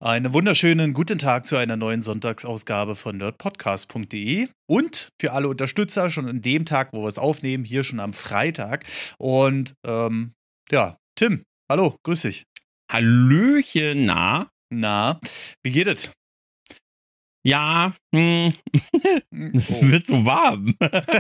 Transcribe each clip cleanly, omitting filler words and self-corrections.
Einen wunderschönen guten Tag zu einer neuen Sonntagsausgabe von nerdpodcast.de und für alle Unterstützer schon an dem Tag, wo wir es aufnehmen, hier schon am Freitag. Und ja, Tim, hallo, grüß dich. Hallöchen, na? Na, wie geht es? Ja, es Oh. wird so warm.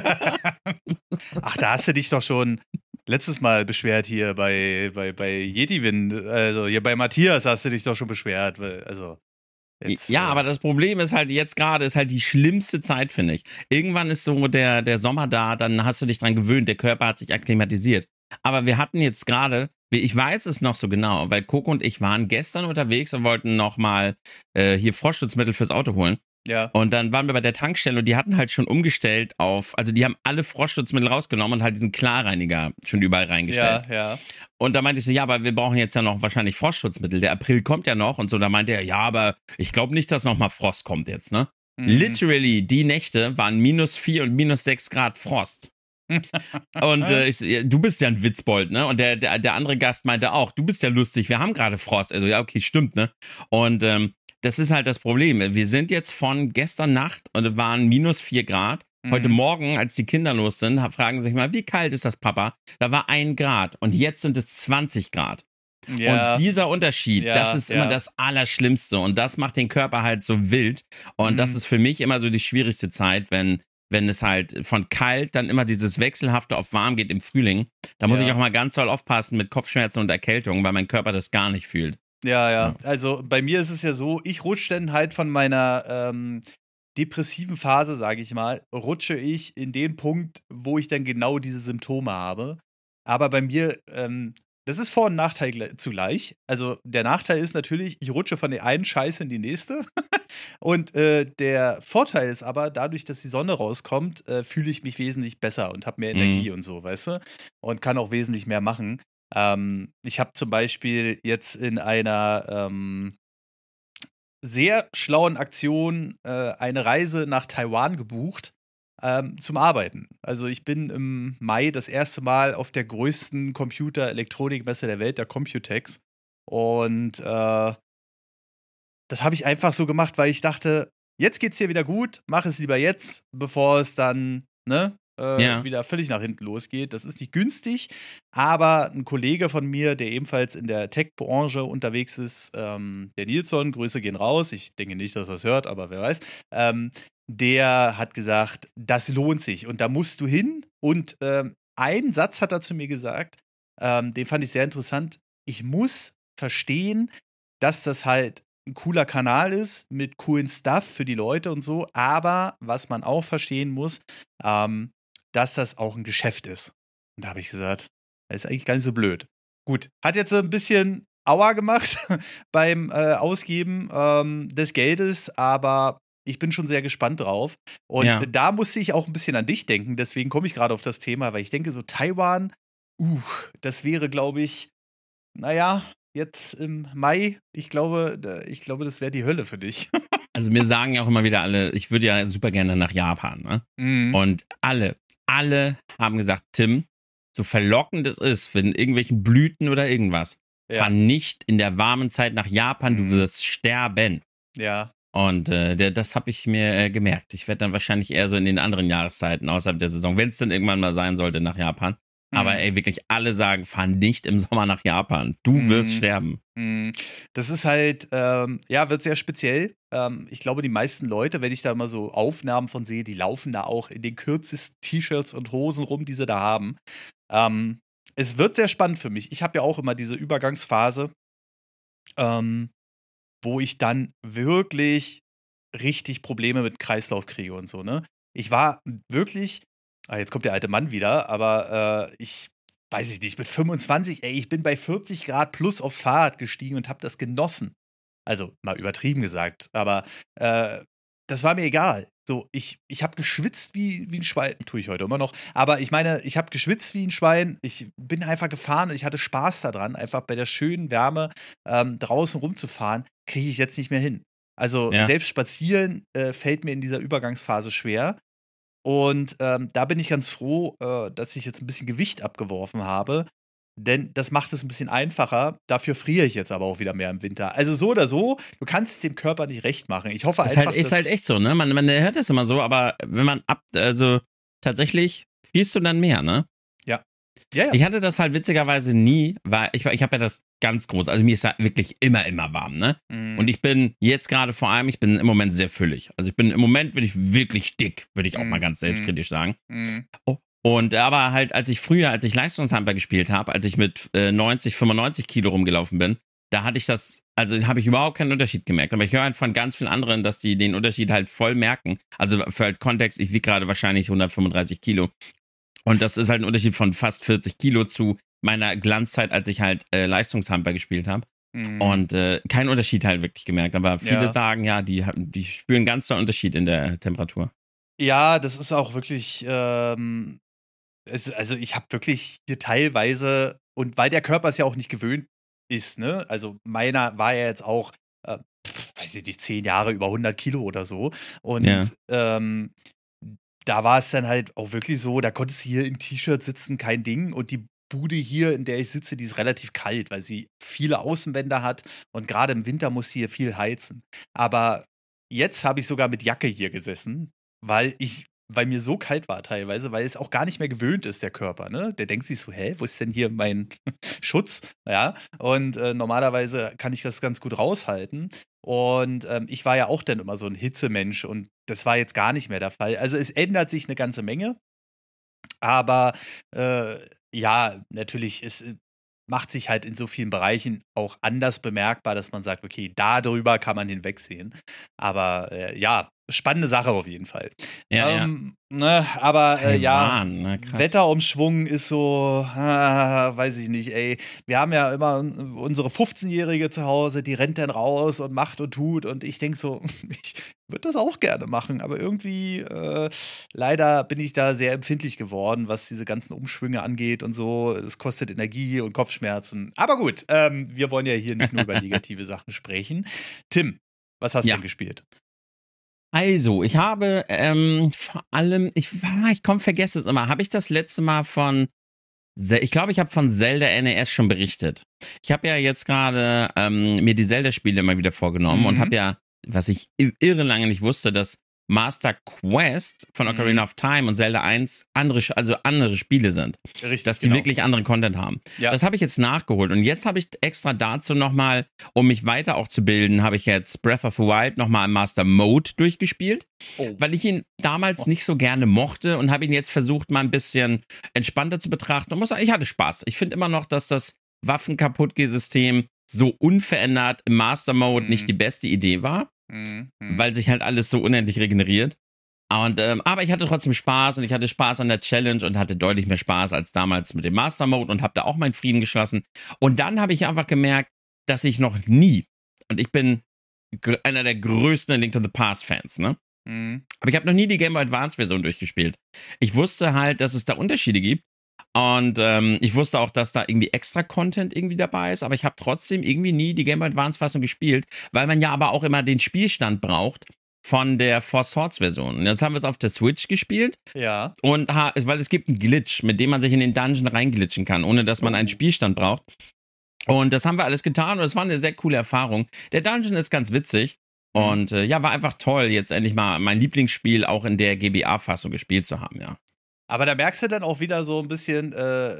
Ach, da hast du dich doch schon letztes Mal beschwert hier bei Yetiwind. Also hier bei Matthias hast du dich doch schon beschwert. Also jetzt. Ja, aber das Problem ist halt, jetzt gerade ist halt die schlimmste Zeit, finde ich. Irgendwann ist so der Sommer da, dann hast du dich dran gewöhnt, der Körper hat sich akklimatisiert. Aber wir hatten jetzt gerade, ich weiß es noch so genau, weil Coco und ich waren gestern unterwegs und wollten nochmal hier Frostschutzmittel fürs Auto holen. Ja. Und dann waren wir bei der Tankstelle und die hatten halt schon umgestellt also die haben alle Frostschutzmittel rausgenommen und halt diesen Klarreiniger schon überall reingestellt. Ja. Und da meinte ich so, ja, aber wir brauchen jetzt ja noch wahrscheinlich Frostschutzmittel. Der April kommt ja noch und so. Da meinte er, ja, aber ich glaube nicht, dass nochmal Frost kommt jetzt, ne? Mhm. Literally, die Nächte waren -4 und -6 Grad Frost. Und du bist ja ein Witzbold, ne? Und der andere Gast meinte auch, du bist ja lustig, wir haben gerade Frost. Also ja, okay, stimmt, ne? Und das ist halt das Problem. Wir sind jetzt von gestern Nacht und es waren -4 Grad. Heute Morgen, als die Kinder los sind, fragen sie sich mal, wie kalt ist das, Papa? Da war 1 Grad und jetzt sind es 20 Grad. Ja. Und dieser Unterschied, das ist immer das Allerschlimmste und das macht den Körper halt so wild. Und das ist für mich immer so die schwierigste Zeit, wenn es halt von kalt dann immer dieses Wechselhafte auf warm geht im Frühling. Da muss ich auch mal ganz doll aufpassen mit Kopfschmerzen und Erkältung, weil mein Körper das gar nicht fühlt. Ja. Also bei mir ist es ja so, ich rutsche dann halt von meiner depressiven Phase, sage ich mal, rutsche ich in den Punkt, wo ich dann genau diese Symptome habe. Aber bei mir, das ist Vor- und Nachteil zugleich. Also der Nachteil ist natürlich, ich rutsche von der einen Scheiße in die nächste. Und der Vorteil ist aber, dadurch, dass die Sonne rauskommt, fühle ich mich wesentlich besser und habe mehr Energie und so, weißt du? Und kann auch wesentlich mehr machen. Ich habe zum Beispiel jetzt in einer sehr schlauen Aktion eine Reise nach Taiwan gebucht zum Arbeiten. Also ich bin im Mai das erste Mal auf der größten Computer-Elektronikmesse der Welt, der Computex. Und das habe ich einfach so gemacht, weil ich dachte, jetzt geht's dir wieder gut, mach es lieber jetzt, bevor es dann, ne, Ja. wieder völlig nach hinten losgeht. Das ist nicht günstig, aber ein Kollege von mir, der ebenfalls in der Tech-Branche unterwegs ist, der Nilsson, Grüße gehen raus. Ich denke nicht, dass er das hört, aber wer weiß. Der hat gesagt, das lohnt sich und da musst du hin. Und einen Satz hat er zu mir gesagt, den fand ich sehr interessant. Ich muss verstehen, dass das halt ein cooler Kanal ist mit coolen Stuff für die Leute und so, aber was man auch verstehen muss, dass das auch ein Geschäft ist. Und da habe ich gesagt, das ist eigentlich gar nicht so blöd. Gut, hat jetzt so ein bisschen Aua gemacht beim Ausgeben des Geldes, aber ich bin schon sehr gespannt drauf. Und Ja. da musste ich auch ein bisschen an dich denken, deswegen komme ich gerade auf das Thema, weil ich denke, so Taiwan, das wäre, glaube ich, naja, jetzt im Mai, ich glaube, das wäre die Hölle für dich. Also mir sagen ja auch immer wieder alle, ich würde ja super gerne nach Japan, ne? Und alle haben gesagt, Tim, so verlockend es ist, wenn irgendwelchen Blüten oder irgendwas, fahr nicht in der warmen Zeit nach Japan, du wirst sterben. Ja. Und das habe ich mir gemerkt. Ich werde dann wahrscheinlich eher so in den anderen Jahreszeiten außerhalb der Saison, wenn es dann irgendwann mal sein sollte, nach Japan. Aber ey, wirklich alle sagen, fahr nicht im Sommer nach Japan. Du wirst sterben. Das ist halt, wird sehr speziell. Ich glaube, die meisten Leute, wenn ich da mal so Aufnahmen von sehe, die laufen da auch in den kürzesten T-Shirts und Hosen rum, die sie da haben. Es wird sehr spannend für mich. Ich habe ja auch immer diese Übergangsphase, wo ich dann wirklich richtig Probleme mit Kreislauf kriege und so, ne? Ich war wirklich, jetzt kommt der alte Mann wieder, aber ich weiß ich nicht, mit 25, ey, ich bin bei 40 Grad plus aufs Fahrrad gestiegen und habe das genossen. Also, mal übertrieben gesagt, aber das war mir egal. So, ich habe geschwitzt wie ein Schwein, tue ich heute immer noch, aber ich meine, ich habe geschwitzt wie ein Schwein, ich bin einfach gefahren und ich hatte Spaß daran, einfach bei der schönen Wärme draußen rumzufahren, kriege ich jetzt nicht mehr hin. Also, Ja. selbst spazieren fällt mir in dieser Übergangsphase schwer. Und da bin ich ganz froh, dass ich jetzt ein bisschen Gewicht abgeworfen habe. denn das macht es ein bisschen einfacher. Dafür friere ich jetzt aber auch wieder mehr im Winter. Also so oder so, du kannst es dem Körper nicht recht machen. Ich hoffe einfach, Ist halt dass. echt so, ne? Man hört das immer so, aber wenn man also tatsächlich frierst du dann mehr, ne? Ja. Ja, ja. Ich hatte das halt witzigerweise nie, weil ich habe ja das ganz groß, also mir ist ja wirklich immer warm, ne? Und Mhm. ich bin jetzt gerade vor allem, ich bin im Moment sehr füllig. Also ich bin im Moment bin ich wirklich dick, würde ich auch mal Mhm. ganz selbstkritisch sagen. Mhm. Oh. Und aber halt, als ich Leistungshandball gespielt habe, als ich mit 90, 95 Kilo rumgelaufen bin, da hatte ich das, also habe ich überhaupt keinen Unterschied gemerkt. Aber ich höre halt von ganz vielen anderen, dass die den Unterschied halt voll merken. Also für halt Kontext, ich wiege gerade wahrscheinlich 135 Kilo. Und das ist halt ein Unterschied von fast 40 Kilo zu meiner Glanzzeit, als ich halt Leistungshandball gespielt habe. Mhm. Und keinen Unterschied halt wirklich gemerkt. Aber viele Ja. sagen, ja, die spüren ganz doll Unterschied in der Temperatur. Ja, das ist auch wirklich, also ich habe wirklich hier teilweise, und weil der Körper es ja auch nicht gewöhnt ist, ne? Also meiner war ja jetzt auch, weiß ich nicht, 10 Jahre über 100 Kilo oder so. Ja. Und da war es dann halt auch wirklich so, da konntest du hier im T-Shirt sitzen, kein Ding. Und die Bude hier, in der ich sitze, die ist relativ kalt, weil sie viele Außenwände hat. Und gerade im Winter muss sie hier viel heizen. Aber jetzt habe ich sogar mit Jacke hier gesessen, weil mir so kalt war teilweise, weil es auch gar nicht mehr gewöhnt ist, der Körper, ne? Der denkt sich so, hä, wo ist denn hier mein Schutz? Ja, und normalerweise kann ich das ganz gut raushalten. Und ich war ja auch dann immer so ein Hitzemensch und das war jetzt gar nicht mehr der Fall. Also es ändert sich eine ganze Menge, aber äh, ja, natürlich, es macht sich halt in so vielen Bereichen auch anders bemerkbar, dass man sagt, okay, darüber kann man hinwegsehen. Aber ja, spannende Sache auf jeden Fall. Ja, ja. Ne, aber ja, Taiwan, na krass. Wetterumschwung ist so, weiß ich nicht, ey. Wir haben ja immer unsere 15-Jährige zu Hause, die rennt dann raus und macht und tut. Und ich denke so, ich würde das auch gerne machen, aber irgendwie, leider bin ich da sehr empfindlich geworden, was diese ganzen Umschwünge angeht und so. Es kostet Energie und Kopfschmerzen. Aber gut, wir wollen ja hier nicht nur über negative Sachen sprechen. Tim, was hast du Ja. denn gespielt? Also, ich habe vor allem, vergesse es immer, habe ich das letzte Mal ich glaube, ich habe von Zelda NES schon berichtet. Ich habe ja jetzt gerade mir die Zelda-Spiele mal wieder vorgenommen und habe Mhm. ja, was ich irre lange nicht wusste, dass Master Quest von Ocarina Mhm. of Time und Zelda 1 andere Spiele sind. Richtig, Dass die genau. wirklich anderen Content haben. Ja. Das habe ich jetzt nachgeholt. Und jetzt habe ich extra dazu nochmal, um mich weiter auch zu bilden, habe ich jetzt Breath of the Wild nochmal im Master Mode durchgespielt, Oh. weil ich ihn damals nicht so gerne mochte und habe ihn jetzt versucht, mal ein bisschen entspannter zu betrachten. Und muss sagen, ich hatte Spaß. Ich finde immer noch, dass das Waffen-Kaputtgeh-System so unverändert im Master Mode nicht die Mhm. beste Idee war, Mhm. Mhm. weil sich halt alles so unendlich regeneriert. Und, aber ich hatte trotzdem Spaß und ich hatte Spaß an der Challenge und hatte deutlich mehr Spaß als damals mit dem Master Mode und habe da auch meinen Frieden geschlossen. Und dann habe ich einfach gemerkt, dass ich noch nie, und ich bin einer der größten Link to the Past Fans, ne? Mhm. Aber ich habe noch nie die Game Boy Advance Version durchgespielt. Ich wusste halt, dass es da Unterschiede gibt. Und ich wusste auch, dass da irgendwie extra Content irgendwie dabei ist, aber ich habe trotzdem irgendwie nie die Game Boy Advance Fassung gespielt, weil man ja aber auch immer den Spielstand braucht von der Four Swords Version. Und jetzt haben wir es auf der Switch gespielt Ja. und weil es gibt einen Glitch, mit dem man sich in den Dungeon reinglitschen kann, ohne dass man einen Oh. Spielstand braucht. Und das haben wir alles getan und es war eine sehr coole Erfahrung. Der Dungeon ist ganz witzig und ja, war einfach toll, jetzt endlich mal mein Lieblingsspiel auch in der GBA-Fassung gespielt zu haben, ja. Aber da merkst du dann auch wieder so ein bisschen,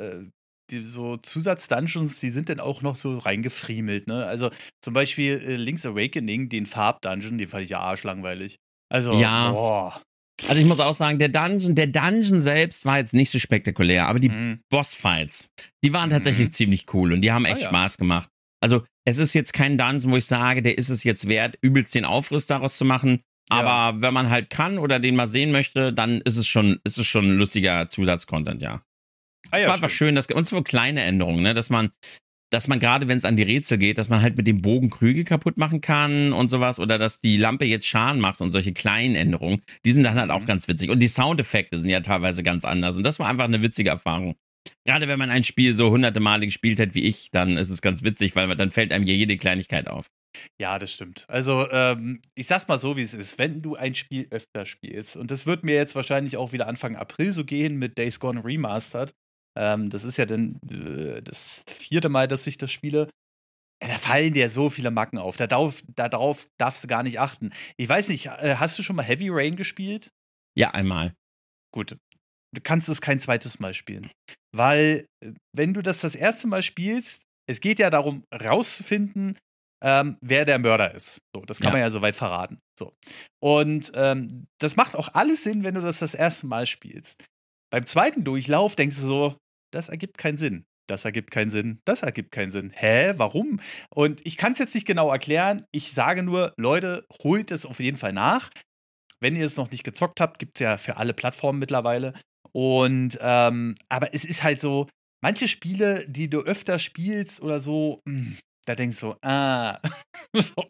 die so Zusatz-Dungeons, die sind dann auch noch so reingefriemelt, ne? Also zum Beispiel Link's Awakening, den Farb-Dungeon, den fand ich ja arschlangweilig. Also, Ja, boah. also ich muss auch sagen, der Dungeon selbst war jetzt nicht so spektakulär, aber die Mhm. Bossfights, die waren tatsächlich Mhm. ziemlich cool und die haben Ah echt ja. Spaß gemacht. Also es ist jetzt kein Dungeon, wo ich sage, der ist es jetzt wert, übelst den Aufriss daraus zu machen. Ja. Aber wenn man halt kann oder den mal sehen möchte, dann ist es schon ein lustiger Zusatzcontent, ja. Ah Es ja, war einfach schön, und so kleine Änderungen, ne, dass man gerade, wenn es an die Rätsel geht, dass man halt mit dem Bogen Krüge kaputt machen kann und sowas oder dass die Lampe jetzt Schaden macht und solche kleinen Änderungen, die sind dann halt auch Mhm. ganz witzig. Und die Soundeffekte sind ja teilweise ganz anders und das war einfach eine witzige Erfahrung. Gerade wenn man ein Spiel so hunderte Male gespielt hat wie ich, dann ist es ganz witzig, weil dann fällt einem hier jede Kleinigkeit auf. Ja, das stimmt. Also, ich sag's mal so, wie es ist. Wenn du ein Spiel öfter spielst, und das wird mir jetzt wahrscheinlich auch wieder Anfang April so gehen mit Days Gone Remastered, Das ist ja dann das 4. Mal, dass ich das spiele. Ja, da fallen dir so viele Macken auf. Darauf darfst du gar nicht achten. Ich weiß nicht, hast du schon mal Heavy Rain gespielt? Ja, einmal. Gut, du kannst es kein zweites Mal spielen. Weil, wenn du das erste Mal spielst, es geht ja darum, rauszufinden, wer der Mörder ist. So, das kann Ja. man ja soweit verraten. So. Und das macht auch alles Sinn, wenn du das erste Mal spielst. Beim zweiten Durchlauf denkst du so, das ergibt keinen Sinn. Das ergibt keinen Sinn. Das ergibt keinen Sinn. Hä? Warum? Und ich kann es jetzt nicht genau erklären. Ich sage nur, Leute, holt es auf jeden Fall nach. Wenn ihr es noch nicht gezockt habt, gibt es ja für alle Plattformen mittlerweile. Und aber es ist halt so, manche Spiele, die du öfter spielst oder so, da denkst du, so,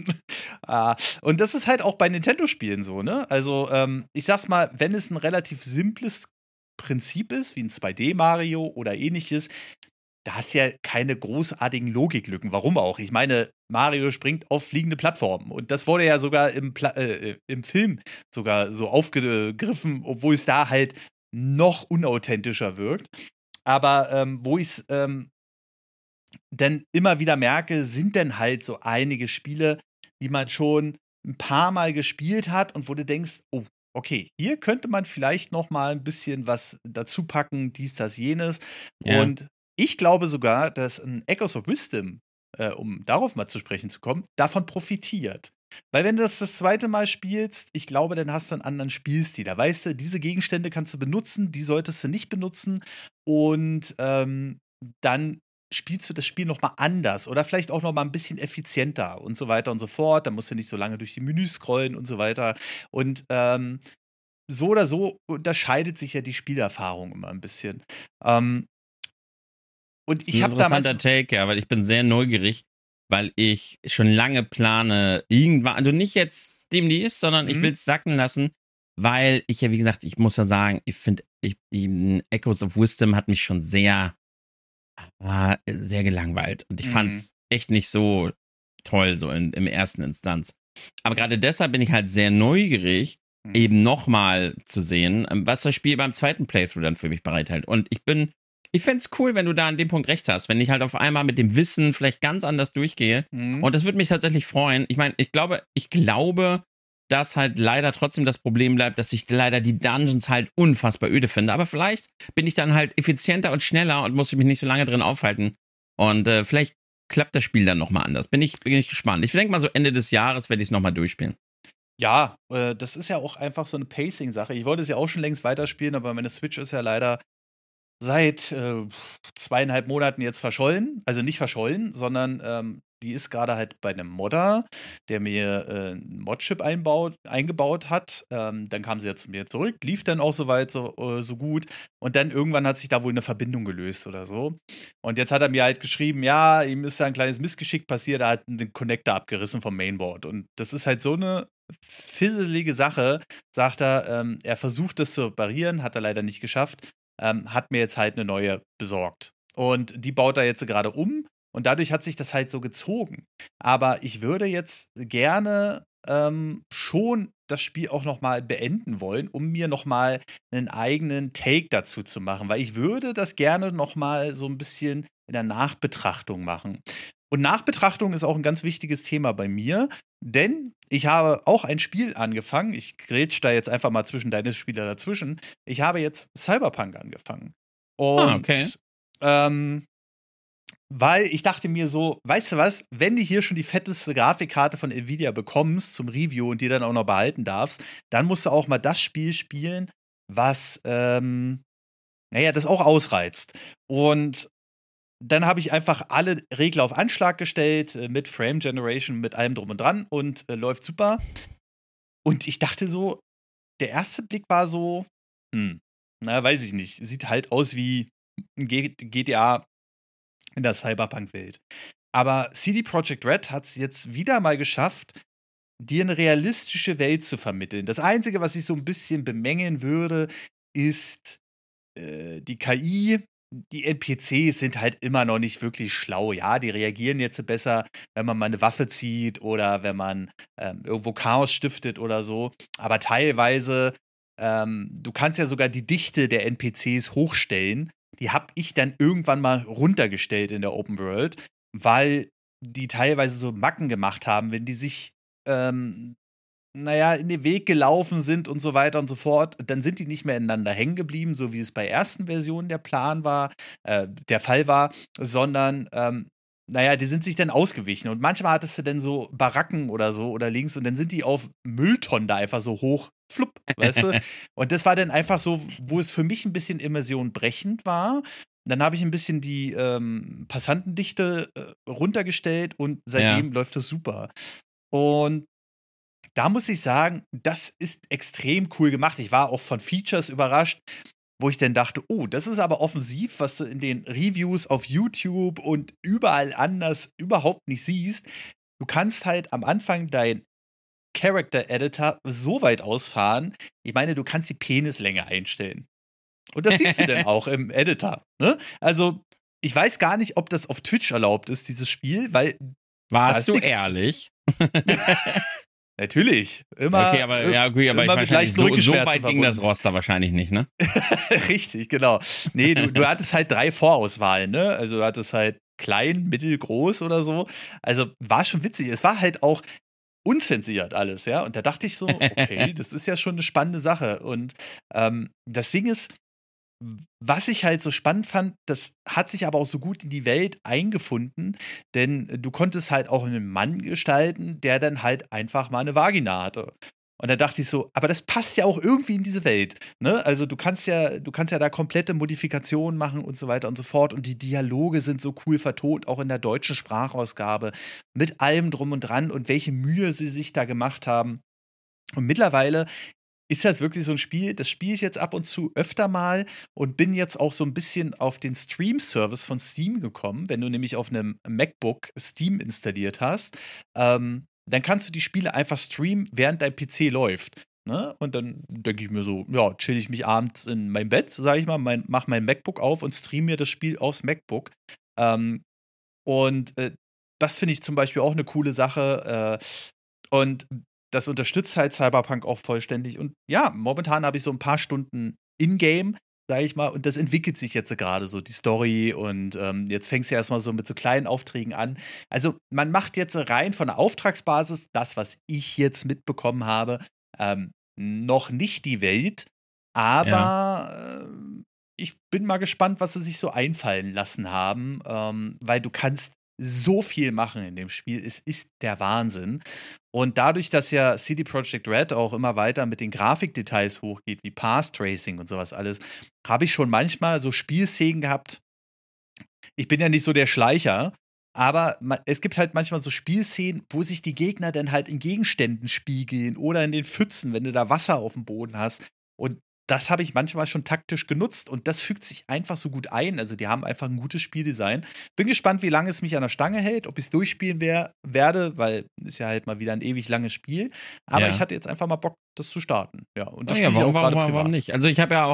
Und das ist halt auch bei Nintendo-Spielen so, ne? Also, ich sag's mal, wenn es ein relativ simples Prinzip ist, wie ein 2D-Mario oder ähnliches, da hast du ja keine großartigen Logiklücken. Warum auch? Ich meine, Mario springt auf fliegende Plattformen. Und das wurde ja sogar im Film sogar so aufgegriffen, obwohl es da halt noch unauthentischer wirkt. Aber wo ich es dann immer wieder merke, sind dann halt so einige Spiele, die man schon ein paar Mal gespielt hat und wo du denkst, oh, okay, hier könnte man vielleicht noch mal ein bisschen was dazu packen, dies, das, jenes. Ja. Und ich glaube sogar, dass ein Echoes of Wisdom, um darauf mal zu sprechen zu kommen, davon profitiert. Weil wenn du das zweite Mal spielst, ich glaube, dann hast du einen anderen Spielstil. Da weißt du, diese Gegenstände kannst du benutzen, die solltest du nicht benutzen. Und dann spielst du das Spiel noch mal anders oder vielleicht auch noch mal ein bisschen effizienter und so weiter und so fort. Dann musst du nicht so lange durch die Menüs scrollen und so weiter. Und so oder so unterscheidet sich ja die Spielerfahrung immer ein bisschen. Und ich Ein habe da interessanter Take, ja, weil ich bin sehr neugierig, weil ich schon lange plane, irgendwann, also nicht jetzt demnächst, sondern ich will es sacken lassen, weil ich ja, wie gesagt, ich muss ja sagen, ich finde, Echoes of Wisdom hat mich schon sehr gelangweilt. Und ich fand es echt nicht so toll, so im ersten Instanz. Aber gerade deshalb bin ich halt sehr neugierig, eben nochmal zu sehen, was das Spiel beim zweiten Playthrough dann für mich bereithält. Und ich fände es cool, wenn du da an dem Punkt recht hast, wenn ich halt auf einmal mit dem Wissen vielleicht ganz anders durchgehe. Und das würde mich tatsächlich freuen. Ich meine, ich glaube, dass halt leider trotzdem das Problem bleibt, dass ich leider die Dungeons halt unfassbar öde finde. Aber vielleicht bin ich dann halt effizienter und schneller und muss mich nicht so lange drin aufhalten. Und vielleicht klappt das Spiel dann nochmal anders. Bin ich gespannt. Ich denke mal, so Ende des Jahres werde ich es nochmal durchspielen. Ja, das ist ja auch einfach so eine Pacing-Sache. Ich wollte es ja auch schon längst weiterspielen, aber meine Switch ist ja leider seit 2,5 Monaten jetzt verschollen. Also nicht verschollen, sondern die ist gerade halt bei einem Modder, der mir einen Modchip eingebaut hat. Dann kam sie ja zu mir zurück, lief dann auch soweit so gut. Und dann irgendwann hat sich da wohl eine Verbindung gelöst oder so. Und jetzt hat er mir halt geschrieben, ja, ihm ist da ein kleines Missgeschick passiert, er hat den Connector abgerissen vom Mainboard. Und das ist halt so eine fisselige Sache, sagt er. Er versucht das zu reparieren, hat er leider nicht geschafft. Hat mir jetzt halt eine neue besorgt. Und die baut er jetzt gerade um. Und dadurch hat sich das halt so gezogen. Aber ich würde jetzt gerne schon das Spiel auch noch mal beenden wollen, um mir noch mal einen eigenen Take dazu zu machen. Weil ich würde das gerne noch mal so ein bisschen in der Nachbetrachtung machen. Und Nachbetrachtung ist auch ein ganz wichtiges Thema bei mir, denn ich habe auch ein Spiel angefangen. Ich grätsch da jetzt einfach mal zwischen deine Spieler dazwischen. Ich habe jetzt Cyberpunk angefangen. Und okay. weil ich dachte mir so, weißt du was, wenn du hier schon die fetteste Grafikkarte von Nvidia bekommst zum Review und die dann auch noch behalten darfst, dann musst du auch mal das Spiel spielen, was, das auch ausreizt. Und dann habe ich einfach alle Regler auf Anschlag gestellt, mit Frame Generation, mit allem drum und dran und läuft super. Und ich dachte so, der erste Blick war so, weiß ich nicht, sieht halt aus wie ein GTA in der Cyberpunk-Welt. Aber CD Projekt Red hat es jetzt wieder mal geschafft, dir eine realistische Welt zu vermitteln. Das Einzige, was ich so ein bisschen bemängeln würde, ist die KI. Die NPCs sind halt immer noch nicht wirklich schlau. Ja, die reagieren jetzt besser, wenn man mal eine Waffe zieht oder wenn man irgendwo Chaos stiftet oder so. Aber teilweise, du kannst ja sogar die Dichte der NPCs hochstellen, die habe ich dann irgendwann mal runtergestellt in der Open World, weil die teilweise so Macken gemacht haben, wenn die sich in den Weg gelaufen sind und so weiter und so fort, dann sind die nicht mehr ineinander hängen geblieben, so wie es bei ersten Versionen der Fall war, sondern die sind sich dann ausgewichen. Und manchmal hattest du dann so Baracken oder so oder links und dann sind die auf Mülltonnen da einfach so hoch, flupp, weißt du? Und das war dann einfach so, wo es für mich ein bisschen Immersion brechend war. Dann habe ich ein bisschen die Passantendichte runtergestellt und seitdem läuft das super. Und da muss ich sagen, das ist extrem cool gemacht. Ich war auch von Features überrascht, wo ich dann dachte, oh, das ist aber offensiv, was du in den Reviews auf YouTube und überall anders überhaupt nicht siehst. Du kannst halt am Anfang deinen Character Editor so weit ausfahren. Ich meine, du kannst die Penislänge einstellen. Und das siehst du dann auch im Editor. Ne? Also, ich weiß gar nicht, ob das auf Twitch erlaubt ist, dieses Spiel, weil. Warst du ehrlich? Natürlich. Immer. Okay, aber ich wahrscheinlich so weit ging das Roster wahrscheinlich nicht, ne? Richtig, genau. Nee, du hattest halt 3 Vorauswahlen, ne? Also du hattest halt klein, mittel, groß oder so. Also war schon witzig. Es war halt auch unzensiert alles, ja. Und da dachte ich so, okay, das ist ja schon eine spannende Sache. Und das Ding ist, was ich halt so spannend fand, das hat sich aber auch so gut in die Welt eingefunden, denn du konntest halt auch einen Mann gestalten, der dann halt einfach mal eine Vagina hatte. Und da dachte ich so, aber das passt ja auch irgendwie in diese Welt, ne? Also du kannst ja da komplette Modifikationen machen und so weiter und so fort. Und die Dialoge sind so cool vertont, auch in der deutschen Sprachausgabe, mit allem drum und dran und welche Mühe sie sich da gemacht haben. Und mittlerweile ist das wirklich so ein Spiel, das spiele ich jetzt ab und zu öfter mal und bin jetzt auch so ein bisschen auf den Stream-Service von Steam gekommen. Wenn du nämlich auf einem MacBook Steam installiert hast, dann kannst du die Spiele einfach streamen, während dein PC läuft. Ne? Und dann denke ich mir so, ja, chill ich mich abends in mein Bett, sage ich mal, mach mein MacBook auf und stream mir das Spiel aufs MacBook. Und das finde ich zum Beispiel auch eine coole Sache. Und das unterstützt halt Cyberpunk auch vollständig. Und ja, momentan habe ich so ein paar Stunden in-game, sage ich mal, und das entwickelt sich jetzt gerade so, die Story. Und jetzt fängst du erstmal so mit so kleinen Aufträgen an. Also, man macht jetzt rein von der Auftragsbasis, das, was ich jetzt mitbekommen habe, noch nicht die Welt. Aber ich bin mal gespannt, was sie sich so einfallen lassen haben, weil du kannst so viel machen in dem Spiel. Es ist der Wahnsinn. Und dadurch, dass ja CD Projekt Red auch immer weiter mit den Grafikdetails hochgeht, wie Path Tracing und sowas alles, habe ich schon manchmal so Spielszenen gehabt. Ich bin ja nicht so der Schleicher, aber es gibt halt manchmal so Spielszenen, wo sich die Gegner dann halt in Gegenständen spiegeln oder in den Pfützen, wenn du da Wasser auf dem Boden hast. Und das habe ich manchmal schon taktisch genutzt und das fügt sich einfach so gut ein. Also, die haben einfach ein gutes Spieldesign. Bin gespannt, wie lange es mich an der Stange hält, ob ich es durchspielen werde, weil es ja halt mal wieder ein ewig langes Spiel. Aber ich hatte jetzt einfach mal Bock, das zu starten. Ja, und das spiele ich auch gerade privat. Warum nicht? Also, ich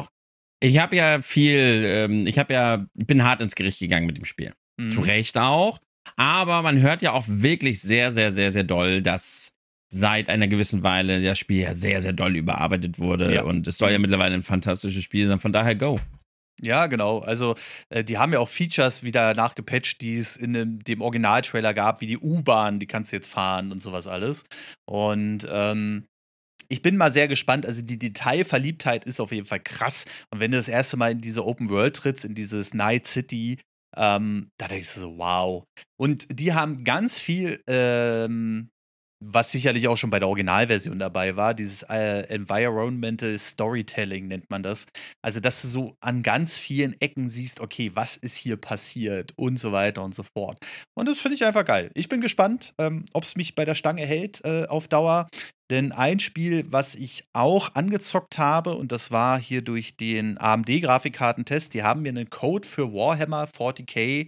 bin hart ins Gericht gegangen mit dem Spiel. Zu Recht auch. Aber man hört ja auch wirklich sehr, sehr, sehr, sehr doll, dass seit einer gewissen Weile das Spiel ja sehr, sehr doll überarbeitet wurde. Ja. Und es soll ja mittlerweile ein fantastisches Spiel sein. Von daher go. Ja, genau. Also, die haben ja auch Features wieder nachgepatcht, die es in dem Originaltrailer gab, wie die U-Bahn, die kannst du jetzt fahren und sowas alles. Und ich bin mal sehr gespannt. Also, die Detailverliebtheit ist auf jeden Fall krass. Und wenn du das erste Mal in diese Open World trittst, in dieses Night City, da denkst du so, wow. Und die haben ganz viel was sicherlich auch schon bei der Originalversion dabei war, dieses Environmental Storytelling nennt man das. Also, dass du so an ganz vielen Ecken siehst, okay, was ist hier passiert und so weiter und so fort. Und das finde ich einfach geil. Ich bin gespannt, ob es mich bei der Stange hält auf Dauer. Denn ein Spiel, was ich auch angezockt habe, und das war hier durch den AMD-Grafikkartentest, die haben mir einen Code für Warhammer 40k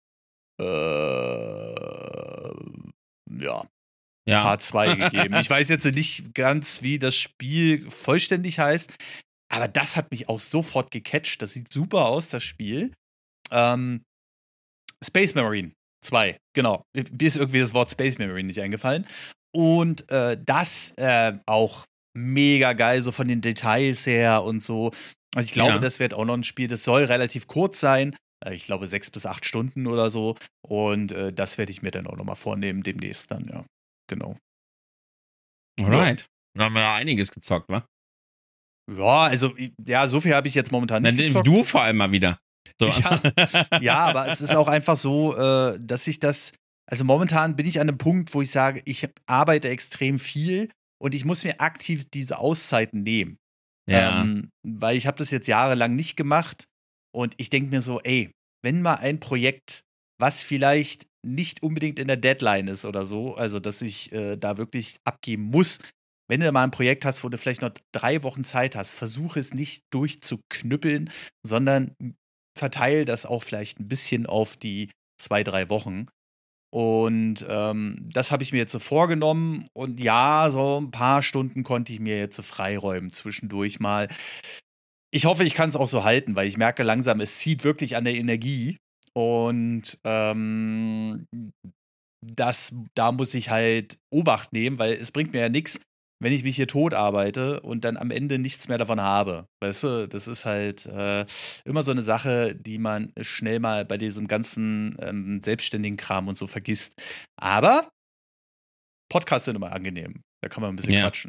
Part 2 gegeben. Ich weiß jetzt nicht ganz, wie das Spiel vollständig heißt, aber das hat mich auch sofort gecatcht. Das sieht super aus, das Spiel. Space Marine 2, genau. Mir ist irgendwie das Wort Space Marine nicht eingefallen. Und das auch mega geil, so von den Details her und so. Und ich glaube, Ja. das wird auch noch ein Spiel, das soll relativ kurz sein. Ich glaube 6 bis 8 Stunden oder so. Und das werde ich mir dann auch nochmal vornehmen, demnächst dann, ja. Genau. Alright. Da haben wir ja einiges gezockt, wa? Ja, also, ja, so viel habe ich jetzt momentan nicht gezockt. Du vor allem mal wieder. So. Ja, ja, aber es ist auch einfach so, dass ich das, also momentan bin ich an einem Punkt, wo ich sage, ich arbeite extrem viel und ich muss mir aktiv diese Auszeiten nehmen. Ja. Weil ich habe das jetzt jahrelang nicht gemacht und ich denke mir so, ey, wenn mal ein Projekt, was vielleicht nicht unbedingt in der Deadline ist oder so, also dass ich da wirklich abgeben muss, wenn du mal ein Projekt hast, wo du vielleicht noch 3 Wochen Zeit hast, versuche es nicht durchzuknüppeln, sondern verteile das auch vielleicht ein bisschen auf die 2, 3 Wochen. Und das habe ich mir jetzt so vorgenommen. Und ja, so ein paar Stunden konnte ich mir jetzt so freiräumen zwischendurch mal. Ich hoffe, ich kann es auch so halten, weil ich merke langsam, es zieht wirklich an der Energie. Und da muss ich halt Obacht nehmen, weil es bringt mir ja nichts, wenn ich mich hier tot arbeite und dann am Ende nichts mehr davon habe. Weißt du, das ist halt immer so eine Sache, die man schnell mal bei diesem ganzen selbstständigen Kram und so vergisst. Aber Podcasts sind immer angenehm. Da kann man ein bisschen quatschen.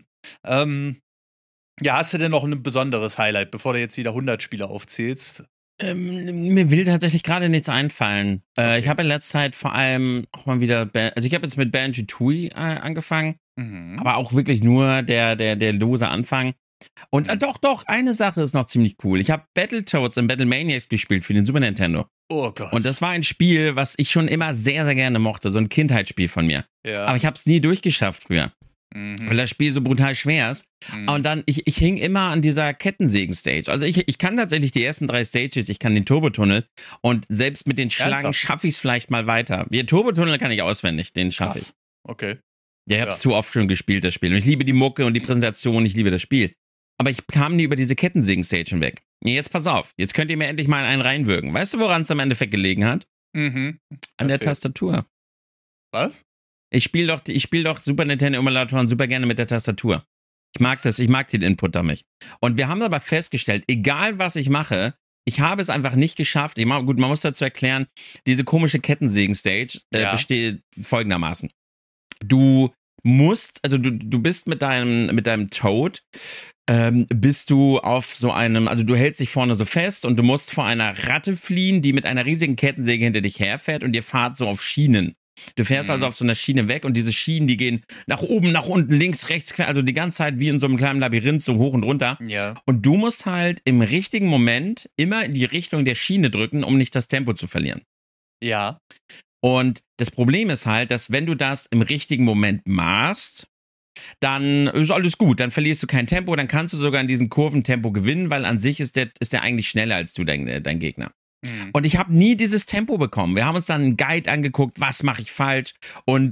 Ja, hast du denn noch ein besonderes Highlight, bevor du jetzt wieder 100 Spiele aufzählst? Mir will tatsächlich gerade nichts einfallen. Okay. Ich habe in letzter Zeit vor allem auch mal wieder, also ich habe jetzt mit Banjo-Tooie angefangen, aber auch wirklich nur der lose Anfang. Und doch, eine Sache ist noch ziemlich cool. Ich habe Battletoads und Battlemaniacs gespielt für den Super Nintendo. Oh Gott. Und das war ein Spiel, was ich schon immer sehr, sehr gerne mochte. So ein Kindheitsspiel von mir. Ja. Aber ich habe es nie durchgeschafft früher. Weil das Spiel so brutal schwer ist. Und dann, ich hing immer an dieser Kettensägen-Stage. Also ich kann tatsächlich die ersten 3 Stages, ich kann den Turbotunnel und selbst mit den Schlangen schaffe ich es vielleicht mal weiter. Den Turbotunnel kann ich auswendig, den schaffe ich. Okay. Ja, ich habe es zu oft schon gespielt, das Spiel. Und ich liebe die Mucke und die Präsentation, ich liebe das Spiel. Aber ich kam nie über diese Kettensägen-Stage hinweg. Jetzt pass auf, jetzt könnt ihr mir endlich mal einen reinwürgen. Weißt du, woran es am Endeffekt gelegen hat? An der Tastatur. Was? Ich spiele doch Super Nintendo Emulatoren super gerne mit der Tastatur. Ich mag das, ich mag den Input damit. Und wir haben aber festgestellt, egal was ich mache, ich habe es einfach nicht geschafft. Gut, man muss dazu erklären, diese komische Kettensägen-Stage besteht folgendermaßen. Du musst, also du bist mit deinem Toad, bist du auf so einem, also du hältst dich vorne so fest und du musst vor einer Ratte fliehen, die mit einer riesigen Kettensäge hinter dich herfährt und ihr fahrt so auf Schienen. Du fährst also auf so einer Schiene weg und diese Schienen, die gehen nach oben, nach unten, links, rechts, quer, also die ganze Zeit wie in so einem kleinen Labyrinth, so hoch und runter. Ja. Und du musst halt im richtigen Moment immer in die Richtung der Schiene drücken, um nicht das Tempo zu verlieren. Ja. Und das Problem ist halt, dass wenn du das im richtigen Moment machst, dann ist alles gut, dann verlierst du kein Tempo, dann kannst du sogar in diesem Kurventempo gewinnen, weil an sich ist der eigentlich schneller als du, dein Gegner. Und ich habe nie dieses Tempo bekommen. Wir haben uns dann einen Guide angeguckt, was mache ich falsch. Und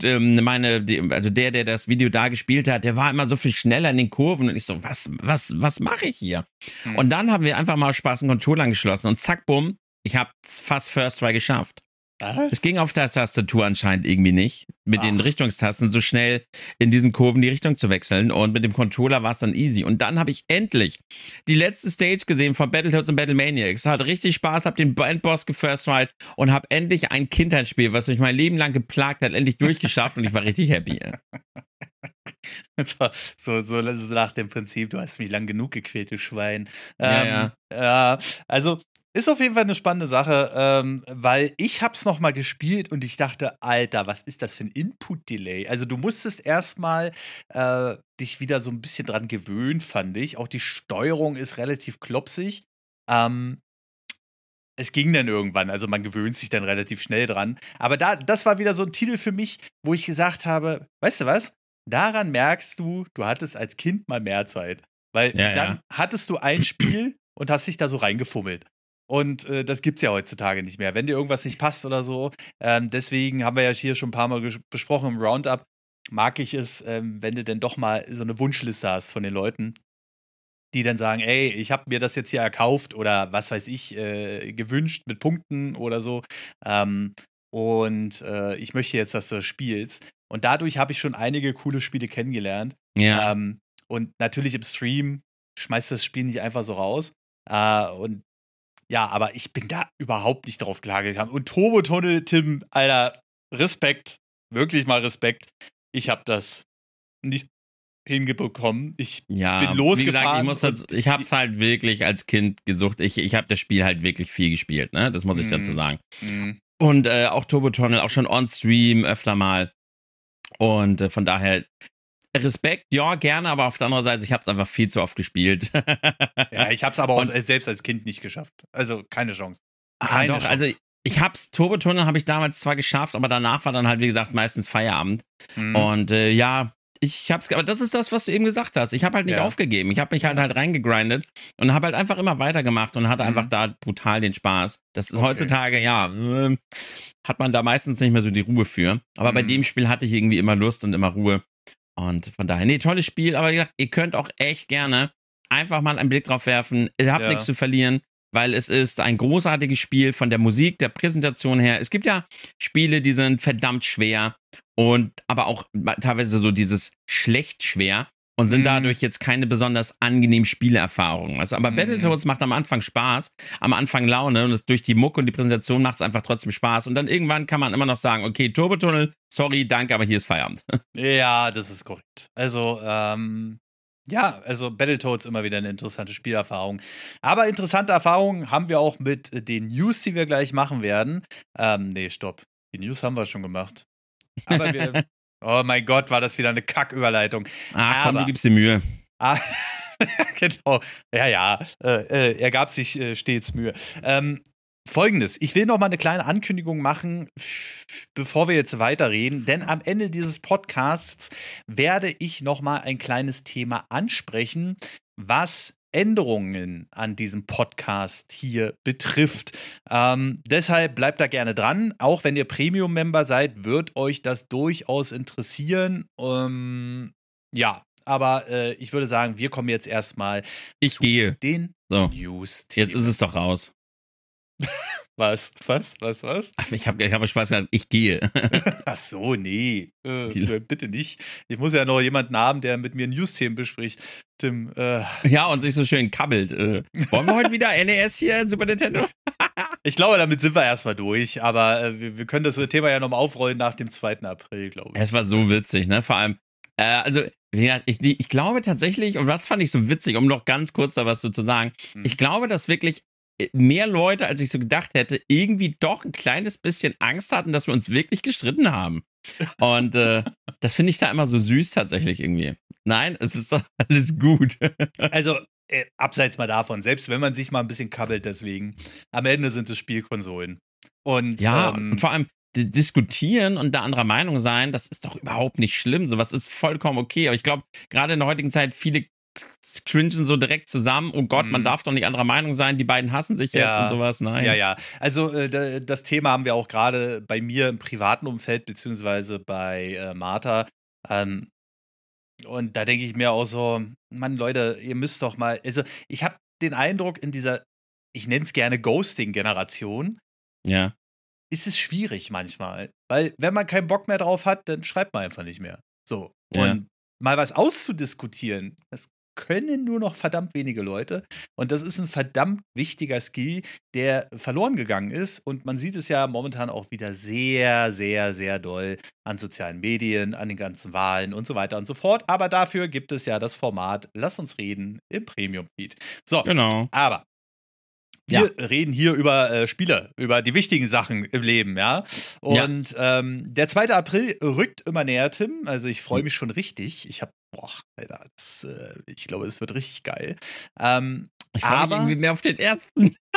der das Video da gespielt hat, der war immer so viel schneller in den Kurven. Und ich so, was mache ich hier? Und dann haben wir einfach mal Spaß einen Controller angeschlossen. Und zack, bumm, ich habe fast First Try geschafft. Was? Es ging auf der Tastatur anscheinend irgendwie nicht, mit den Richtungstasten so schnell in diesen Kurven die Richtung zu wechseln. Und mit dem Controller war es dann easy. Und dann habe ich endlich die letzte Stage gesehen von Battletoads und Battlemaniacs. Hat richtig Spaß, habe den Endboss gefirst right und habe endlich ein Kindheitsspiel, was mich mein Leben lang geplagt hat, endlich durchgeschafft und ich war richtig happy. So nach dem Prinzip, du hast mich lang genug gequält, du Schwein. Ja. Also ist auf jeden Fall eine spannende Sache, weil ich hab's noch mal gespielt und ich dachte, Alter, was ist das für ein Input-Delay? Also du musstest erstmal dich wieder so ein bisschen dran gewöhnen, fand ich. Auch die Steuerung ist relativ klopsig. Es ging dann irgendwann, also man gewöhnt sich dann relativ schnell dran. Aber das war wieder so ein Titel für mich, wo ich gesagt habe, weißt du was? Daran merkst du, du hattest als Kind mal mehr Zeit. Weil dann hattest du ein Spiel und hast dich da so reingefummelt. Und das gibt's ja heutzutage nicht mehr. Wenn dir irgendwas nicht passt oder so. Deswegen haben wir ja hier schon ein paar Mal besprochen im Roundup. Mag ich es, wenn du denn doch mal so eine Wunschliste hast von den Leuten, die dann sagen, ey, ich habe mir das jetzt hier erkauft oder was weiß ich, gewünscht mit Punkten oder so. Ich möchte jetzt, dass du das spielst. Und dadurch habe ich schon einige coole Spiele kennengelernt. Ja. Und natürlich im Stream schmeißt das Spiel nicht einfach so raus. Und ja, aber ich bin da überhaupt nicht drauf klargekommen. Und Turbo Tunnel, Tim, Alter, Respekt. Wirklich mal Respekt. Ich habe das nicht hingebekommen. Ich bin wie gesagt, losgefahren. ich hab's halt wirklich als Kind gesucht. Ich habe das Spiel halt wirklich viel gespielt, ne? Das muss ich dazu sagen. Und auch Turbo Tunnel, auch schon on-stream öfter mal. Und von daher Respekt, ja, gerne, aber auf der anderen Seite, ich habe es einfach viel zu oft gespielt. Ja, ich habe es aber auch selbst als Kind nicht geschafft. Also keine Chance. Keine Chance. Also Turbo Tunnel habe ich damals zwar geschafft, aber danach war dann halt, wie gesagt, meistens Feierabend. Und ich hab's, aber das ist das, was du eben gesagt hast. Ich habe halt nicht aufgegeben. Ich habe mich halt reingegrindet und habe halt einfach immer weitergemacht und hatte einfach da brutal den Spaß. Das ist heutzutage, hat man da meistens nicht mehr so die Ruhe für. Aber bei dem Spiel hatte ich irgendwie immer Lust und immer Ruhe. Und von daher, nee, tolles Spiel. Aber wie gesagt, ihr könnt auch echt gerne einfach mal einen Blick drauf werfen. Ihr habt nichts zu verlieren, weil es ist ein großartiges Spiel von der Musik, der Präsentation her. Es gibt ja Spiele, die sind verdammt schwer und aber auch teilweise so dieses schlecht schwer und sind dadurch jetzt keine besonders angenehmen Spielerfahrungen. Also, aber Battletoads macht am Anfang Spaß, am Anfang Laune und es durch die Mucke und die Präsentation macht es einfach trotzdem Spaß. Und dann irgendwann kann man immer noch sagen, okay, Turbo Tunnel, sorry, danke, aber hier ist Feierabend. Ja, das ist korrekt. Also, ja, also Battletoads immer wieder eine interessante Spielerfahrung. Aber interessante Erfahrungen haben wir auch mit den News, die wir gleich machen werden. Nee, stopp. Die News haben wir schon gemacht. Aber oh mein Gott, war das wieder eine Kacküberleitung. Komm, du gibst dir Mühe. Genau. Ja. Er gab sich stets Mühe. Folgendes, ich will noch mal eine kleine Ankündigung machen, bevor wir jetzt weiterreden, denn am Ende dieses Podcasts werde ich noch mal ein kleines Thema ansprechen, was Änderungen an diesem Podcast hier betrifft. Deshalb bleibt da gerne dran. Auch wenn ihr Premium-Member seid, wird euch das durchaus interessieren. Ja, aber ich würde sagen, wir kommen jetzt erstmal zu den News. Jetzt ist es doch raus. Was? Ach, ich hab Spaß gehabt, ich gehe. Ach so, nee. Bitte nicht. Ich muss ja noch jemanden haben, der mit mir News-Themen bespricht. Tim, Ja, und sich so schön kabbelt. Wollen wir heute wieder NES hier, Super Nintendo? Ich glaube, damit sind wir erstmal durch, aber wir können das Thema ja nochmal aufrollen nach dem 2. April, glaube ich. Es war so witzig, ne? Vor allem, also, ich glaube tatsächlich, und was fand ich so witzig, um noch ganz kurz da was so zu sagen, ich glaube, dass wirklich mehr Leute, als ich so gedacht hätte, irgendwie doch ein kleines bisschen Angst hatten, dass wir uns wirklich gestritten haben. Und das finde ich da immer so süß tatsächlich irgendwie. Nein, es ist doch alles gut. Also, abseits mal davon, selbst wenn man sich mal ein bisschen kabbelt deswegen, am Ende sind es Spielkonsolen. Und, und vor allem diskutieren und da anderer Meinung sein, das ist doch überhaupt nicht schlimm. Sowas ist vollkommen okay. Aber ich glaube, gerade in der heutigen Zeit, viele cringen so direkt zusammen. Oh Gott, man darf doch nicht anderer Meinung sein. Die beiden hassen sich jetzt und sowas. Nein. Ja. Also das Thema haben wir auch gerade bei mir im privaten Umfeld, beziehungsweise bei Martha. Und da denke ich mir auch so, Mann, Leute, ihr müsst doch mal, also ich habe den Eindruck, in dieser, ich nenne es gerne Ghosting-Generation, ist es schwierig manchmal. Weil wenn man keinen Bock mehr drauf hat, dann schreibt man einfach nicht mehr. So. Und mal was auszudiskutieren, das können nur noch verdammt wenige Leute. Und das ist ein verdammt wichtiger Skill, der verloren gegangen ist. Und man sieht es ja momentan auch wieder sehr, sehr, sehr doll an sozialen Medien, an den ganzen Wahlen und so weiter und so fort. Aber dafür gibt es ja das Format Lass uns reden im Premium-Feed. So, genau. Aber wir reden hier über Spiele, über die wichtigen Sachen im Leben, ja. Und der 2. April rückt immer näher, Tim. Also ich freue mich schon richtig. Alter, ich glaube, es wird richtig geil. Ich freue mich irgendwie mehr auf den 1.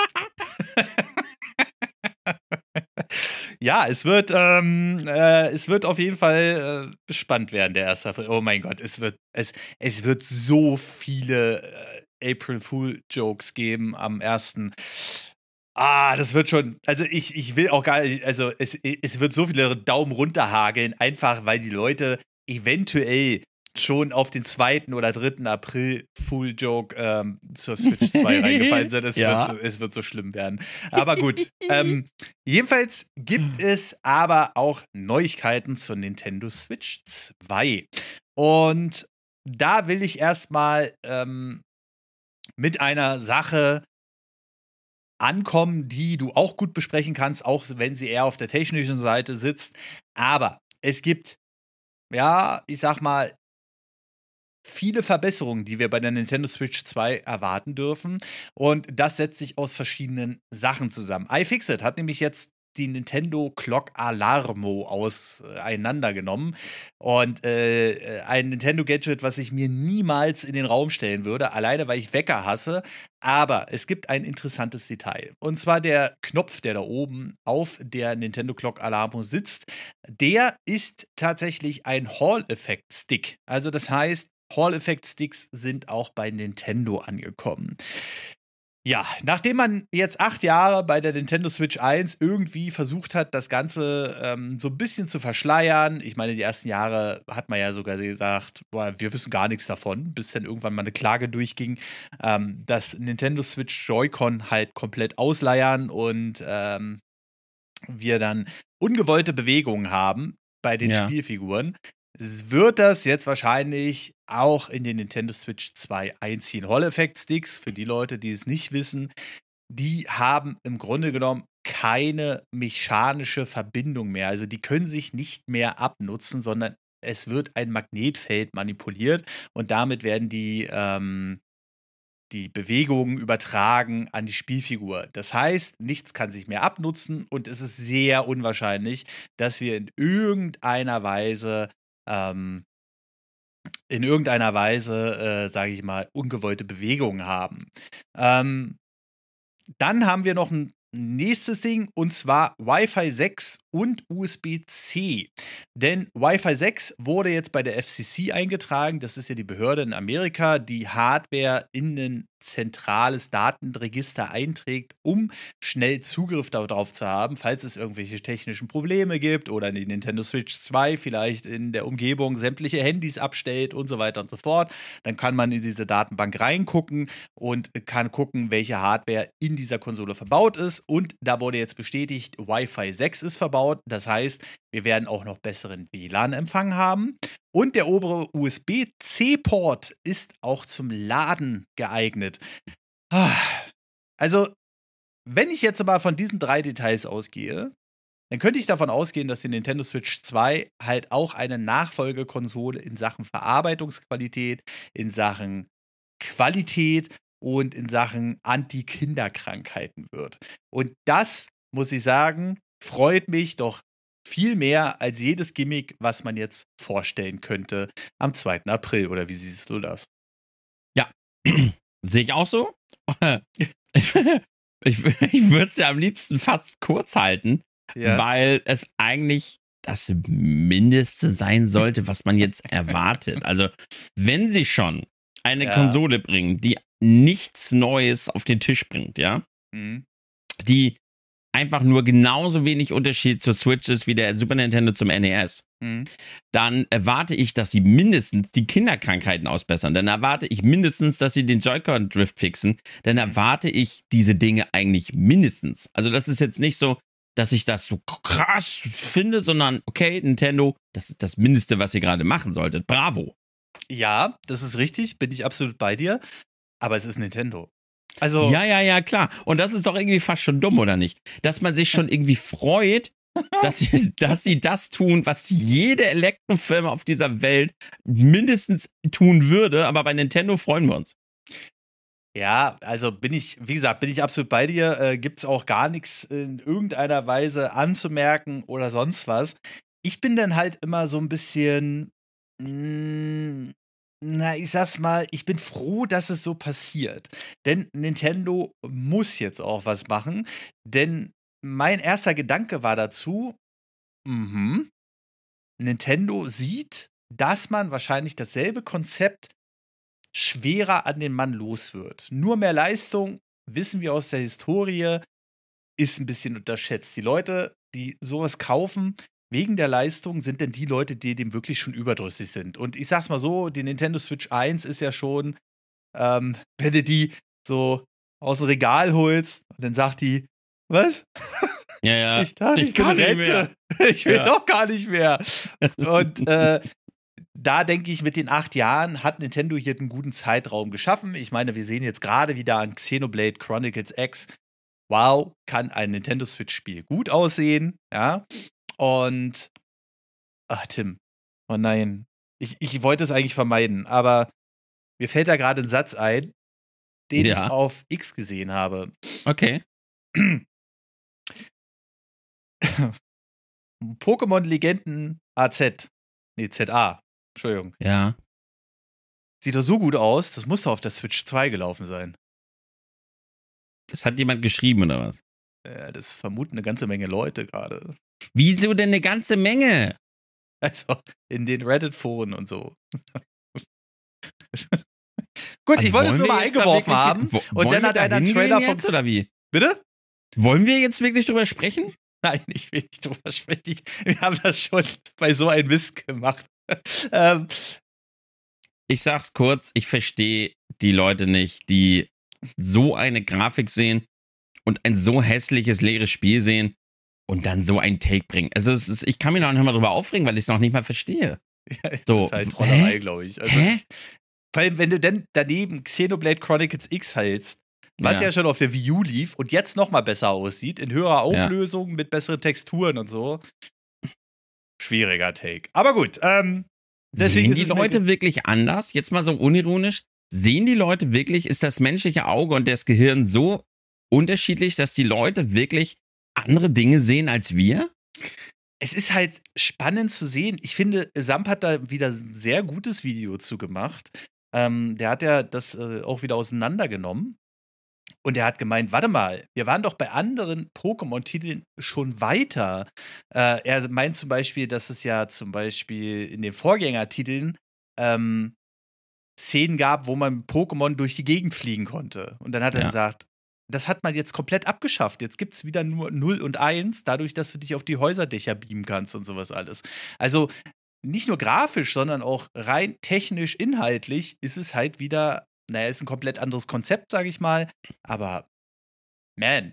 Ja, es wird auf jeden Fall spannend werden, der 1. April. Oh mein Gott, es wird so viele April Fool Jokes geben am 1. Das wird schon, also ich will auch gar nicht, also es wird so viele Daumen runter hageln, einfach weil die Leute eventuell schon auf den 2. oder 3. April Fool Joke zur Switch 2 reingefallen sind. Es wird so schlimm werden. Aber gut. Jedenfalls gibt es aber auch Neuigkeiten zur Nintendo Switch 2. Und da will ich erstmal mit einer Sache ankommen, die du auch gut besprechen kannst, auch wenn sie eher auf der technischen Seite sitzt. Aber es gibt, ja, ich sag mal, viele Verbesserungen, die wir bei der Nintendo Switch 2 erwarten dürfen. Und das setzt sich aus verschiedenen Sachen zusammen. iFixit hat nämlich jetzt die Nintendo Clock Alarmo auseinandergenommen. Und ein Nintendo-Gadget, was ich mir niemals in den Raum stellen würde, alleine weil ich Wecker hasse. Aber es gibt ein interessantes Detail. Und zwar der Knopf, der da oben auf der Nintendo Clock Alarmo sitzt, der ist tatsächlich ein Hall-Effekt-Stick. Also das heißt, Hall-Effekt-Sticks sind auch bei Nintendo angekommen. Ja, nachdem man jetzt 8 Jahre bei der Nintendo Switch 1 irgendwie versucht hat, das Ganze so ein bisschen zu verschleiern. Ich meine, die ersten Jahre hat man ja sogar gesagt, boah, wir wissen gar nichts davon, bis dann irgendwann mal eine Klage durchging, dass Nintendo Switch Joy-Con halt komplett ausleiern und wir dann ungewollte Bewegungen haben bei den Ja. Spielfiguren. Wird das jetzt wahrscheinlich auch in den Nintendo Switch 2 einziehen. Hall-Effekt-Sticks, für die Leute, die es nicht wissen, die haben im Grunde genommen keine mechanische Verbindung mehr. Also die können sich nicht mehr abnutzen, sondern es wird ein Magnetfeld manipuliert und damit werden die Bewegungen übertragen an die Spielfigur. Das heißt, nichts kann sich mehr abnutzen und es ist sehr unwahrscheinlich, dass wir ähm, sage ich mal, ungewollte Bewegungen haben. Ähm, Dann haben wir noch ein nächstes Ding und zwar Wi-Fi 6 und USB-C. Denn Wi-Fi 6 wurde jetzt bei der FCC eingetragen. Das ist ja die Behörde in Amerika, die Hardware in ein zentrales Datenregister einträgt, um schnell Zugriff darauf zu haben, falls es irgendwelche technischen Probleme gibt oder die Nintendo Switch 2 vielleicht in der Umgebung sämtliche Handys abstellt und so weiter und so fort. Dann kann man in diese Datenbank reingucken und kann gucken, welche Hardware in dieser Konsole verbaut ist. Und da wurde jetzt bestätigt, Wi-Fi 6 ist verbaut. Das heißt, wir werden auch noch besseren WLAN-Empfang haben. Und der obere USB-C-Port ist auch zum Laden geeignet. Also, wenn ich jetzt mal von diesen 3 Details ausgehe, dann könnte ich davon ausgehen, dass die Nintendo Switch 2 halt auch eine Nachfolgekonsole in Sachen Verarbeitungsqualität, in Sachen Qualität und in Sachen Anti-Kinderkrankheiten wird. Und das, muss ich sagen, freut mich doch viel mehr als jedes Gimmick, was man jetzt vorstellen könnte am 2. April. Oder wie siehst du das? Ja, sehe ich auch so. Ich würde es ja am liebsten fast kurz halten, Ja. weil es eigentlich das Mindeste sein sollte, was man jetzt erwartet. Also, wenn sie schon eine Konsole bringen, die nichts Neues auf den Tisch bringt, ja, die einfach nur genauso wenig Unterschied zur Switch ist wie der Super Nintendo zum NES, dann erwarte ich, dass sie mindestens die Kinderkrankheiten ausbessern. Dann erwarte ich mindestens, dass sie den Joy-Con-Drift fixen. Dann erwarte ich diese Dinge eigentlich mindestens. Also das ist jetzt nicht so, dass ich das so krass finde, sondern okay, Nintendo, das ist das Mindeste, was ihr gerade machen solltet. Bravo. Ja, das ist richtig, bin ich absolut bei dir. Aber es ist Nintendo. Also, Ja, klar. Und das ist doch irgendwie fast schon dumm, oder nicht? Dass man sich schon irgendwie freut, dass sie das tun, was jede Elektrofirma auf dieser Welt mindestens tun würde. Aber bei Nintendo freuen wir uns. ja, also wie gesagt, bin ich absolut bei dir. Gibt es auch gar nichts in irgendeiner Weise anzumerken oder sonst was. Ich bin dann halt immer so ein bisschen, ich sag's mal, ich bin froh, dass es so passiert. Denn Nintendo muss jetzt auch was machen. Denn mein erster Gedanke war dazu, Nintendo sieht, dass man wahrscheinlich dasselbe Konzept schwerer an den Mann los wird. Nur mehr Leistung, wissen wir aus der Historie, ist ein bisschen unterschätzt. Die Leute, die sowas kaufen, wegen der Leistung, sind denn die Leute, die dem wirklich schon überdrüssig sind. Und ich sag's mal so, die Nintendo Switch 1 ist ja schon, wenn du die so aus dem Regal holst, dann sagt die, was? Ja. Ich dachte, ich bin Rente. Ich will doch gar nicht mehr. Und da denke ich, mit den 8 Jahren hat Nintendo hier einen guten Zeitraum geschaffen. Ich meine, wir sehen jetzt gerade wieder an Xenoblade Chronicles X, wow, kann ein Nintendo Switch-Spiel gut aussehen, ja. Und, Tim, oh nein, ich wollte es eigentlich vermeiden, aber mir fällt da gerade ein Satz ein, den ich auf X gesehen habe. Okay. Pokémon Legenden AZ. Nee, ZA. Entschuldigung. Ja. Sieht doch so gut aus, das muss doch auf der Switch 2 gelaufen sein. Das hat jemand geschrieben, oder was? Das vermuten eine ganze Menge Leute gerade. Wieso denn eine ganze Menge? Also, in den Reddit-Foren und so. Gut, also ich wollte es nur mal eingeworfen haben. Und dann hat einer einen Trailer von. Oder wie? Bitte? Wollen wir jetzt wirklich drüber sprechen? Nein, ich will nicht drüber sprechen. Wir haben das schon bei so einem Mist gemacht. Ich sag's kurz, ich verstehe die Leute nicht, die so eine Grafik sehen und ein so hässliches, leeres Spiel sehen und dann so einen Take bringen. Also ich kann mich noch nicht mal drüber aufregen, weil ich es noch nicht mal verstehe. Ja, es ist halt Trollerei, glaube ich. Also vor allem, wenn du dann daneben Xenoblade Chronicles X hältst, was ja schon auf der Wii U lief und jetzt noch mal besser aussieht, in höherer Auflösung, mit besseren Texturen und so. Schwieriger Take. Aber gut, sehen die Leute wirklich anders? Jetzt mal so unironisch. Sehen die Leute wirklich, ist das menschliche Auge und das Gehirn so unterschiedlich, dass die Leute wirklich andere Dinge sehen als wir? Es ist halt spannend zu sehen. Ich finde, Samp hat da wieder ein sehr gutes Video zu gemacht. Der hat ja das auch wieder auseinandergenommen. Und er hat gemeint, warte mal, wir waren doch bei anderen Pokémon-Titeln schon weiter. Er meint zum Beispiel, dass es ja zum Beispiel in den Vorgängertiteln Szenen gab, wo man mit Pokémon durch die Gegend fliegen konnte. Und dann hat er gesagt, das hat man jetzt komplett abgeschafft. Jetzt gibt es wieder nur 0 und 1, dadurch, dass du dich auf die Häuserdächer beamen kannst und sowas alles. Also nicht nur grafisch, sondern auch rein technisch, inhaltlich ist es halt wieder, ist ein komplett anderes Konzept, sage ich mal. Aber, nee,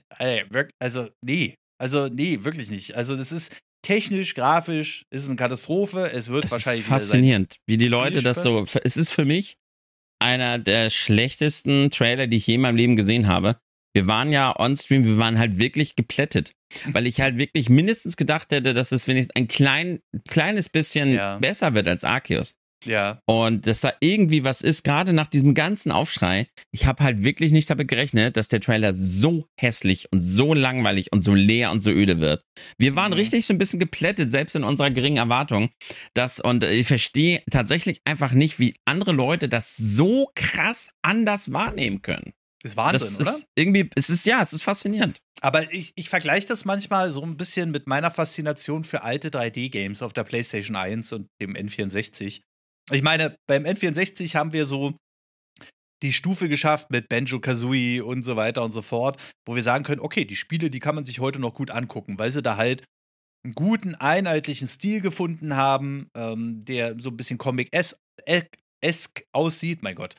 wirklich nicht. Also das ist technisch, grafisch, ist es eine Katastrophe. Es wird wahrscheinlich ist faszinierend, wie die Leute das so. Es ist für mich einer der schlechtesten Trailer, die ich je in meinem Leben gesehen habe. Wir waren ja on-stream, wir waren halt wirklich geplättet. Weil ich halt wirklich mindestens gedacht hätte, dass es wenigstens ein kleines bisschen besser wird als Arceus. Ja. Und dass da irgendwie was ist, gerade nach diesem ganzen Aufschrei. Ich habe halt wirklich nicht damit gerechnet, dass der Trailer so hässlich und so langweilig und so leer und so öde wird. Wir waren richtig so ein bisschen geplättet, selbst in unserer geringen Erwartung. Und ich verstehe tatsächlich einfach nicht, wie andere Leute das so krass anders wahrnehmen können. Das ist Wahnsinn, oder? Es ist faszinierend. Aber ich vergleiche das manchmal so ein bisschen mit meiner Faszination für alte 3D-Games auf der PlayStation 1 und dem N64. Ich meine, beim N64 haben wir so die Stufe geschafft mit Banjo-Kazooie und so weiter und so fort, wo wir sagen können, okay, die Spiele, die kann man sich heute noch gut angucken, weil sie da halt einen guten, einheitlichen Stil gefunden haben, der so ein bisschen Comic-esque aussieht, mein Gott.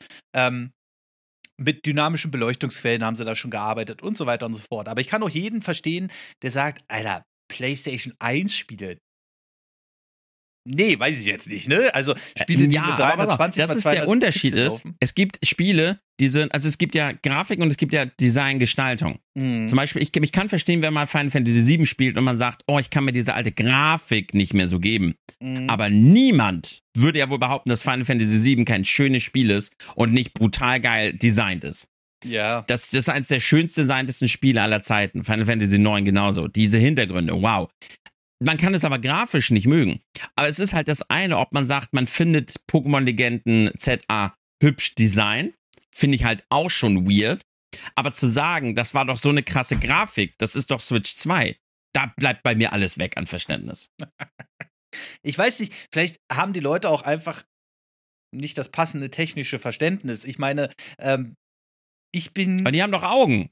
Mit dynamischen Beleuchtungsquellen haben sie da schon gearbeitet und so weiter und so fort. Aber ich kann auch jeden verstehen, der sagt, Alter, PlayStation 1 Spiele. Nee, weiß ich jetzt nicht, ne? Also Spiele, die mit 320 das ist der Unterschied ist, es gibt Spiele, es gibt ja Grafik und es gibt ja Design-Gestaltung. Zum Beispiel, ich kann verstehen, wenn man Final Fantasy 7 spielt und man sagt, oh, ich kann mir diese alte Grafik nicht mehr so geben. Aber niemand würde ja wohl behaupten, dass Final Fantasy 7 kein schönes Spiel ist und nicht brutal geil designt ist. Ja. Das ist eines der schönst designtesten Spiele aller Zeiten. Final Fantasy 9 genauso. Diese Hintergründe, wow. Man kann es aber grafisch nicht mögen. Aber es ist halt das eine, ob man sagt, man findet Pokémon-Legenden ZA hübsch design, finde ich halt auch schon weird. Aber zu sagen, das war doch so eine krasse Grafik, das ist doch Switch 2, da bleibt bei mir alles weg an Verständnis. Ich weiß nicht, vielleicht haben die Leute auch einfach nicht das passende technische Verständnis. Ich meine, Aber die haben doch Augen.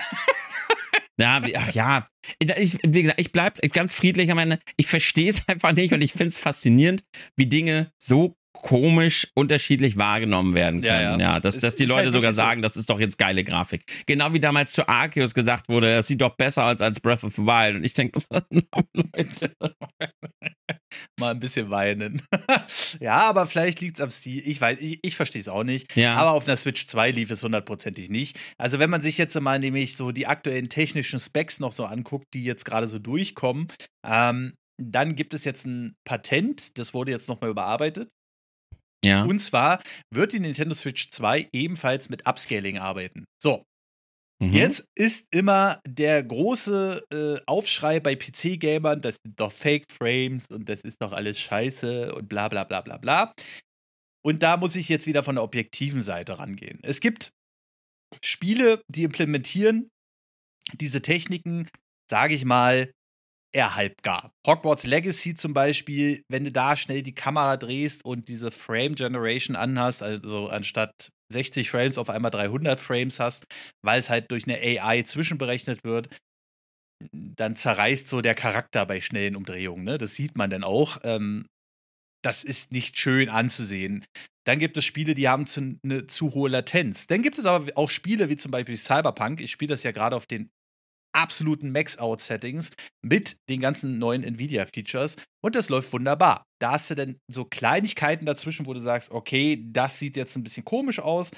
Wie gesagt, ich bleibe ganz friedlich am Ende. Ich verstehe es einfach nicht und ich finde es faszinierend, wie Dinge so komisch unterschiedlich wahrgenommen werden können. Ja, dass die Leute halt sogar sagen, das ist doch jetzt geile Grafik. Genau wie damals zu Arceus gesagt wurde, das sieht doch besser als Breath of the Wild. Und ich denke, Leute. mal ein bisschen weinen. Ja, aber vielleicht liegt es am Stil. Ich weiß, ich verstehe es auch nicht. Ja. Aber auf einer Switch 2 lief es hundertprozentig nicht. Also, wenn man sich jetzt mal nämlich so die aktuellen technischen Specs noch so anguckt, die jetzt gerade so durchkommen, dann gibt es jetzt ein Patent, das wurde jetzt nochmal überarbeitet. Ja. Und zwar wird die Nintendo Switch 2 ebenfalls mit Upscaling arbeiten. So. Jetzt ist immer der große Aufschrei bei PC-Gamern, das sind doch Fake-Frames und das ist doch alles scheiße und bla bla bla bla bla. Und da muss ich jetzt wieder von der objektiven Seite rangehen. Es gibt Spiele, die implementieren diese Techniken, sage ich mal, eher halbgar. Hogwarts Legacy zum Beispiel, wenn du da schnell die Kamera drehst und diese Frame Generation anhast, also anstatt 60 Frames auf einmal 300 Frames hast, weil es halt durch eine AI zwischenberechnet wird, dann zerreißt so der Charakter bei schnellen Umdrehungen. Ne? Das sieht man dann auch. Das ist nicht schön anzusehen. Dann gibt es Spiele, die haben eine zu hohe Latenz. Dann gibt es aber auch Spiele wie zum Beispiel Cyberpunk. Ich spiele das ja gerade auf den absoluten Max-Out-Settings mit den ganzen neuen Nvidia-Features und das läuft wunderbar. Da hast du dann so Kleinigkeiten dazwischen, wo du sagst, okay, das sieht jetzt ein bisschen komisch aus,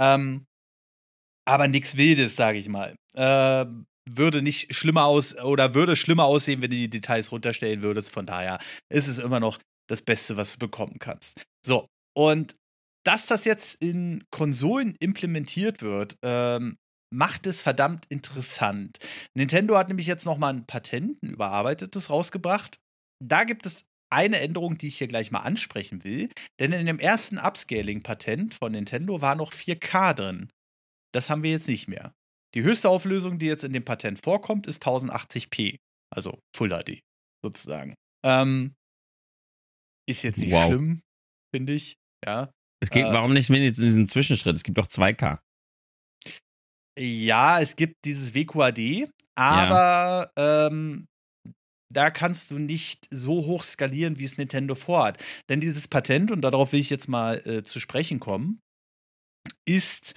aber nichts Wildes, sage ich mal. Würde nicht schlimmer würde schlimmer aussehen, wenn du die Details runterstellen würdest. Von daher ist es immer noch das Beste, was du bekommen kannst. So, und dass das jetzt in Konsolen implementiert wird, macht es verdammt interessant. Nintendo hat nämlich jetzt noch mal ein Patent, ein überarbeitetes, rausgebracht. Da gibt es eine Änderung, die ich hier gleich mal ansprechen will. Denn in dem ersten Upscaling-Patent von Nintendo war noch 4K drin. Das haben wir jetzt nicht mehr. Die höchste Auflösung, die jetzt in dem Patent vorkommt, ist 1080p. Also Full HD, sozusagen. Ist jetzt nicht schlimm, finde ich. Ja. Warum nicht wenigstens diesen Zwischenschritt? Es gibt doch 2K. Ja, es gibt dieses WQAD, aber da kannst du nicht so hoch skalieren, wie es Nintendo vorhat. Denn dieses Patent, und darauf will ich jetzt mal zu sprechen kommen, ist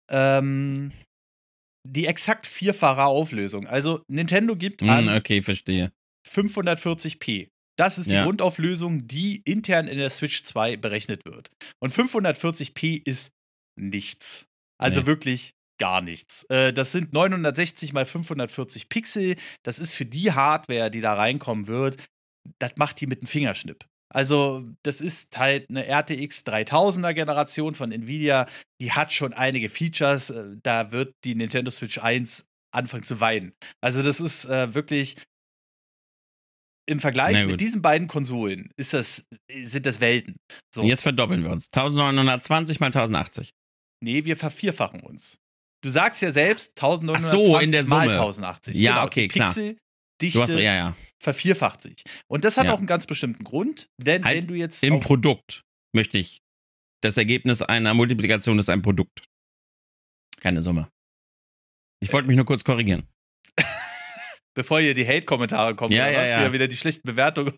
die exakt vierfache Auflösung. Also Nintendo gibt an okay, verstehe. 540p. Das ist die Grundauflösung, die intern in der Switch 2 berechnet wird. Und 540p ist nichts. Also wirklich gar nichts. Das sind 960 mal 540 Pixel. Das ist für die Hardware, die da reinkommen wird, das macht die mit einem Fingerschnipp. Also, das ist halt eine RTX 3000er Generation von Nvidia. Die hat schon einige Features. Da wird die Nintendo Switch 1 anfangen zu weinen. Also, das ist wirklich im Vergleich mit diesen beiden Konsolen sind das Welten. So. Und jetzt verdoppeln wir uns. 1920 mal 1080. Nee, wir vervierfachen uns. Du sagst ja selbst 1920 in der mal Summe. 1080. Ja, genau, okay, die Pixeldichte vervierfacht sich. Und das hat auch einen ganz bestimmten Grund, denn halt wenn du jetzt im Produkt möchte ich das Ergebnis einer Multiplikation ist ein Produkt. Keine Summe. Ich wollte mich nur kurz korrigieren. Bevor hier die Hate-Kommentare kommen, ja. wieder die schlechten Bewertungen.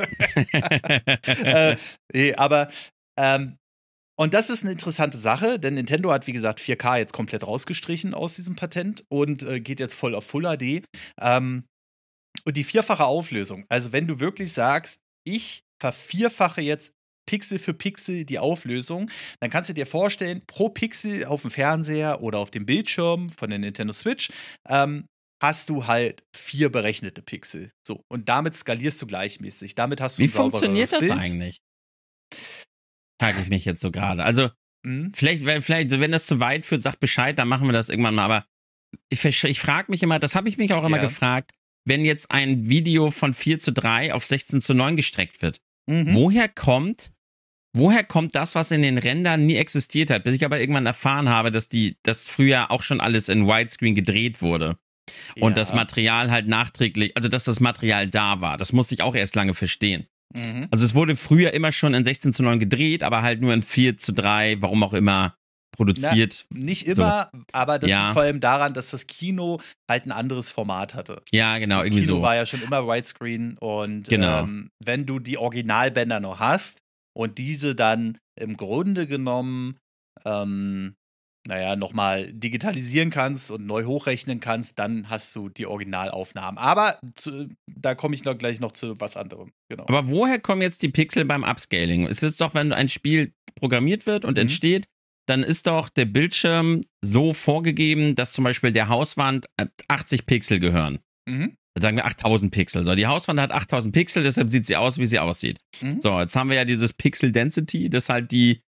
Nee, aber und das ist eine interessante Sache, denn Nintendo hat, wie gesagt, 4K jetzt komplett rausgestrichen aus diesem Patent und geht jetzt voll auf Full HD. Und die vierfache Auflösung, also wenn du wirklich sagst, ich vervierfache jetzt Pixel für Pixel die Auflösung, dann kannst du dir vorstellen, pro Pixel auf dem Fernseher oder auf dem Bildschirm von der Nintendo Switch hast du halt 4 berechnete Pixel. So, und damit skalierst du gleichmäßig. Damit hast du Wie funktioniert das eigentlich? Frage ich mich jetzt so gerade. Also, vielleicht, wenn das zu weit führt, sag Bescheid, dann machen wir das irgendwann mal. Aber ich frage mich immer, das habe ich mich auch immer gefragt, wenn jetzt ein Video von 4:3 auf 16:9 gestreckt wird, woher kommt das, was in den Rändern nie existiert hat, bis ich aber irgendwann erfahren habe, dass früher auch schon alles in Widescreen gedreht wurde. Und das Material halt nachträglich, also dass das Material da war. Das musste ich auch erst lange verstehen. Also es wurde früher immer schon in 16:9 gedreht, aber halt nur in 4:3, warum auch immer, produziert. Nicht immer, aber das liegt vor allem daran, dass das Kino halt ein anderes Format hatte. Ja, genau, das irgendwie Kino so. war ja schon immer Widescreen und wenn du die Originalbänder noch hast und diese dann im Grunde genommen naja, nochmal digitalisieren kannst und neu hochrechnen kannst, dann hast du die Originalaufnahmen. Aber da komme ich gleich noch zu was anderem. Genau. Aber woher kommen jetzt die Pixel beim Upscaling? Es ist doch, wenn ein Spiel programmiert wird und entsteht, dann ist doch der Bildschirm so vorgegeben, dass zum Beispiel der Hauswand 80 Pixel gehören. Dann sagen wir 8000 Pixel. So, die Hauswand hat 8000 Pixel, deshalb sieht sie aus, wie sie aussieht. So, jetzt haben wir ja dieses Pixel Density, dass halt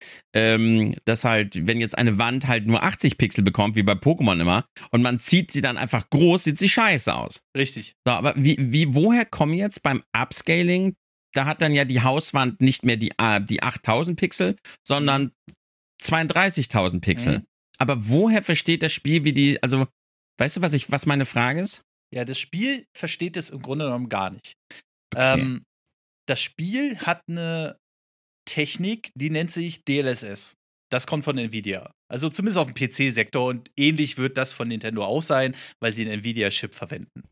wenn jetzt eine Wand halt nur 80 Pixel bekommt, wie bei Pokémon immer, und man zieht sie dann einfach groß, sieht sie scheiße aus. Richtig. So, aber woher kommen jetzt beim Upscaling, da hat dann ja die Hauswand nicht mehr die 8000 Pixel, sondern 32.000 Pixel. Aber woher versteht das Spiel, also, weißt du, was meine Frage ist? Ja, das Spiel versteht es im Grunde genommen gar nicht. Okay. Das Spiel hat eine Technik, die nennt sich DLSS. Das kommt von Nvidia. Also zumindest auf dem PC-Sektor und ähnlich wird das von Nintendo auch sein, weil sie einen Nvidia-Chip verwenden.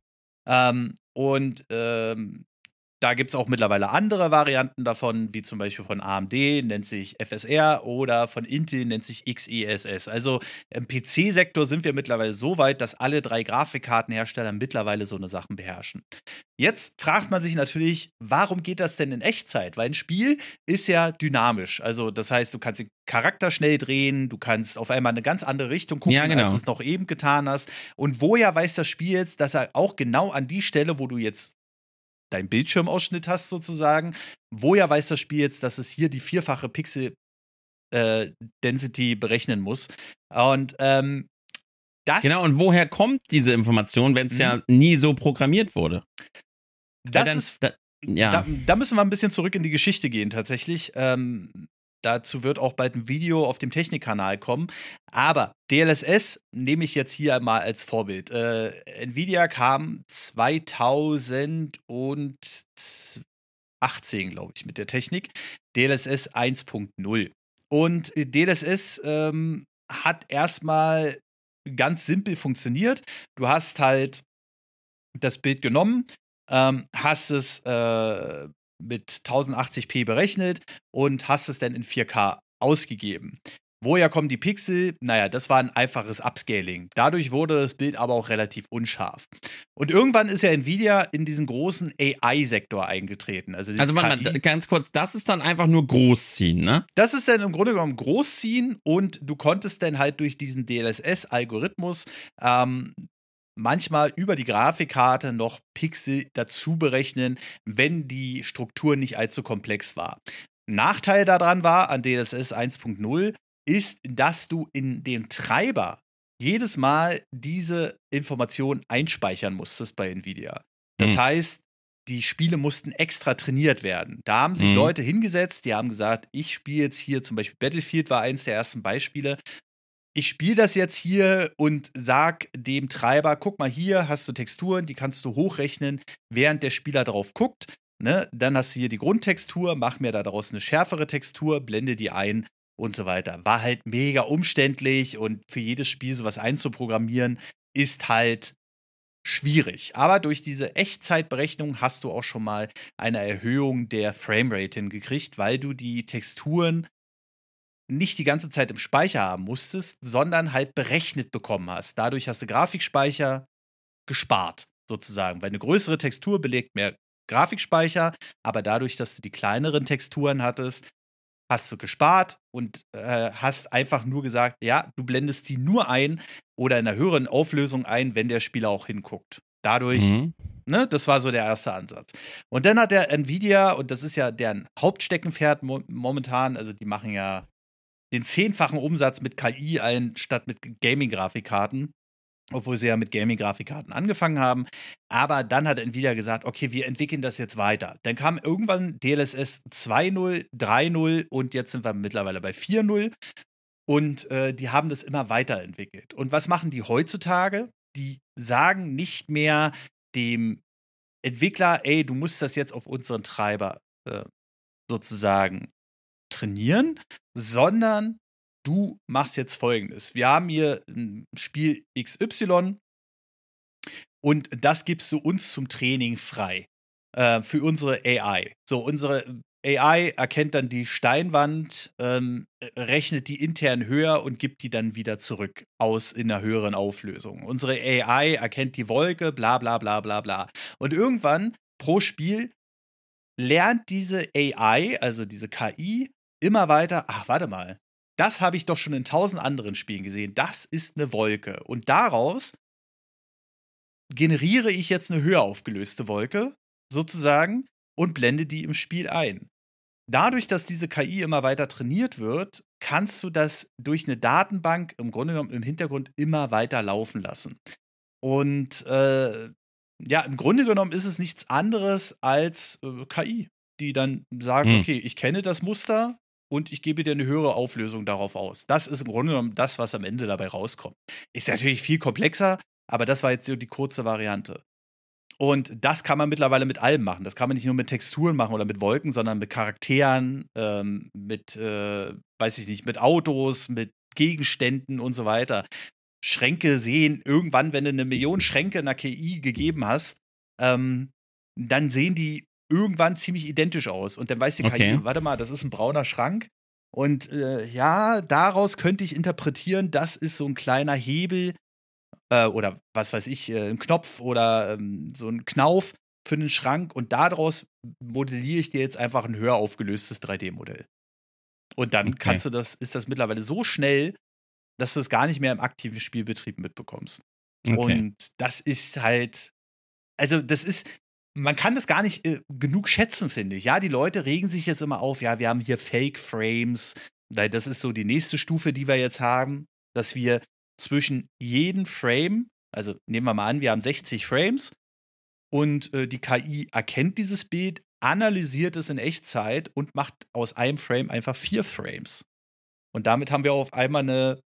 Da gibt es auch mittlerweile andere Varianten davon, wie zum Beispiel von AMD, nennt sich FSR, oder von Intel nennt sich XeSS. Also im PC-Sektor sind wir mittlerweile so weit, dass alle 3 Grafikkartenhersteller mittlerweile so eine Sachen beherrschen. Jetzt fragt man sich natürlich, warum geht das denn in Echtzeit? Weil ein Spiel ist ja dynamisch. Also das heißt, du kannst den Charakter schnell drehen, du kannst auf einmal eine ganz andere Richtung gucken, Ja, genau. als du es noch eben getan hast. Und woher weiß das Spiel jetzt, dass er auch genau an die Stelle, wo du jetzt deinen Bildschirmausschnitt hast sozusagen, woher weiß das Spiel jetzt, dass es hier die 4-fache Pixel Density berechnen muss? Und das Genau, und woher kommt diese Information, wenn es ja nie so programmiert wurde? Da müssen wir ein bisschen zurück in die Geschichte gehen, tatsächlich. Dazu wird auch bald ein Video auf dem Technikkanal kommen. Aber DLSS nehme ich jetzt hier mal als Vorbild. Nvidia kam 2018, glaube ich, mit der Technik. DLSS 1.0. Und DLSS hat erstmal ganz simpel funktioniert. Du hast halt das Bild genommen, hast es mit 1080p berechnet und hast es dann in 4K ausgegeben. Woher kommen die Pixel? Naja, das war ein einfaches Upscaling. Dadurch wurde das Bild aber auch relativ unscharf. Und irgendwann ist ja Nvidia in diesen großen AI-Sektor eingetreten. Also warte mal, ganz kurz, das ist dann einfach nur Großziehen, ne? Das ist dann im Grunde genommen Großziehen und du konntest dann halt durch diesen DLSS-Algorithmus manchmal über die Grafikkarte noch Pixel dazu berechnen, wenn die Struktur nicht allzu komplex war. Nachteil daran war an DLSS 1.0 ist, dass du in den Treiber jedes Mal diese Information einspeichern musstest bei Nvidia. Das heißt, die Spiele mussten extra trainiert werden. Da haben sich Leute hingesetzt, die haben gesagt, ich spiele jetzt hier zum Beispiel Battlefield war eins der ersten Beispiele. Ich spiele das jetzt hier und sag dem Treiber, guck mal, hier hast du Texturen, die kannst du hochrechnen, während der Spieler drauf guckt. Ne? Dann hast du hier die Grundtextur, mach mir daraus eine schärfere Textur, blende die ein und so weiter. War halt mega umständlich und für jedes Spiel sowas einzuprogrammieren, ist halt schwierig. Aber durch diese Echtzeitberechnung hast du auch schon mal eine Erhöhung der Framerate hingekriegt, weil du die Texturen nicht die ganze Zeit im Speicher haben musstest, sondern halt berechnet bekommen hast. Dadurch hast du Grafikspeicher gespart, sozusagen. Weil eine größere Textur belegt mehr Grafikspeicher, aber dadurch, dass du die kleineren Texturen hattest, hast du gespart und hast einfach nur gesagt, ja, du blendest die nur ein oder in einer höheren Auflösung ein, wenn der Spieler auch hinguckt. Dadurch, ne, das war so der erste Ansatz. Und dann hat der Nvidia, und das ist ja deren Hauptsteckenpferd momentan, also die machen ja den 10-fachen Umsatz mit KI statt mit Gaming-Grafikkarten, obwohl sie ja mit Gaming-Grafikkarten angefangen haben. Aber dann hat Nvidia gesagt, okay, wir entwickeln das jetzt weiter. Dann kam irgendwann DLSS 2.0, 3.0 und jetzt sind wir mittlerweile bei 4.0. Und die haben das immer weiterentwickelt. Und was machen die heutzutage? Die sagen nicht mehr dem Entwickler, ey, du musst das jetzt auf unseren Treiber sozusagen trainieren, sondern du machst jetzt Folgendes. Wir haben hier ein Spiel XY und das gibst du uns zum Training frei. Für unsere AI. So, AI erkennt dann die Steinwand, rechnet die intern höher und gibt die dann wieder zurück aus in einer höheren Auflösung. Unsere AI erkennt die Wolke, bla bla bla bla bla. Und irgendwann pro Spiel lernt diese AI, also diese KI, immer weiter, ach, warte mal, das habe ich doch schon in 1000 anderen Spielen gesehen. Das ist eine Wolke. Und daraus generiere ich jetzt eine höher aufgelöste Wolke, sozusagen, und blende die im Spiel ein. Dadurch, dass diese KI immer weiter trainiert wird, kannst du das durch eine Datenbank im Grunde genommen im Hintergrund immer weiter laufen lassen. Und ja, im Grunde genommen ist es nichts anderes als KI, die dann sagt, okay, ich kenne das Muster und ich gebe dir eine höhere Auflösung darauf aus. Das ist im Grunde genommen das, was am Ende dabei rauskommt. Ist natürlich viel komplexer, aber das war jetzt so die kurze Variante. Und das kann man mittlerweile mit allem machen. Das kann man nicht nur mit Texturen machen oder mit Wolken, sondern mit Charakteren, mit, weiß ich nicht, mit Autos, mit Gegenständen und so weiter. Schränke sehen irgendwann, wenn du 1 Million Schränke in der KI gegeben hast, dann sehen die irgendwann ziemlich identisch aus. Und dann weiß die KI, warte mal, das ist ein brauner Schrank. Und ja, daraus könnte ich interpretieren, das ist so ein kleiner Hebel, oder was weiß ich, ein Knopf oder so ein Knauf für einen Schrank und daraus modelliere ich dir jetzt einfach ein höher aufgelöstes 3D-Modell. Und dann ist das mittlerweile so schnell, dass du es gar nicht mehr im aktiven Spielbetrieb mitbekommst. Und das ist halt, also man kann das gar nicht genug schätzen, finde ich. Ja, die Leute regen sich jetzt immer auf, ja, wir haben hier Fake-Frames. Das ist so die nächste Stufe, die wir jetzt haben, dass wir zwischen jedem Frame, also nehmen wir mal an, wir haben 60 Frames und die KI erkennt dieses Bild, analysiert es in Echtzeit und macht aus einem Frame einfach 4 Frames. Und damit haben wir auf einmal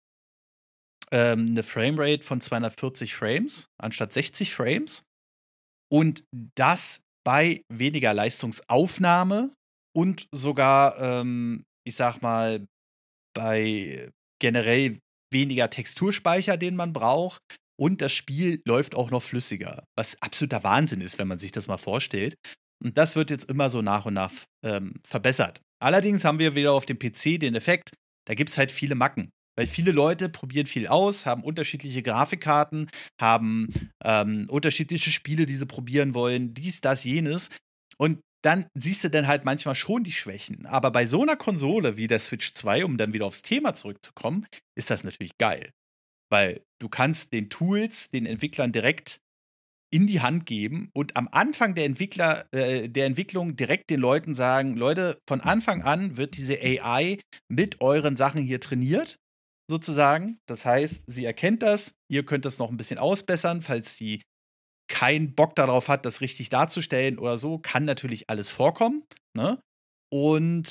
eine Framerate von 240 Frames anstatt 60 Frames. Und das bei weniger Leistungsaufnahme und sogar, ich sag mal, bei generell weniger Texturspeicher, den man braucht. Und das Spiel läuft auch noch flüssiger. Was absoluter Wahnsinn ist, wenn man sich das mal vorstellt. Und das wird jetzt immer so nach und nach verbessert. Allerdings haben wir wieder auf dem PC den Effekt, da gibt es halt viele Macken. Weil viele Leute probieren viel aus, haben unterschiedliche Grafikkarten, haben unterschiedliche Spiele, die sie probieren wollen, dies, das, jenes. Und dann siehst du dann halt manchmal schon die Schwächen. Aber bei so einer Konsole wie der Switch 2, um dann wieder aufs Thema zurückzukommen, ist das natürlich geil. Weil du kannst den Tools, den Entwicklern direkt in die Hand geben und am Anfang der Entwicklung direkt den Leuten sagen, Leute, von Anfang an wird diese AI mit euren Sachen hier trainiert, sozusagen. Das heißt, sie erkennt das, ihr könnt das noch ein bisschen ausbessern, falls sie keinen Bock darauf hat, das richtig darzustellen oder so, kann natürlich alles vorkommen. Ne? Und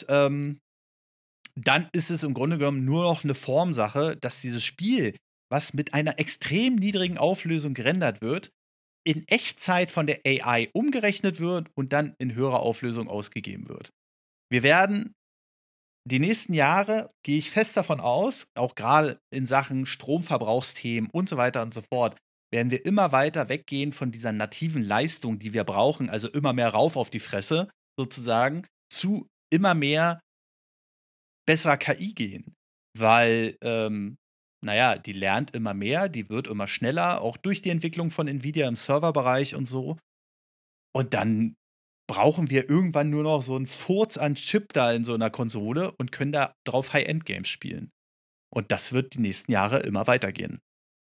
dann ist es im Grunde genommen nur noch eine Formsache, dass dieses Spiel, was mit einer extrem niedrigen Auflösung gerendert wird, in Echtzeit von der AI umgerechnet wird und dann in höherer Auflösung ausgegeben wird. Wir werden die nächsten Jahre, gehe ich fest davon aus, auch gerade in Sachen Stromverbrauchsthemen und so weiter und so fort, werden wir immer weiter weggehen von dieser nativen Leistung, die wir brauchen, also immer mehr rauf auf die Fresse, sozusagen, zu immer mehr besserer KI gehen. Weil, naja, die lernt immer mehr, die wird immer schneller, auch durch die Entwicklung von Nvidia im Serverbereich und so. Und dann brauchen wir irgendwann nur noch so einen Furz an Chip da in so einer Konsole und können da drauf High-End-Games spielen. Und das wird die nächsten Jahre immer weitergehen.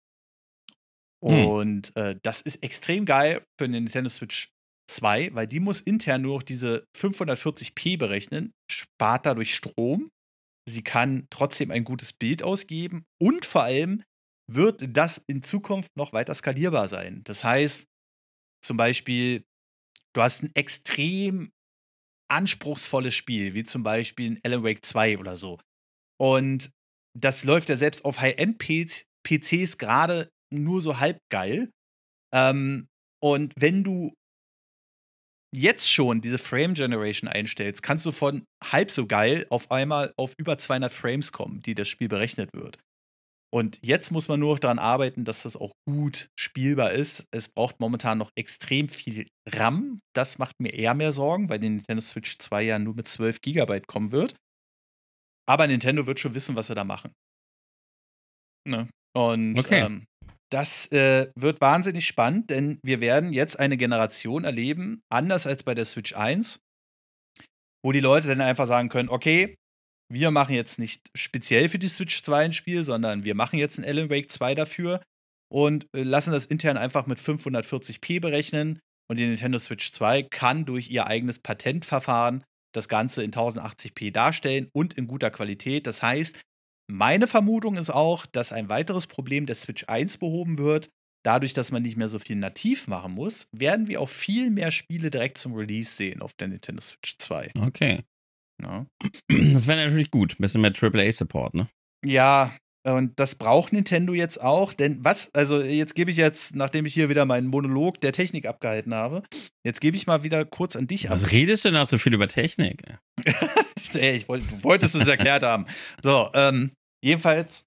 Und das ist extrem geil für eine Nintendo Switch 2, weil die muss intern nur noch diese 540p berechnen, spart dadurch Strom. Sie kann trotzdem ein gutes Bild ausgeben und vor allem wird das in Zukunft noch weiter skalierbar sein. Das heißt, zum Beispiel, du hast ein extrem anspruchsvolles Spiel, wie zum Beispiel ein Alan Wake 2 oder so. Und das läuft ja selbst auf High-End-PCs gerade nur so halb geil. Und wenn du jetzt schon diese Frame Generation einstellst, kannst du von halb so geil auf einmal auf über 200 Frames kommen, die das Spiel berechnet wird. Und jetzt muss man nur noch daran arbeiten, dass das auch gut spielbar ist. Es braucht momentan noch extrem viel RAM. Das macht mir eher mehr Sorgen, weil die Nintendo Switch 2 ja nur mit 12 Gigabyte kommen wird. Aber Nintendo wird schon wissen, was sie da machen. Ne? Und Okay. das wird wahnsinnig spannend, denn wir werden jetzt eine Generation erleben, anders als bei der Switch 1, wo die Leute dann einfach sagen können, okay, wir machen jetzt nicht speziell für die Switch 2 ein Spiel, sondern wir machen jetzt ein Alan Wake 2 dafür und lassen das intern einfach mit 540p berechnen. Und die Nintendo Switch 2 kann durch ihr eigenes Patentverfahren das Ganze in 1080p darstellen und in guter Qualität. Das heißt, meine Vermutung ist auch, dass ein weiteres Problem der Switch 1 behoben wird. Dadurch, dass man nicht mehr so viel nativ machen muss, werden wir auch viel mehr Spiele direkt zum Release sehen auf der Nintendo Switch 2. Okay. Ja. Das wäre natürlich gut. Ein bisschen mehr AAA-Support, ne? Ja, und das braucht Nintendo jetzt auch, denn also jetzt gebe ich jetzt, nachdem ich hier wieder meinen Monolog der Technik abgehalten habe, jetzt gebe ich mal wieder kurz an dich ab. Was redest du denn auch so viel über Technik? Ey, du wolltest es erklärt haben. So, jedenfalls,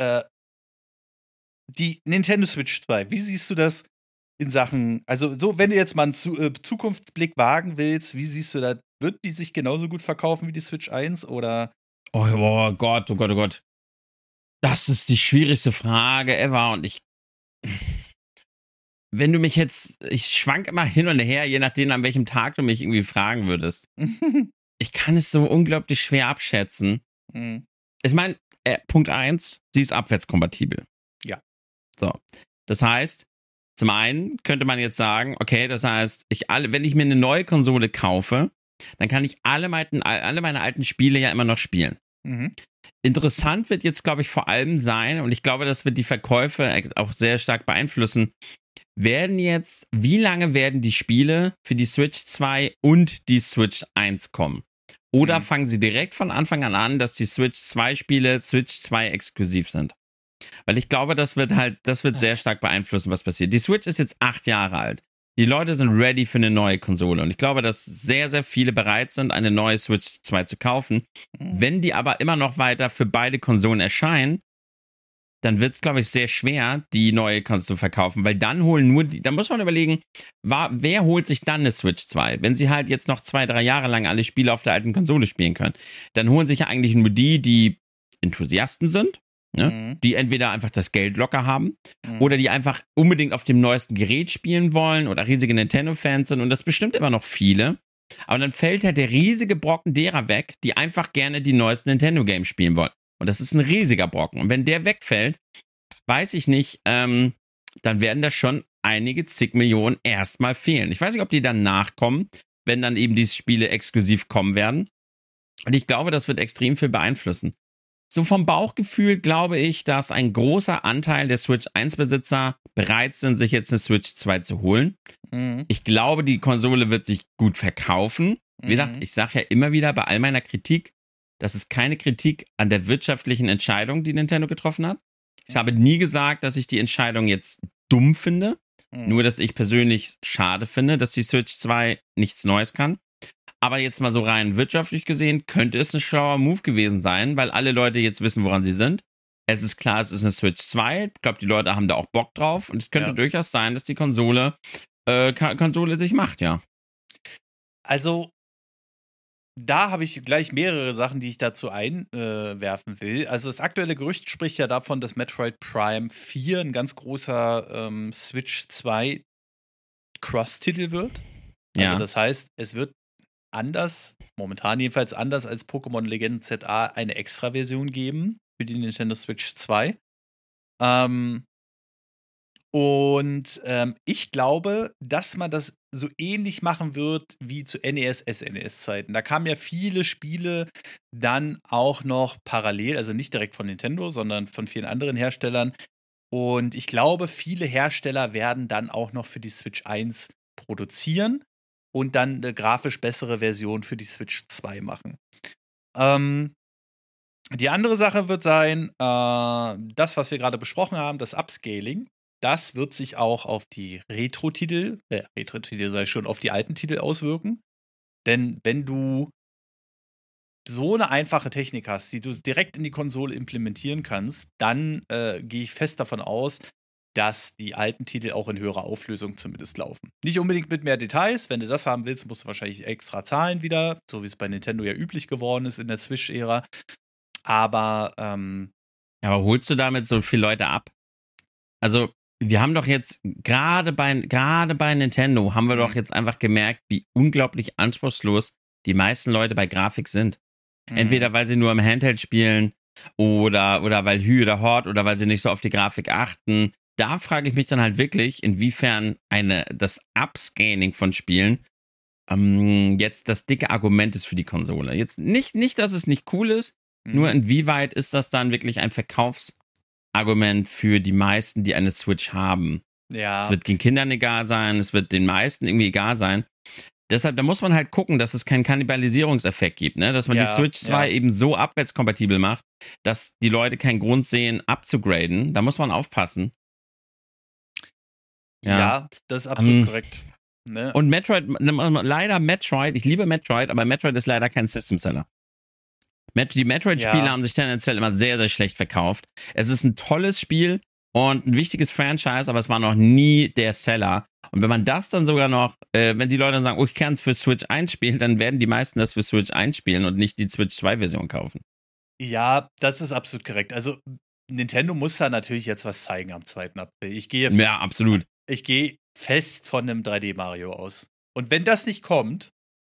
die Nintendo Switch 2, wie siehst du das in Sachen, also so, wenn du jetzt mal einen Zukunftsblick wagen willst, wie siehst du das? Wird die sich genauso gut verkaufen wie die Switch 1 oder? Oh Gott, oh Gott, oh Gott. Das ist die schwierigste Frage ever und wenn du mich jetzt, ich schwank immer hin und her, je nachdem, an welchem Tag du mich irgendwie fragen würdest. Ich kann es so unglaublich schwer abschätzen. Mhm. Ich meine, Punkt 1, sie ist abwärtskompatibel. Ja. So. Das heißt, zum einen könnte man jetzt sagen, okay, das heißt, wenn ich mir eine neue Konsole kaufe, dann kann ich alle meine alten Spiele ja immer noch spielen. Mhm. Interessant wird jetzt, glaube ich, vor allem sein, und ich glaube, das wird die Verkäufe auch sehr stark beeinflussen, wie lange werden die Spiele für die Switch 2 und die Switch 1 kommen? Oder fangen sie direkt von Anfang an, dass die Switch 2 Spiele Switch 2 exklusiv sind? Weil ich glaube, das wird sehr stark beeinflussen, was passiert. Die Switch ist jetzt 8 Jahre alt. Die Leute sind ready für eine neue Konsole. Und ich glaube, dass sehr, sehr viele bereit sind, eine neue Switch 2 zu kaufen. Wenn die aber immer noch weiter für beide Konsolen erscheinen, dann wird es, glaube ich, sehr schwer, die neue Konsole zu verkaufen, weil dann muss man überlegen, wer holt sich dann eine Switch 2? Wenn sie halt jetzt noch 2, 3 Jahre lang alle Spiele auf der alten Konsole spielen können, dann holen sich ja eigentlich nur die Enthusiasten sind, ne? Die entweder einfach das Geld locker haben oder die einfach unbedingt auf dem neuesten Gerät spielen wollen oder riesige Nintendo-Fans sind, und das bestimmt immer noch viele. Aber dann fällt halt der riesige Brocken derer weg, die einfach gerne die neuesten Nintendo-Games spielen wollen. Und das ist ein riesiger Brocken. Und wenn der wegfällt, weiß ich nicht, dann werden da schon einige zig Millionen erstmal fehlen. Ich weiß nicht, ob die dann nachkommen, wenn dann eben diese Spiele exklusiv kommen werden. Und ich glaube, das wird extrem viel beeinflussen. So vom Bauchgefühl glaube ich, dass ein großer Anteil der Switch 1-Besitzer bereit sind, sich jetzt eine Switch 2 zu holen. Ich glaube, die Konsole wird sich gut verkaufen. Wie gesagt, ich sage ja immer wieder bei all meiner Kritik, das ist keine Kritik an der wirtschaftlichen Entscheidung, die Nintendo getroffen hat. Ich habe nie gesagt, dass ich die Entscheidung jetzt dumm finde. Nur, dass ich persönlich schade finde, dass die Switch 2 nichts Neues kann. Aber jetzt mal so rein wirtschaftlich gesehen, könnte es ein schlauer Move gewesen sein, weil alle Leute jetzt wissen, woran sie sind. Es ist klar, es ist eine Switch 2. Ich glaube, die Leute haben da auch Bock drauf. Und es könnte durchaus sein, dass die Konsole sich macht, ja. Also, da habe ich gleich mehrere Sachen, die ich dazu einwerfen will. Also, das aktuelle Gerücht spricht ja davon, dass Metroid Prime 4 ein ganz großer Switch 2 Cross-Titel wird. Also, das heißt, es wird momentan jedenfalls anders als Pokémon Legenden ZA, eine Extra-Version geben für die Nintendo Switch 2. Ich glaube, dass man das so ähnlich machen wird wie zu NES, SNES-Zeiten. Da kamen ja viele Spiele dann auch noch parallel, also nicht direkt von Nintendo, sondern von vielen anderen Herstellern. Und ich glaube, viele Hersteller werden dann auch noch für die Switch 1 produzieren und dann eine grafisch bessere Version für die Switch 2 machen. Die andere Sache wird sein, das, was wir gerade besprochen haben, das Upscaling. Das wird sich auch auf die Retro-Titel sei schon, auf die alten Titel auswirken. Denn wenn du so eine einfache Technik hast, die du direkt in die Konsole implementieren kannst, dann gehe ich fest davon aus, dass die alten Titel auch in höherer Auflösung zumindest laufen. Nicht unbedingt mit mehr Details. Wenn du das haben willst, musst du wahrscheinlich extra zahlen wieder, so wie es bei Nintendo ja üblich geworden ist in der Switch-Ära. Aber Aber holst du damit so viele Leute ab? Also, wir haben doch jetzt, gerade bei Nintendo, haben wir doch jetzt einfach gemerkt, wie unglaublich anspruchslos die meisten Leute bei Grafik sind. Entweder weil sie nur im Handheld spielen oder weil Hü oder Hort oder weil sie nicht so auf die Grafik achten. Da frage ich mich dann halt wirklich, inwiefern das Upscaling von Spielen jetzt das dicke Argument ist für die Konsole. Jetzt nicht, dass es nicht cool ist, nur inwieweit ist das dann wirklich ein Verkaufsargument für die meisten, die eine Switch haben. Ja. Es wird den Kindern egal sein, es wird den meisten irgendwie egal sein. Deshalb, da muss man halt gucken, dass es keinen Kannibalisierungseffekt gibt, ne? Dass man die Switch 2 eben so abwärtskompatibel macht, dass die Leute keinen Grund sehen, abzugraden. Da muss man aufpassen. Ja, das ist absolut korrekt. Ne? Und Metroid, ich liebe Metroid, aber Metroid ist leider kein System-Seller. Die Metroid-Spiele haben sich tendenziell immer sehr, sehr schlecht verkauft. Es ist ein tolles Spiel und ein wichtiges Franchise, aber es war noch nie der Seller. Und wenn man das dann sogar noch, wenn die Leute dann sagen, ich kann es für Switch 1 spielen, dann werden die meisten das für Switch 1 spielen und nicht die Switch 2-Version kaufen. Ja, das ist absolut korrekt. Also Nintendo muss da natürlich jetzt was zeigen am 2. April. Ja, absolut. Ich gehe fest von einem 3D-Mario aus. Und wenn das nicht kommt,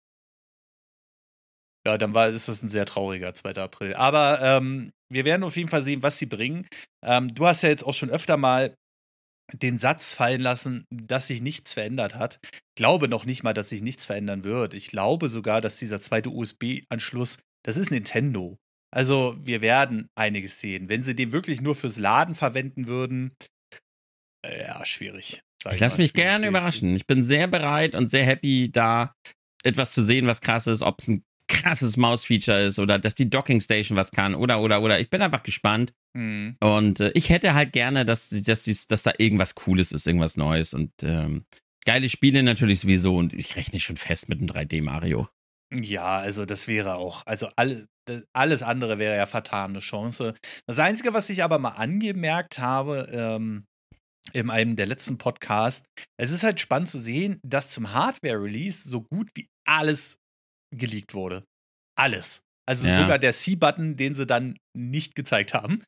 ja, dann ist das ein sehr trauriger 2. April. Aber wir werden auf jeden Fall sehen, was sie bringen. Du hast ja jetzt auch schon öfter mal den Satz fallen lassen, dass sich nichts verändert hat. Ich glaube noch nicht mal, dass sich nichts verändern wird. Ich glaube sogar, dass dieser zweite USB-Anschluss, das ist Nintendo. Also wir werden einiges sehen. Wenn sie den wirklich nur fürs Laden verwenden würden, ja, schwierig. Ich lasse mich gerne überraschen. Ich bin sehr bereit und sehr happy, da etwas zu sehen, was krass ist, ob es ein krasses Maus-Feature ist oder dass die Docking Station was kann oder. Ich bin einfach gespannt. Und ich hätte halt gerne, dass da irgendwas Cooles ist, irgendwas Neues und geile Spiele natürlich sowieso und ich rechne schon fest mit einem 3D-Mario. Ja, also das wäre auch, also alles andere wäre ja vertane Chance. Das Einzige, was ich aber mal angemerkt habe, in einem der letzten Podcasts, es ist halt spannend zu sehen, dass zum Hardware-Release so gut wie alles geleakt wurde. Alles. Also sogar der C-Button, den sie dann nicht gezeigt haben.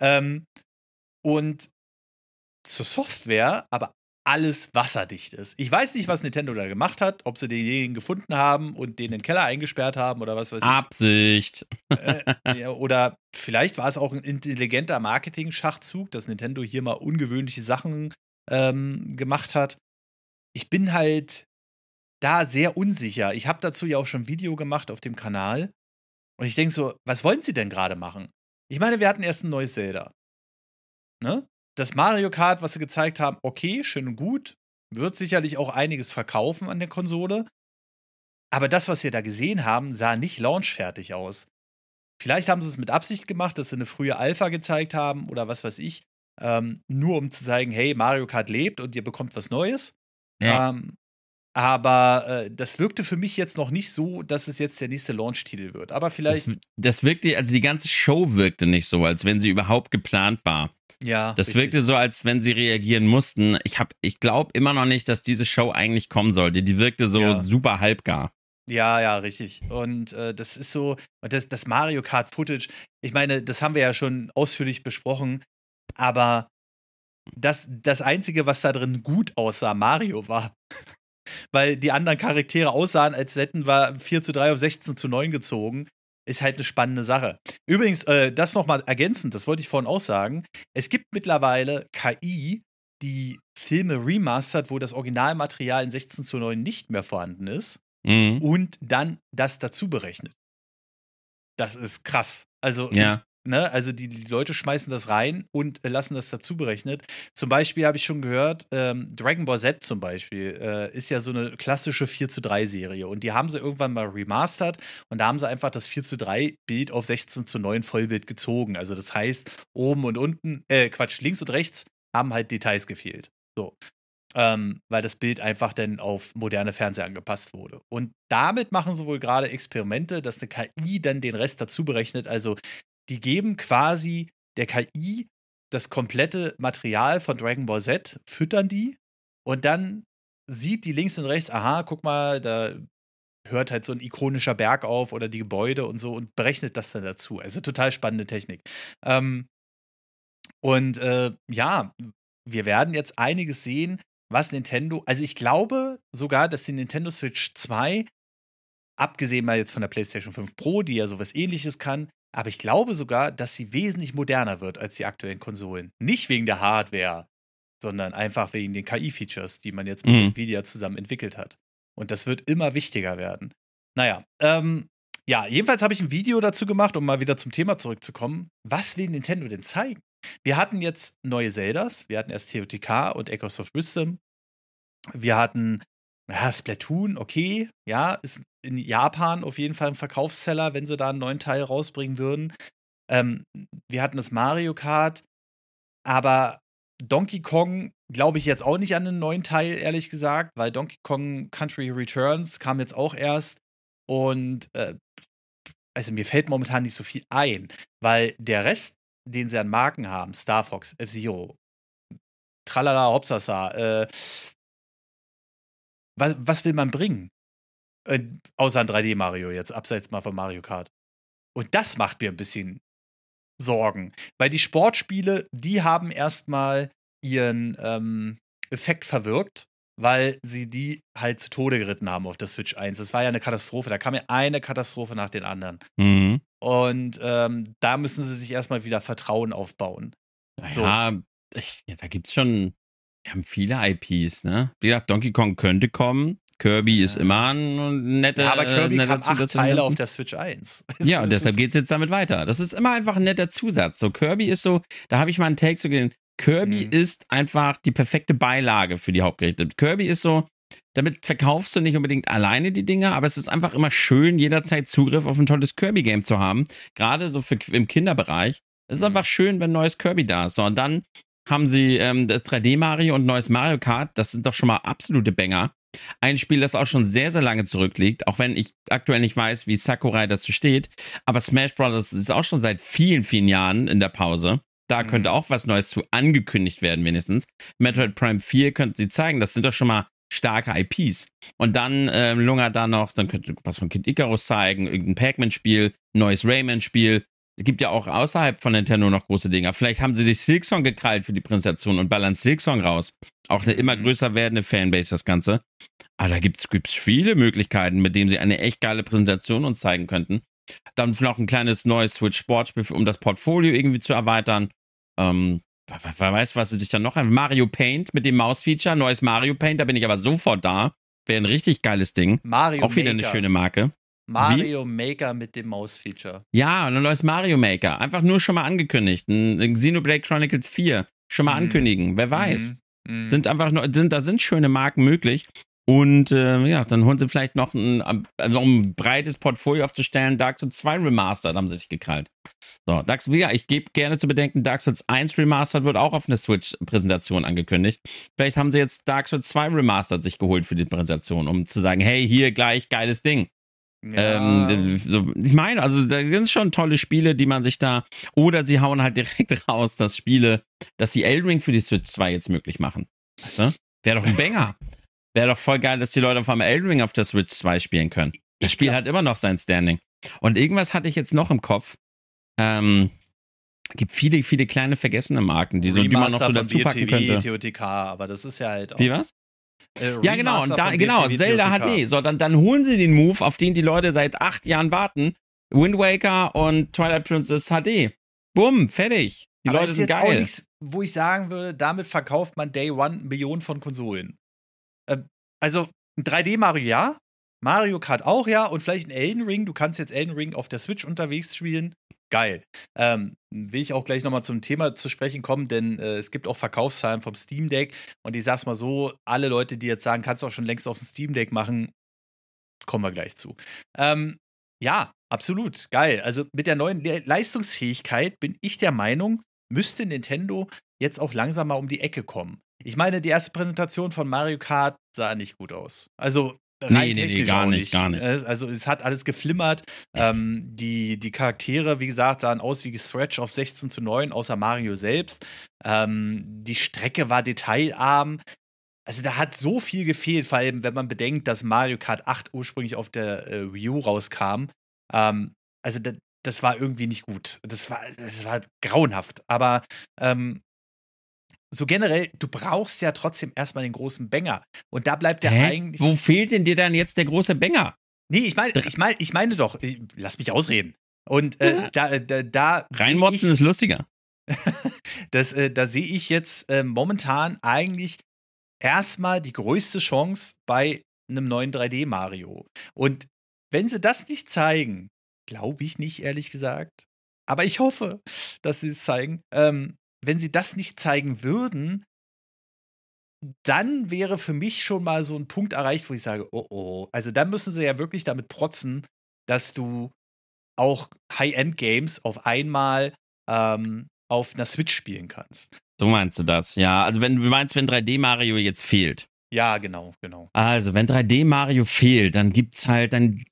Und zur Software aber alles wasserdicht ist. Ich weiß nicht, was Nintendo da gemacht hat, ob sie denjenigen gefunden haben und den in den Keller eingesperrt haben oder was weiß ich. Absicht. Oder vielleicht war es auch ein intelligenter Marketing-Schachzug, dass Nintendo hier mal ungewöhnliche Sachen gemacht hat. Ich bin halt da sehr unsicher. Ich habe dazu ja auch schon ein Video gemacht auf dem Kanal. Und ich denke so, was wollen sie denn gerade machen? Ich meine, wir hatten erst ein neues Zelda. Ne? Das Mario Kart, was sie gezeigt haben, okay, schön und gut. Wird sicherlich auch einiges verkaufen an der Konsole. Aber das, was wir da gesehen haben, sah nicht launchfertig aus. Vielleicht haben sie es mit Absicht gemacht, dass sie eine frühe Alpha gezeigt haben oder was weiß ich. Nur um zu zeigen, hey, Mario Kart lebt und ihr bekommt was Neues. Ja. Aber das wirkte für mich jetzt noch nicht so, dass es jetzt der nächste Launch-Titel wird. Aber vielleicht. Das wirkte, also die ganze Show wirkte nicht so, als wenn sie überhaupt geplant war. Ja. Das richtig. wirkte so, als wenn sie reagieren mussten. Ich glaube immer noch nicht, dass diese Show eigentlich kommen sollte. Die wirkte so super halbgar. Ja, richtig. Und das ist so, das Mario Kart-Footage, ich meine, das haben wir ja schon ausführlich besprochen, aber das Einzige, was da drin gut aussah, Mario war. Weil die anderen Charaktere aussahen, als hätten wir 4:3 auf 16:9 gezogen, ist halt eine spannende Sache. Übrigens, das nochmal ergänzend, das wollte ich vorhin auch sagen, es gibt mittlerweile KI, die Filme remastert, wo das Originalmaterial in 16:9 nicht mehr vorhanden ist. Und dann das dazu berechnet. Das ist krass. Also, also die Leute schmeißen das rein und lassen das dazu berechnet. Zum Beispiel habe ich schon gehört, Dragon Ball Z zum Beispiel ist ja so eine klassische 4:3-Serie. Und die haben sie irgendwann mal remastert und da haben sie einfach das 4:3-Bild auf 16:9 Vollbild gezogen. Also das heißt, oben und unten, links und rechts haben halt Details gefehlt. So. weil das Bild einfach dann auf moderne Fernseher angepasst wurde. Und damit machen sie wohl gerade Experimente, dass eine KI dann den Rest dazu berechnet. Also die geben quasi der KI das komplette Material von Dragon Ball Z, füttern die und dann sieht die links und rechts, aha, guck mal, da hört halt so ein ikonischer Berg auf oder die Gebäude und so und berechnet das dann dazu. Also total spannende Technik. Ja, wir werden jetzt einiges sehen, was Nintendo, also ich glaube sogar, dass die Nintendo Switch 2, abgesehen mal jetzt von der PlayStation 5 Pro, die ja sowas Ähnliches kann, aber ich glaube sogar, dass sie wesentlich moderner wird als die aktuellen Konsolen. Nicht wegen der Hardware, sondern einfach wegen den KI-Features, die man jetzt mit Nvidia zusammen entwickelt hat. Und das wird immer wichtiger werden. Naja, ja, jedenfalls habe ich ein Video dazu gemacht, um mal wieder zum Thema zurückzukommen. Was will Nintendo denn zeigen? Wir hatten jetzt neue Zeldas. Wir hatten erst TOTK und Echoes of Wisdom. Wir hatten Splatoon, okay. Ja, ist in Japan auf jeden Fall ein Verkaufsseller, wenn sie da einen neuen Teil rausbringen würden. Wir hatten das Mario Kart. Aber Donkey Kong glaube ich jetzt auch nicht an einen neuen Teil, ehrlich gesagt, weil Donkey Kong Country Returns kam jetzt auch erst. Und also mir fällt momentan nicht so viel ein, weil der Rest, den sie an Marken haben, Star Fox, F-Zero, Tralala, Hopsasa, was will man bringen? Außer ein 3D-Mario jetzt, abseits mal von Mario Kart. Und das macht mir ein bisschen Sorgen. Weil die Sportspiele, die haben erstmal ihren Effekt verwirkt, weil sie die halt zu Tode geritten haben auf der Switch 1. Das war ja eine Katastrophe. Da kam ja eine Katastrophe nach den anderen. Mhm. Und da müssen sie sich erstmal wieder Vertrauen aufbauen. Naja, da gibt's schon, wir haben viele IPs, ne? Wie gesagt, Donkey Kong könnte kommen. Kirby ist immer ein netter Ja, aber Kirby kam 8 Zusatz Teile auf der Switch 1. Ja, und deshalb geht's jetzt damit weiter. Das ist immer einfach ein netter Zusatz. So, Kirby ist so, da habe ich mal einen Take so gesehen, Kirby ist einfach die perfekte Beilage für die Hauptgerichte. Kirby ist so, damit verkaufst du nicht unbedingt alleine die Dinger, aber es ist einfach immer schön, jederzeit Zugriff auf ein tolles Kirby-Game zu haben. Gerade so im Kinderbereich. Es ist einfach schön, wenn ein neues Kirby da ist. So, und dann haben sie das 3D-Mario und neues Mario Kart. Das sind doch schon mal absolute Banger. Ein Spiel, das auch schon sehr, sehr lange zurückliegt, auch wenn ich aktuell nicht weiß, wie Sakurai dazu steht. Aber Smash Bros. Ist auch schon seit vielen, vielen Jahren in der Pause. Da könnte auch was Neues zu angekündigt werden, wenigstens. Metroid Prime 4 könnten sie zeigen. Das sind doch schon mal starke IPs. Und dann lungert da noch, dann könnte was von Kid Icarus zeigen, irgendein Pac-Man-Spiel, neues Rayman-Spiel. Es gibt ja auch außerhalb von Nintendo noch große Dinger. Vielleicht haben sie sich Silksong gekrallt für die Präsentation und ballern Silksong raus. Auch eine immer größer werdende Fanbase, das Ganze. Aber da gibt's viele Möglichkeiten, mit denen sie eine echt geile Präsentation uns zeigen könnten. Dann noch ein kleines neues Switch-Sportspiel, um das Portfolio irgendwie zu erweitern. Wer weiß, was sie sich dann noch haben. Mario Paint mit dem Maus-Feature, neues Mario Paint, da bin ich aber sofort da. Wäre ein richtig geiles Ding. Mario auch wieder Maker. Eine schöne Marke. Mario Maker mit dem Maus-Feature. Ja, und ein neues Mario Maker. Einfach nur schon mal angekündigt. Ein Xenoblade Chronicles 4. Schon mal ankündigen. Wer weiß. Da sind schöne Marken möglich. Und dann holen sie vielleicht noch ein breites Portfolio aufzustellen. Dark Souls 2 Remastered haben sie sich gekrallt. So, ich gebe gerne zu bedenken, Dark Souls 1 Remastered wird auch auf eine Switch-Präsentation angekündigt. Vielleicht haben sie jetzt Dark Souls 2 Remastered sich geholt für die Präsentation, um zu sagen, hey, hier gleich, geiles Ding. Ja. Ich meine, also da sind schon tolle Spiele, die man sich da, oder sie hauen halt direkt raus, dass die Elden Ring für die Switch 2 jetzt möglich machen. Weißt du? Wäre doch ein Banger. Wäre doch voll geil, dass die Leute auf einmal Elden Ring auf der Switch 2 spielen können. Das Spiel hat immer noch sein Standing. Und irgendwas hatte ich jetzt noch im Kopf. Gibt viele, viele kleine vergessene Marken, die man noch so dazu packen könnte. TOTK, aber das ist ja halt auch. Wie was? Ja, genau, und Zelda HD. So, dann holen sie den Move, auf den die Leute seit 8 Jahren warten. Wind Waker und Twilight Princess HD. Bumm, fertig. Die Leute sind geil. Aber ist jetzt auch nichts, wo ich sagen würde, damit verkauft man Day One Millionen von Konsolen. Also, ein 3D-Mario ja, Mario Kart auch ja und vielleicht ein Elden Ring. Du kannst jetzt Elden Ring auf der Switch unterwegs spielen. Geil. Will ich auch gleich nochmal zum Thema zu sprechen kommen, denn es gibt auch Verkaufszahlen vom Steam Deck und ich sag's mal so, alle Leute, die jetzt sagen, kannst du auch schon längst auf dem Steam Deck machen, kommen wir gleich zu. Ja, absolut, geil. Also mit der neuen Leistungsfähigkeit bin ich der Meinung, müsste Nintendo jetzt auch langsam mal um die Ecke kommen. Ich meine, die erste Präsentation von Mario Kart sah nicht gut aus. Also Nee, rein technisch gar auch nicht, gar nicht. Also es hat alles geflimmert. Die Charaktere, wie gesagt, sahen aus wie gestretched auf 16:9, außer Mario selbst. Die Strecke war detailarm. Also da hat so viel gefehlt, vor allem wenn man bedenkt, dass Mario Kart 8 ursprünglich auf der Wii U rauskam. Also das war irgendwie nicht gut. Das war grauenhaft. Aber so generell, du brauchst ja trotzdem erstmal den großen Banger. Und da bleibt der eigentlich. Wo fehlt denn dir dann jetzt der große Banger? Nee, ich meine doch, lass mich ausreden. Und da Reinmotzen ist lustiger. da sehe ich jetzt momentan eigentlich erstmal die größte Chance bei einem neuen 3D-Mario. Und wenn sie das nicht zeigen, glaube ich nicht, ehrlich gesagt. Aber ich hoffe, dass sie es zeigen. Wenn sie das nicht zeigen würden, dann wäre für mich schon mal so ein Punkt erreicht, wo ich sage, oh oh. Also dann müssen sie ja wirklich damit protzen, dass du auch High-End-Games auf einmal auf einer Switch spielen kannst. So meinst du das, ja. Also wenn du meinst, wenn 3D-Mario jetzt fehlt. Ja, genau. Also, wenn 3D-Mario fehlt, dann gibt's halt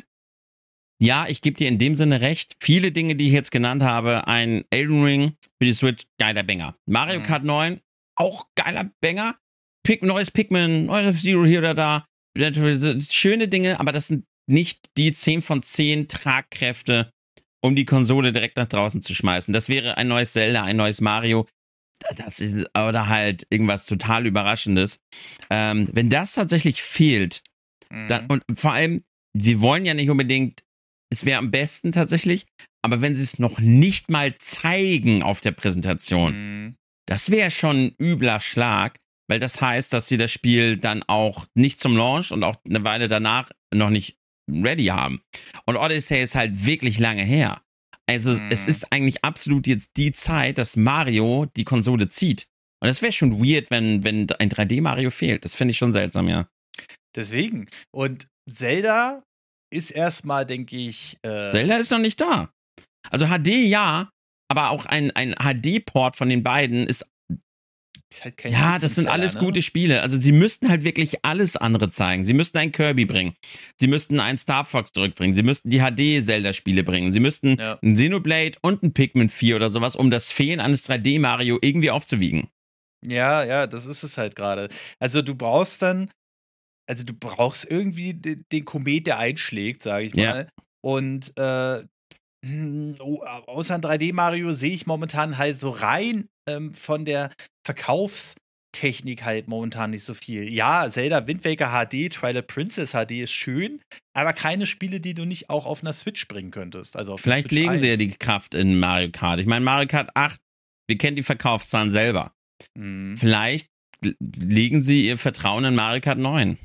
ja, ich gebe dir in dem Sinne recht. Viele Dinge, die ich jetzt genannt habe, ein Elden Ring für die Switch, geiler Banger. Mario Kart 9, auch geiler Banger. Neues Pikmin, neues Zero hier oder da. Schöne Dinge, aber das sind nicht die 10 von 10 Tragkräfte, um die Konsole direkt nach draußen zu schmeißen. Das wäre ein neues Zelda, ein neues Mario. Das ist, oder halt irgendwas total Überraschendes. Wenn das tatsächlich fehlt, dann, und vor allem, wir wollen ja nicht unbedingt, es wäre am besten tatsächlich, aber wenn sie es noch nicht mal zeigen auf der Präsentation, das wäre schon ein übler Schlag, weil das heißt, dass sie das Spiel dann auch nicht zum Launch und auch eine Weile danach noch nicht ready haben. Und Odyssey ist halt wirklich lange her. Also es ist eigentlich absolut jetzt die Zeit, dass Mario die Konsole zieht. Und das wäre schon weird, wenn ein 3D-Mario fehlt. Das finde ich schon seltsam, ja. Deswegen. Und Zelda ist erstmal, denke ich. Zelda ist noch nicht da. Also HD ja, aber auch ein HD-Port von den beiden ist halt kein ja, das sind alles gute Spiele. Also sie müssten halt wirklich alles andere zeigen. Sie müssten ein Kirby bringen. Sie müssten ein Star Fox zurückbringen. Sie müssten die HD-Zelda-Spiele bringen. Sie müssten ein Xenoblade und ein Pikmin 4 oder sowas, um das Fehlen eines 3D-Mario irgendwie aufzuwiegen. Ja, das ist es halt gerade. Also du brauchst irgendwie den Komet, der einschlägt, sage ich mal. Ja. Und außer ein 3D-Mario sehe ich momentan halt so rein von der Verkaufstechnik halt momentan nicht so viel. Ja, Zelda Wind Waker HD, Twilight Princess HD ist schön, aber keine Spiele, die du nicht auch auf einer Switch bringen könntest. Also auf Vielleicht Switch legen 1. sie ja die Kraft in Mario Kart. Ich meine, Mario Kart 8, wir kennen die Verkaufszahlen selber. Vielleicht legen sie ihr Vertrauen in Mario Kart 9.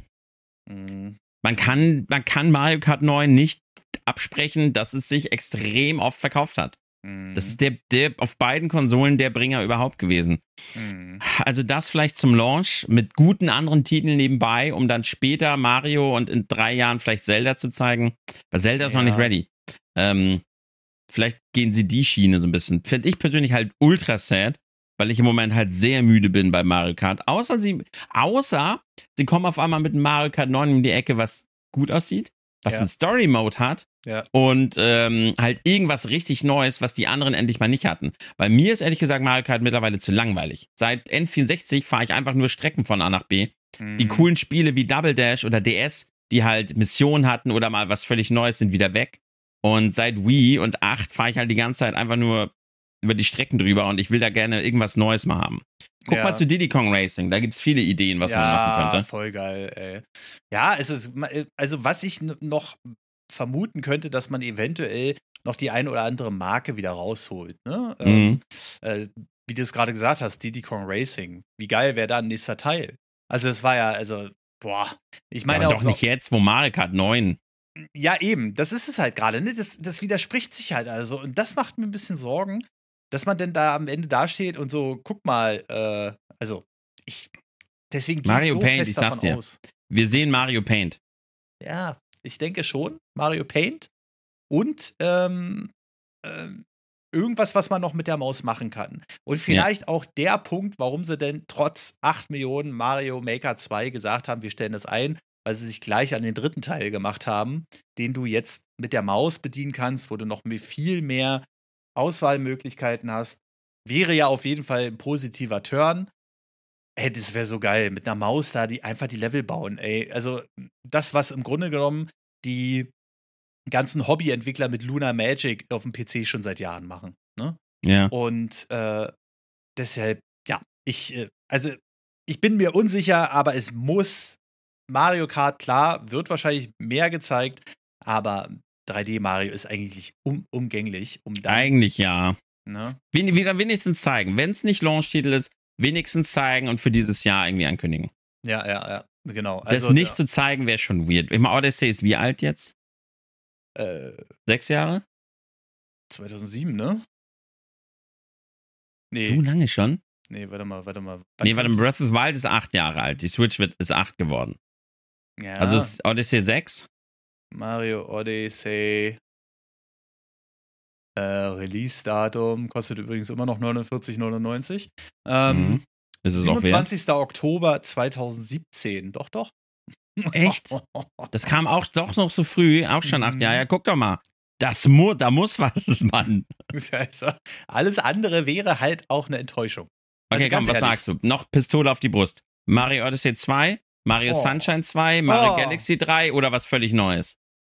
Man kann Mario Kart 9 nicht absprechen, dass es sich extrem oft verkauft hat. Das ist der auf beiden Konsolen der Bringer überhaupt gewesen. Also das vielleicht zum Launch mit guten anderen Titeln nebenbei, um dann später Mario und in 3 Jahren vielleicht Zelda zu zeigen. Weil Zelda ist noch nicht ready. Vielleicht gehen sie die Schiene so ein bisschen. Finde ich persönlich halt ultra sad, weil ich im Moment halt sehr müde bin bei Mario Kart. Außer sie kommen auf einmal mit Mario Kart 9 in die Ecke, was gut aussieht, was einen Story-Mode hat und halt irgendwas richtig Neues, was die anderen endlich mal nicht hatten. Weil mir ist ehrlich gesagt Mario Kart mittlerweile zu langweilig. Seit N64 fahre ich einfach nur Strecken von A nach B. Die coolen Spiele wie Double Dash oder DS, die halt Missionen hatten oder mal was völlig Neues, sind wieder weg. Und seit Wii und 8 fahre ich halt die ganze Zeit einfach nur über die Strecken drüber und ich will da gerne irgendwas Neues mal haben. Guck mal zu Diddy Kong Racing, da gibt es viele Ideen, was man machen könnte. Ja, voll geil, ey. Ja, also was ich noch vermuten könnte, dass man eventuell noch die eine oder andere Marke wieder rausholt, ne? Wie du es gerade gesagt hast, Diddy Kong Racing. Wie geil wäre da ein nächster Teil? Also es war ja, ich meine aber auch doch nicht jetzt, wo Mario Kart 9. Ja, eben, das ist es halt gerade, ne? Das widerspricht sich halt also. Und das macht mir ein bisschen Sorgen, dass man denn da am Ende dasteht und so, guck mal, deswegen gehe ich so Paint, fest ich sag's davon dir. aus. Wir sehen Mario Paint. Ja, ich denke schon, Mario Paint und irgendwas, was man noch mit der Maus machen kann. Und vielleicht auch der Punkt, warum sie denn trotz 8 Millionen Mario Maker 2 gesagt haben, wir stellen das ein, weil sie sich gleich an den dritten Teil gemacht haben, den du jetzt mit der Maus bedienen kannst, wo du noch viel mehr Auswahlmöglichkeiten hast. Wäre ja auf jeden Fall ein positiver Turn. Ey, das wäre so geil, mit einer Maus da einfach die Level bauen, ey. Also das, was im Grunde genommen die ganzen Hobbyentwickler mit Luna Magic auf dem PC schon seit Jahren machen, ne? Ja. Und deshalb, ja, also ich bin mir unsicher, aber es muss Mario Kart, klar, wird wahrscheinlich mehr gezeigt, aber 3D Mario ist eigentlich umgänglich, um dann, Eigentlich ja. ne? Wieder wenigstens zeigen. Wenn es nicht Launch-Titel ist, wenigstens zeigen und für dieses Jahr irgendwie ankündigen. Ja, genau. Das nicht zu zeigen wäre schon weird. Ich meine, Odyssey ist wie alt jetzt? 6 Jahre? 2007, ne? Nee. So lange schon? Nee, warte mal. Breath of the Wild ist 8 Jahre alt. Die Switch ist 8 geworden. Ja. Also ist Odyssey 6? Mario Odyssey. Release-Datum kostet übrigens immer noch 49,99. Ist es 27. Oktober 2017. Doch. Echt? Das kam auch doch noch so früh, auch schon 8 Jahre. Ja, guck doch mal. Da muss was, Mann. Alles andere wäre halt auch eine Enttäuschung. Okay, also komm, was sagst du? Noch Pistole auf die Brust. Mario Odyssey 2, Mario Sunshine 2, Mario Galaxy 3 oder was völlig Neues?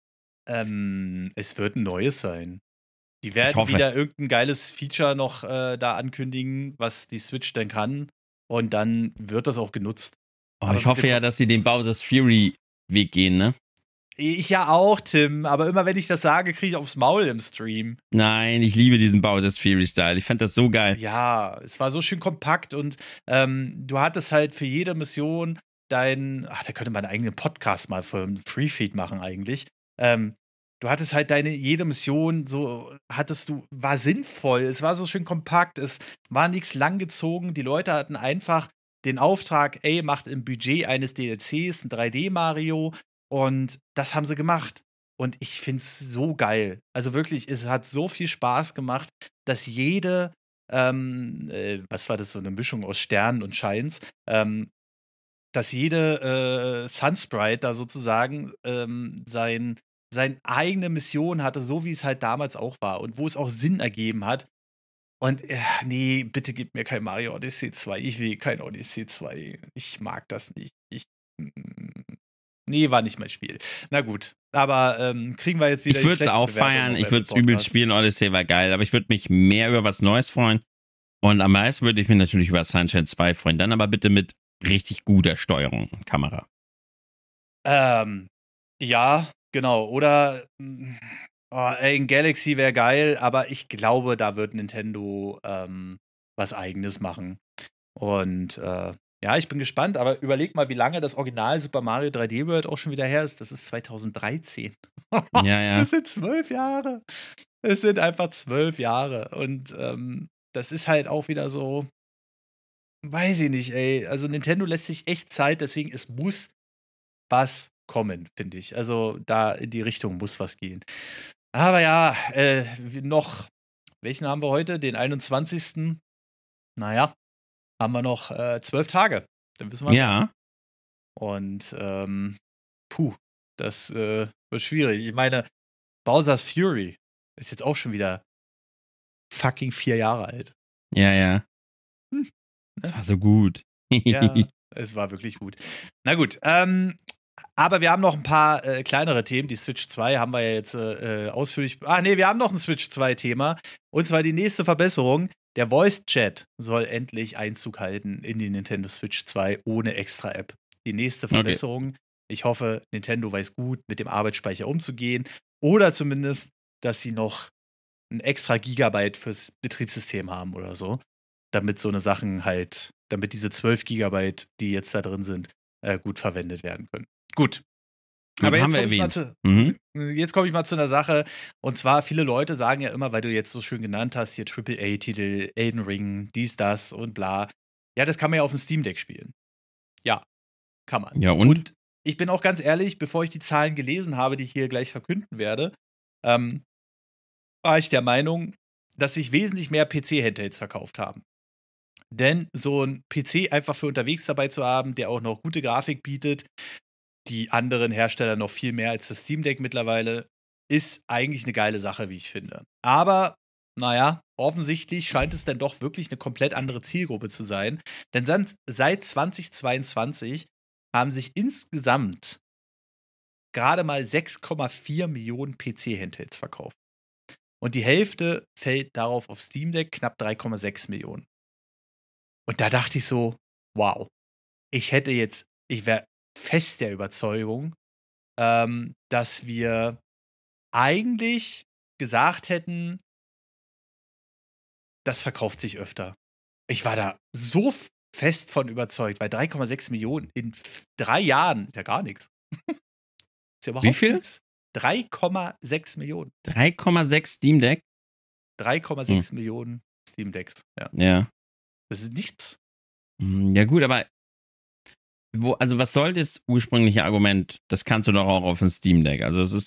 Es wird ein neues sein. Die werden wieder irgendein geiles Feature noch da ankündigen, was die Switch denn kann. Und dann wird das auch genutzt. Aber ich hoffe ja, dass sie den Bowser's Fury Weg gehen, ne? Ich ja auch, Tim. Aber immer wenn ich das sage, kriege ich aufs Maul im Stream. Nein, ich liebe diesen Bowser's Fury Style. Ich fand das so geil. Ja, es war so schön kompakt und du hattest halt für jede Mission da könnte man einen eigenen Podcast mal für einen Freefeed machen eigentlich. Du hattest halt jede Mission war sinnvoll, es war so schön kompakt, es war nichts langgezogen, die Leute hatten einfach den Auftrag, ey, macht im Budget eines DLCs ein 3D-Mario und das haben sie gemacht. Und ich find's so geil. Also wirklich, es hat so viel Spaß gemacht, dass jede, was war das, so eine Mischung aus Sternen und Scheins, dass jede Sunsprite da sozusagen seine eigene Mission hatte, so wie es halt damals auch war und wo es auch Sinn ergeben hat. Und nee, bitte gib mir kein Mario Odyssey 2. Ich will kein Odyssey 2. Ich mag das nicht. Nee, war nicht mein Spiel. Na gut, aber kriegen wir jetzt wieder. Ich würde es auch feiern, ich würde es übelst spielen. Odyssey war geil, aber ich würde mich mehr über was Neues freuen. Und am meisten würde ich mich natürlich über Sunshine 2 freuen. Dann aber bitte mit richtig guter Steuerung und Kamera. Ja, genau. Oder in Galaxy wäre geil, aber ich glaube, da wird Nintendo was Eigenes machen. Und ja, ich bin gespannt, aber überleg mal, wie lange das Original Super Mario 3D World auch schon wieder her ist. Das ist 2013. Ja. Das sind 12 Jahre. Es sind einfach 12 Jahre. Und das ist halt auch wieder so, weiß ich nicht, ey. Also Nintendo lässt sich echt Zeit, deswegen es muss was kommen, finde ich. Also da in die Richtung muss was gehen. Aber ja, welchen haben wir heute? Den 21. Naja, haben wir noch 12 Tage. Dann wissen wir. Ja. Und das wird schwierig. Ich meine, Bowser's Fury ist jetzt auch schon wieder fucking 4 Jahre alt. Ja. Das war so gut. Ja, es war wirklich gut. Na gut, aber wir haben noch ein paar kleinere Themen. Die Switch 2 haben wir ja jetzt ausführlich. Wir haben noch ein Switch 2-Thema. Und zwar die nächste Verbesserung. Der Voice-Chat soll endlich Einzug halten in die Nintendo Switch 2 ohne extra App. Die nächste Verbesserung. Okay. Ich hoffe, Nintendo weiß gut, mit dem Arbeitsspeicher umzugehen. Oder zumindest, dass sie noch ein extra Gigabyte fürs Betriebssystem haben oder so. Damit so eine Sachen halt, damit diese 12 Gigabyte, die jetzt da drin sind, gut verwendet werden können. Gut. Aber jetzt komme ich mal zu einer Sache. Und zwar, viele Leute sagen ja immer, weil du jetzt so schön genannt hast, hier AAA-Titel, Elden Ring, dies, das und bla. Ja, das kann man ja auf dem Steam Deck spielen. Ja, kann man. Ja, und ich bin auch ganz ehrlich, bevor ich die Zahlen gelesen habe, die ich hier gleich verkünden werde, war ich der Meinung, dass sich wesentlich mehr PC-Handhelds verkauft haben. Denn so ein PC einfach für unterwegs dabei zu haben, der auch noch gute Grafik bietet, die anderen Hersteller noch viel mehr als das Steam Deck mittlerweile, ist eigentlich eine geile Sache, wie ich finde. Aber, naja, offensichtlich scheint es dann doch wirklich eine komplett andere Zielgruppe zu sein. Denn seit 2022 haben sich insgesamt gerade mal 6,4 Millionen PC-Handhelds verkauft. Und die Hälfte fällt darauf auf Steam Deck, knapp 3,6 Millionen. Und da dachte ich so, wow, ich wäre fest der Überzeugung, dass wir eigentlich gesagt hätten, das verkauft sich öfter. Ich war da so fest von überzeugt, weil 3,6 Millionen in 3 Jahren ist ja gar nichts. Ist ja überhaupt Wie viel? nichts. 3,6 Millionen. 3,6 Steam Deck? 3,6 Millionen Steam Decks. Ja. Ja. Das ist nichts. Ja, gut, aber also was soll das ursprüngliche Argument? Das kannst du doch auch auf dem Steam Deck. Also, das ist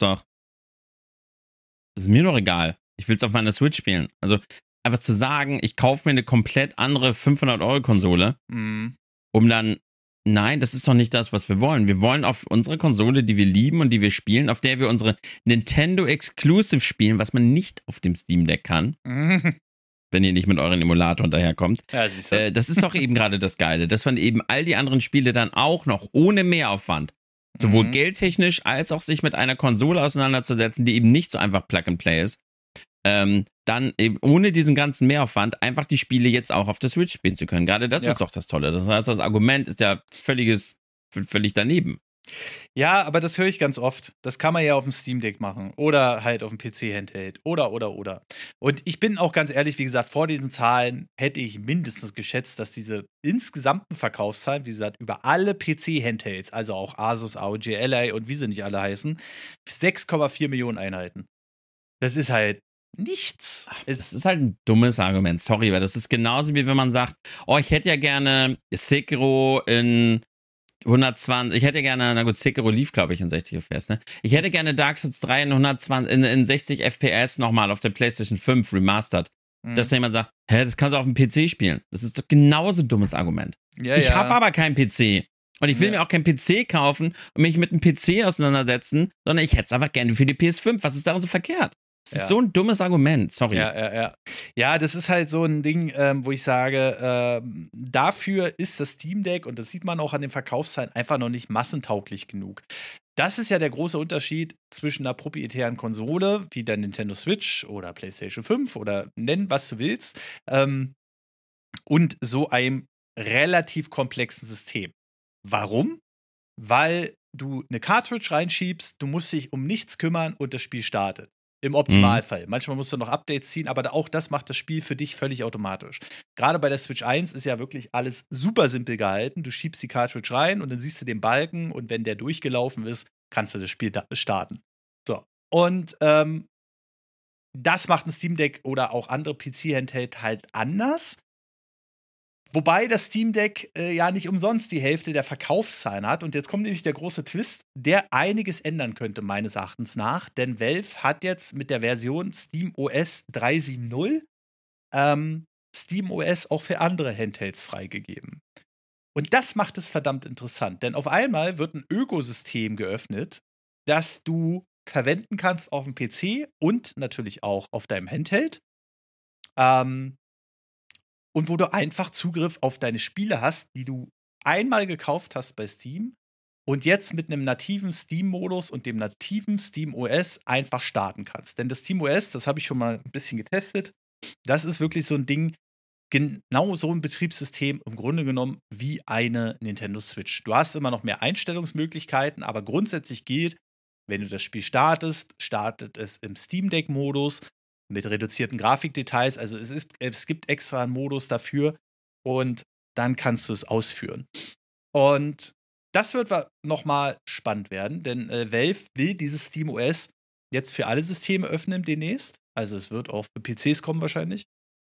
mir doch egal. Ich will es auf meiner Switch spielen. Also, einfach zu sagen, ich kaufe mir eine komplett andere 500-Euro-Konsole, um dann. Nein, das ist doch nicht das, was wir wollen. Wir wollen auf unsere Konsole, die wir lieben und die wir spielen, auf der wir unsere Nintendo Exclusive spielen, was man nicht auf dem Steam Deck kann. Wenn ihr nicht mit euren Emulatoren daherkommt. Ja, siehst du. Das ist doch eben gerade das Geile, dass man eben all die anderen Spiele dann auch noch ohne Mehraufwand, sowohl geldtechnisch als auch sich mit einer Konsole auseinanderzusetzen, die eben nicht so einfach Plug and Play ist, dann eben ohne diesen ganzen Mehraufwand einfach die Spiele jetzt auch auf der Switch spielen zu können. Gerade das ist doch das Tolle. Das heißt, das Argument ist ja völlig daneben. Ja, aber das höre ich ganz oft. Das kann man ja auf dem Steam Deck machen. Oder halt auf dem PC-Handheld. Oder. Und ich bin auch ganz ehrlich, wie gesagt, vor diesen Zahlen hätte ich mindestens geschätzt, dass diese insgesamten Verkaufszahlen, wie gesagt, über alle PC-Handhelds, also auch Asus, AOG, Ally und wie sie nicht alle heißen, 6,4 Millionen Einheiten. Das ist halt nichts. Es ist halt ein dummes Argument, sorry, weil das ist genauso wie wenn man sagt, oh, ich hätte ja gerne Sekiro in 120, ich hätte gerne, na gut, Sekiro lief, glaube ich, in 60 FPS, ne? Ich hätte gerne Dark Souls 3 in 120, in 60 FPS nochmal auf der PlayStation 5 remastered. Dass jemand sagt, das kannst du auf dem PC spielen. Das ist doch genauso ein dummes Argument. Ja, ich habe aber keinen PC. Und ich will mir auch keinen PC kaufen und mich mit einem PC auseinandersetzen, sondern ich hätte es einfach gerne für die PS5. Was ist daran so verkehrt? Das ist so ein dummes Argument, sorry. Ja, das ist halt so ein Ding, wo ich sage, dafür ist das Steam Deck, und das sieht man auch an den Verkaufszahlen, einfach noch nicht massentauglich genug. Das ist ja der große Unterschied zwischen einer proprietären Konsole, wie der Nintendo Switch oder PlayStation 5 oder nenn, was du willst, und so einem relativ komplexen System. Warum? Weil du eine Cartridge reinschiebst, du musst dich um nichts kümmern und das Spiel startet. Im Optimalfall. Manchmal musst du noch Updates ziehen, aber auch das macht das Spiel für dich völlig automatisch. Gerade bei der Switch 1 ist ja wirklich alles super simpel gehalten. Du schiebst die Cartridge rein und dann siehst du den Balken und wenn der durchgelaufen ist, kannst du das Spiel starten. So. Und das macht ein Steam Deck oder auch andere PC-Handheld halt anders. Wobei das Steam Deck ja nicht umsonst die Hälfte der Verkaufszahlen hat. Und jetzt kommt nämlich der große Twist, der einiges ändern könnte, meines Erachtens nach. Denn Valve hat jetzt mit der Version SteamOS 3.7.0 SteamOS auch für andere Handhelds freigegeben. Und das macht es verdammt interessant. Denn auf einmal wird ein Ökosystem geöffnet, das du verwenden kannst auf dem PC und natürlich auch auf deinem Handheld. Und wo du einfach Zugriff auf deine Spiele hast, die du einmal gekauft hast bei Steam und jetzt mit einem nativen Steam-Modus und dem nativen SteamOS einfach starten kannst. Denn das SteamOS, das habe ich schon mal ein bisschen getestet, das ist wirklich so ein Ding, genau so ein Betriebssystem im Grunde genommen wie eine Nintendo Switch. Du hast immer noch mehr Einstellungsmöglichkeiten, aber grundsätzlich gilt, wenn du das Spiel startest, startet es im Steam Deck-Modus mit reduzierten Grafikdetails. Also es gibt extra einen Modus dafür und dann kannst du es ausführen. Und das wird noch mal spannend werden, denn Valve will dieses SteamOS jetzt für alle Systeme öffnen demnächst. Also es wird auch für PCs kommen wahrscheinlich.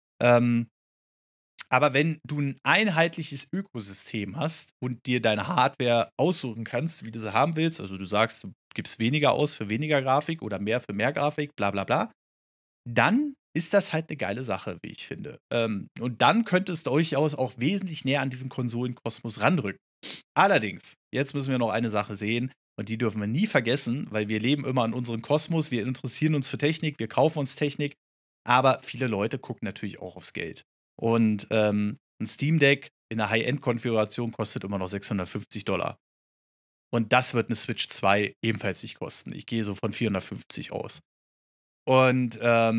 Aber wenn du ein einheitliches Ökosystem hast und dir deine Hardware aussuchen kannst, wie du sie haben willst, also du sagst, du gibst weniger aus für weniger Grafik oder mehr für mehr Grafik, bla bla bla, dann ist das halt eine geile Sache, wie ich finde. Und dann könnte es durchaus auch wesentlich näher an diesen Konsolenkosmos randrücken. Allerdings, jetzt müssen wir noch eine Sache sehen und die dürfen wir nie vergessen, weil wir leben immer in unserem Kosmos, wir interessieren uns für Technik, wir kaufen uns Technik, aber viele Leute gucken natürlich auch aufs Geld. Und ein Steam Deck in der High-End-Konfiguration kostet immer noch $650. Und das wird eine Switch 2 ebenfalls nicht kosten. Ich gehe so von 450 aus. Und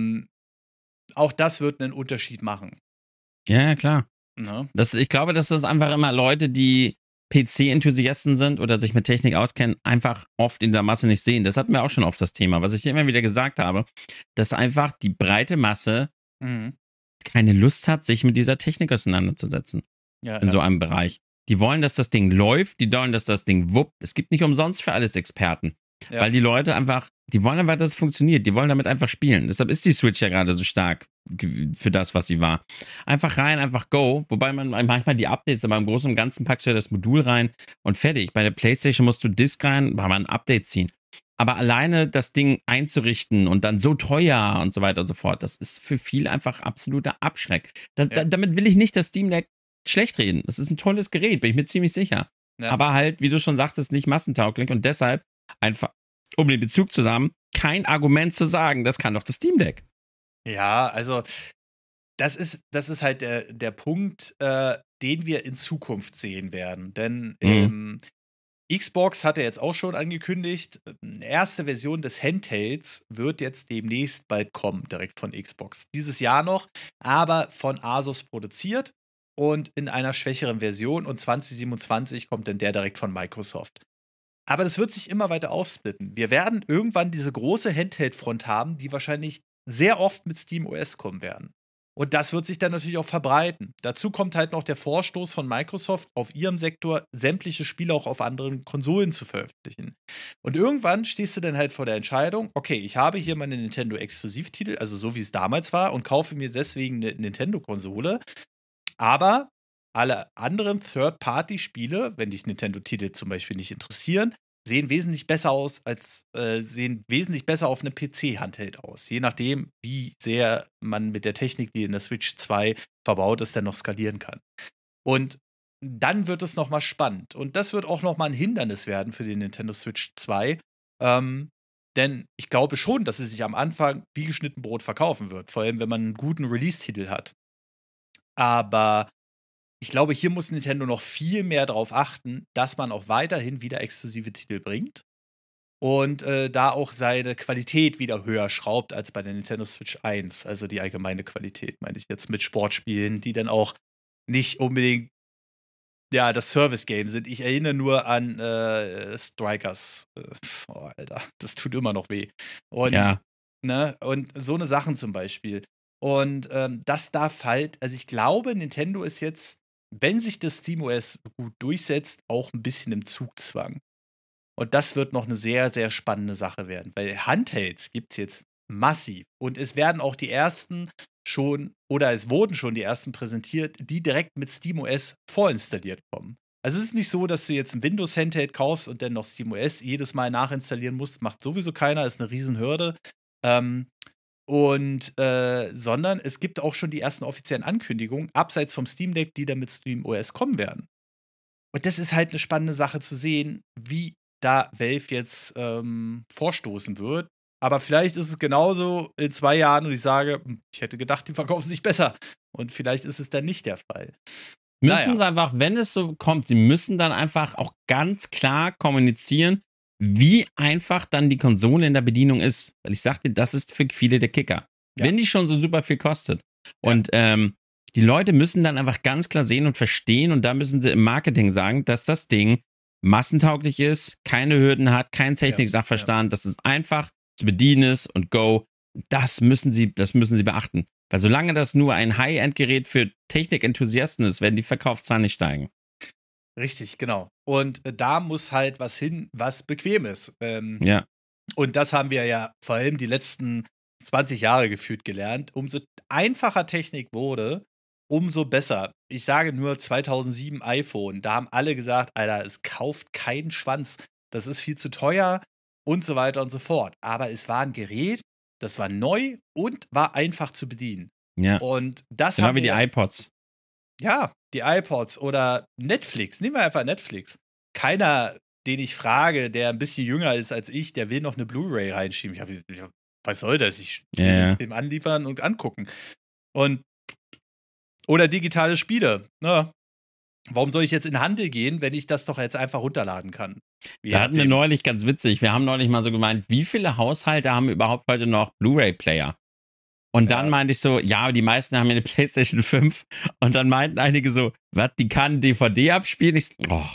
auch das wird einen Unterschied machen. Ja, klar. Ne? Ich glaube, dass das einfach immer Leute, die PC-Enthusiasten sind oder sich mit Technik auskennen, einfach oft in der Masse nicht sehen. Das hatten wir auch schon oft das Thema, was ich immer wieder gesagt habe, dass einfach die breite Masse keine Lust hat, sich mit dieser Technik auseinanderzusetzen. Ja, in so einem Bereich. Die wollen, dass das Ding läuft, die wollen, dass das Ding wuppt. Es gibt nicht umsonst für alles Experten. Ja. Weil die Leute einfach, die wollen einfach, dass es funktioniert. Die wollen damit einfach spielen. Deshalb ist die Switch ja gerade so stark für das, was sie war. Einfach rein, einfach go. Wobei man manchmal die Updates, aber im Großen und Ganzen packst du ja das Modul rein und fertig. Bei der PlayStation musst du Disk rein, mal ein Update ziehen. Aber alleine das Ding einzurichten und dann so teuer und so weiter und so fort, das ist für viele einfach absoluter Abschreck. Damit will ich nicht das Steam Deck schlecht reden. Das ist ein tolles Gerät, bin ich mir ziemlich sicher. Ja. Aber halt, wie du schon sagtest, nicht massentauglich und deshalb einfach, um den Bezug zu haben, kein Argument zu sagen, das kann doch das Steam Deck. Ja, also das ist halt der Punkt, den wir in Zukunft sehen werden. Denn Xbox hat ja jetzt auch schon angekündigt, eine erste Version des Handhelds wird jetzt demnächst bald kommen, direkt von Xbox. Dieses Jahr noch, aber von Asus produziert und in einer schwächeren Version und 2027 kommt dann der direkt von Microsoft. Aber das wird sich immer weiter aufsplitten. Wir werden irgendwann diese große Handheld-Front haben, die wahrscheinlich sehr oft mit SteamOS kommen werden. Und das wird sich dann natürlich auch verbreiten. Dazu kommt halt noch der Vorstoß von Microsoft, auf ihrem Sektor sämtliche Spiele auch auf anderen Konsolen zu veröffentlichen. Und irgendwann stehst du dann halt vor der Entscheidung, okay, ich habe hier meine Nintendo-Exklusivtitel, also so wie es damals war, und kaufe mir deswegen eine Nintendo-Konsole. Aber alle anderen Third-Party-Spiele, wenn dich Nintendo-Titel zum Beispiel nicht interessieren, sehen wesentlich besser aus sehen wesentlich besser auf einem PC-Handheld aus. Je nachdem, wie sehr man mit der Technik, die in der Switch 2 verbaut ist, dann noch skalieren kann. Und dann wird es nochmal spannend. Und das wird auch nochmal ein Hindernis werden für die Nintendo Switch 2. Denn ich glaube schon, dass sie sich am Anfang wie geschnitten Brot verkaufen wird. Vor allem, wenn man einen guten Release-Titel hat. Aber ich glaube, hier muss Nintendo noch viel mehr darauf achten, dass man auch weiterhin wieder exklusive Titel bringt und da auch seine Qualität wieder höher schraubt als bei der Nintendo Switch 1. Also die allgemeine Qualität, meine ich jetzt, mit Sportspielen, die dann auch nicht unbedingt das Service-Game sind. Ich erinnere nur an Strikers. Oh, Alter, das tut immer noch weh. Und, ja. Ne, und so eine Sachen zum Beispiel. Und das darf halt, also ich glaube, Nintendo ist jetzt, wenn sich das SteamOS gut durchsetzt, auch ein bisschen im Zugzwang. Und das wird noch eine sehr, sehr spannende Sache werden, weil Handhelds gibt es jetzt massiv. Und es werden auch die ersten schon, oder es wurden schon die ersten präsentiert, die direkt mit SteamOS vorinstalliert kommen. Also es ist nicht so, dass du jetzt ein Windows-Handheld kaufst und dann noch SteamOS jedes Mal nachinstallieren musst. Macht sowieso keiner, ist eine Riesenhürde. Sondern es gibt auch schon die ersten offiziellen Ankündigungen, abseits vom Steam Deck, die dann mit SteamOS kommen werden. Und das ist halt eine spannende Sache zu sehen, wie da Valve jetzt vorstoßen wird. Aber vielleicht ist es genauso in 2 Jahren und ich sage, ich hätte gedacht, die verkaufen sich besser. Und vielleicht ist es dann nicht der Fall. Müssen sie einfach, wenn es so kommt, sie müssen dann einfach auch ganz klar kommunizieren, wie einfach dann die Konsole in der Bedienung ist. Weil ich sagte, das ist für viele der Kicker. Ja. Wenn die schon so super viel kostet. Ja. Und die Leute müssen dann einfach ganz klar sehen und verstehen und da müssen sie im Marketing sagen, dass das Ding massentauglich ist, keine Hürden hat, kein Technik-Sachverstand, dass es einfach zu bedienen ist und go. Das müssen sie beachten. Weil solange das nur ein High-End-Gerät für Technik-Enthusiasten ist, werden die Verkaufszahlen nicht steigen. Richtig, genau. Und da muss halt was hin, was bequem ist. Ja. Und das haben wir ja vor allem die letzten 20 Jahre gefühlt gelernt. Umso einfacher Technik wurde, umso besser. Ich sage nur 2007 iPhone. Da haben alle gesagt, Alter, es kauft keinen Schwanz. Das ist viel zu teuer und so weiter und so fort. Aber es war ein Gerät, das war neu und war einfach zu bedienen. Ja. Und das Genau haben wie die wir, iPods. ja, die iPods oder Netflix. Nehmen wir einfach Netflix. Keiner, den ich frage, der ein bisschen jünger ist als ich, der will noch eine Blu-ray reinschieben. Was soll das? Ich will Ja. den Film anliefern und angucken. Und oder digitale Spiele. Ne? Warum soll ich jetzt in den Handel gehen, wenn ich das doch jetzt einfach runterladen kann? Wir hatten wir neulich ganz witzig. Wir haben neulich mal so gemeint, wie viele Haushalte haben überhaupt heute noch Blu-ray-Player? Und dann meinte ich so, ja, die meisten haben ja eine PlayStation 5. Und dann meinten einige so, was, die kann DVD abspielen? Ich so, oh.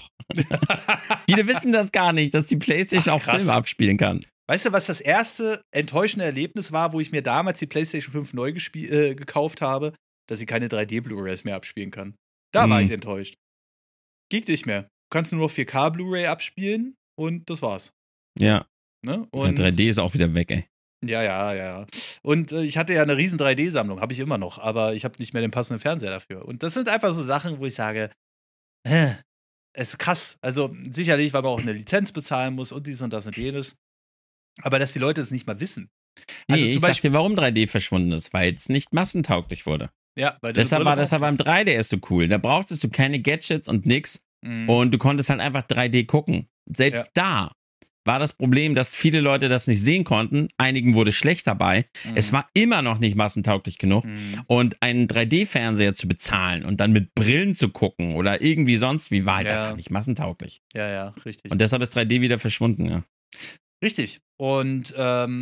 Viele wissen das gar nicht, dass die PlayStation auch Filme abspielen kann. Weißt du, was das erste enttäuschende Erlebnis war, wo ich mir damals die PlayStation 5 neu gekauft habe? Dass sie keine 3D-Blu-rays mehr abspielen kann. Da war ich enttäuscht. Geht nicht mehr. Du kannst nur noch 4K Blu-ray abspielen und das war's. Ja. Ne? Und ja, 3D ist auch wieder weg, ey. Ja. Und ich hatte ja eine riesen 3D-Sammlung, habe ich immer noch, aber ich habe nicht mehr den passenden Fernseher dafür. Und das sind einfach so Sachen, wo ich sage, es ist krass. Also sicherlich, weil man auch eine Lizenz bezahlen muss und dies und das und jenes. Aber dass die Leute es nicht mal wissen. Also Nee, ich sag dir, warum 3D verschwunden ist, weil es nicht massentauglich wurde. Ja, weil deshalb war das beim 3DS so cool. Da brauchtest du keine Gadgets und nix. Und du konntest halt einfach 3D gucken. Selbst da war das Problem, dass viele Leute das nicht sehen konnten. Einigen wurde schlecht dabei. Es war immer noch nicht massentauglich genug. Und einen 3D-Fernseher zu bezahlen und dann mit Brillen zu gucken oder irgendwie sonst wie, war halt einfach nicht massentauglich. Ja, richtig. Und deshalb ist 3D wieder verschwunden, ja. Richtig. Und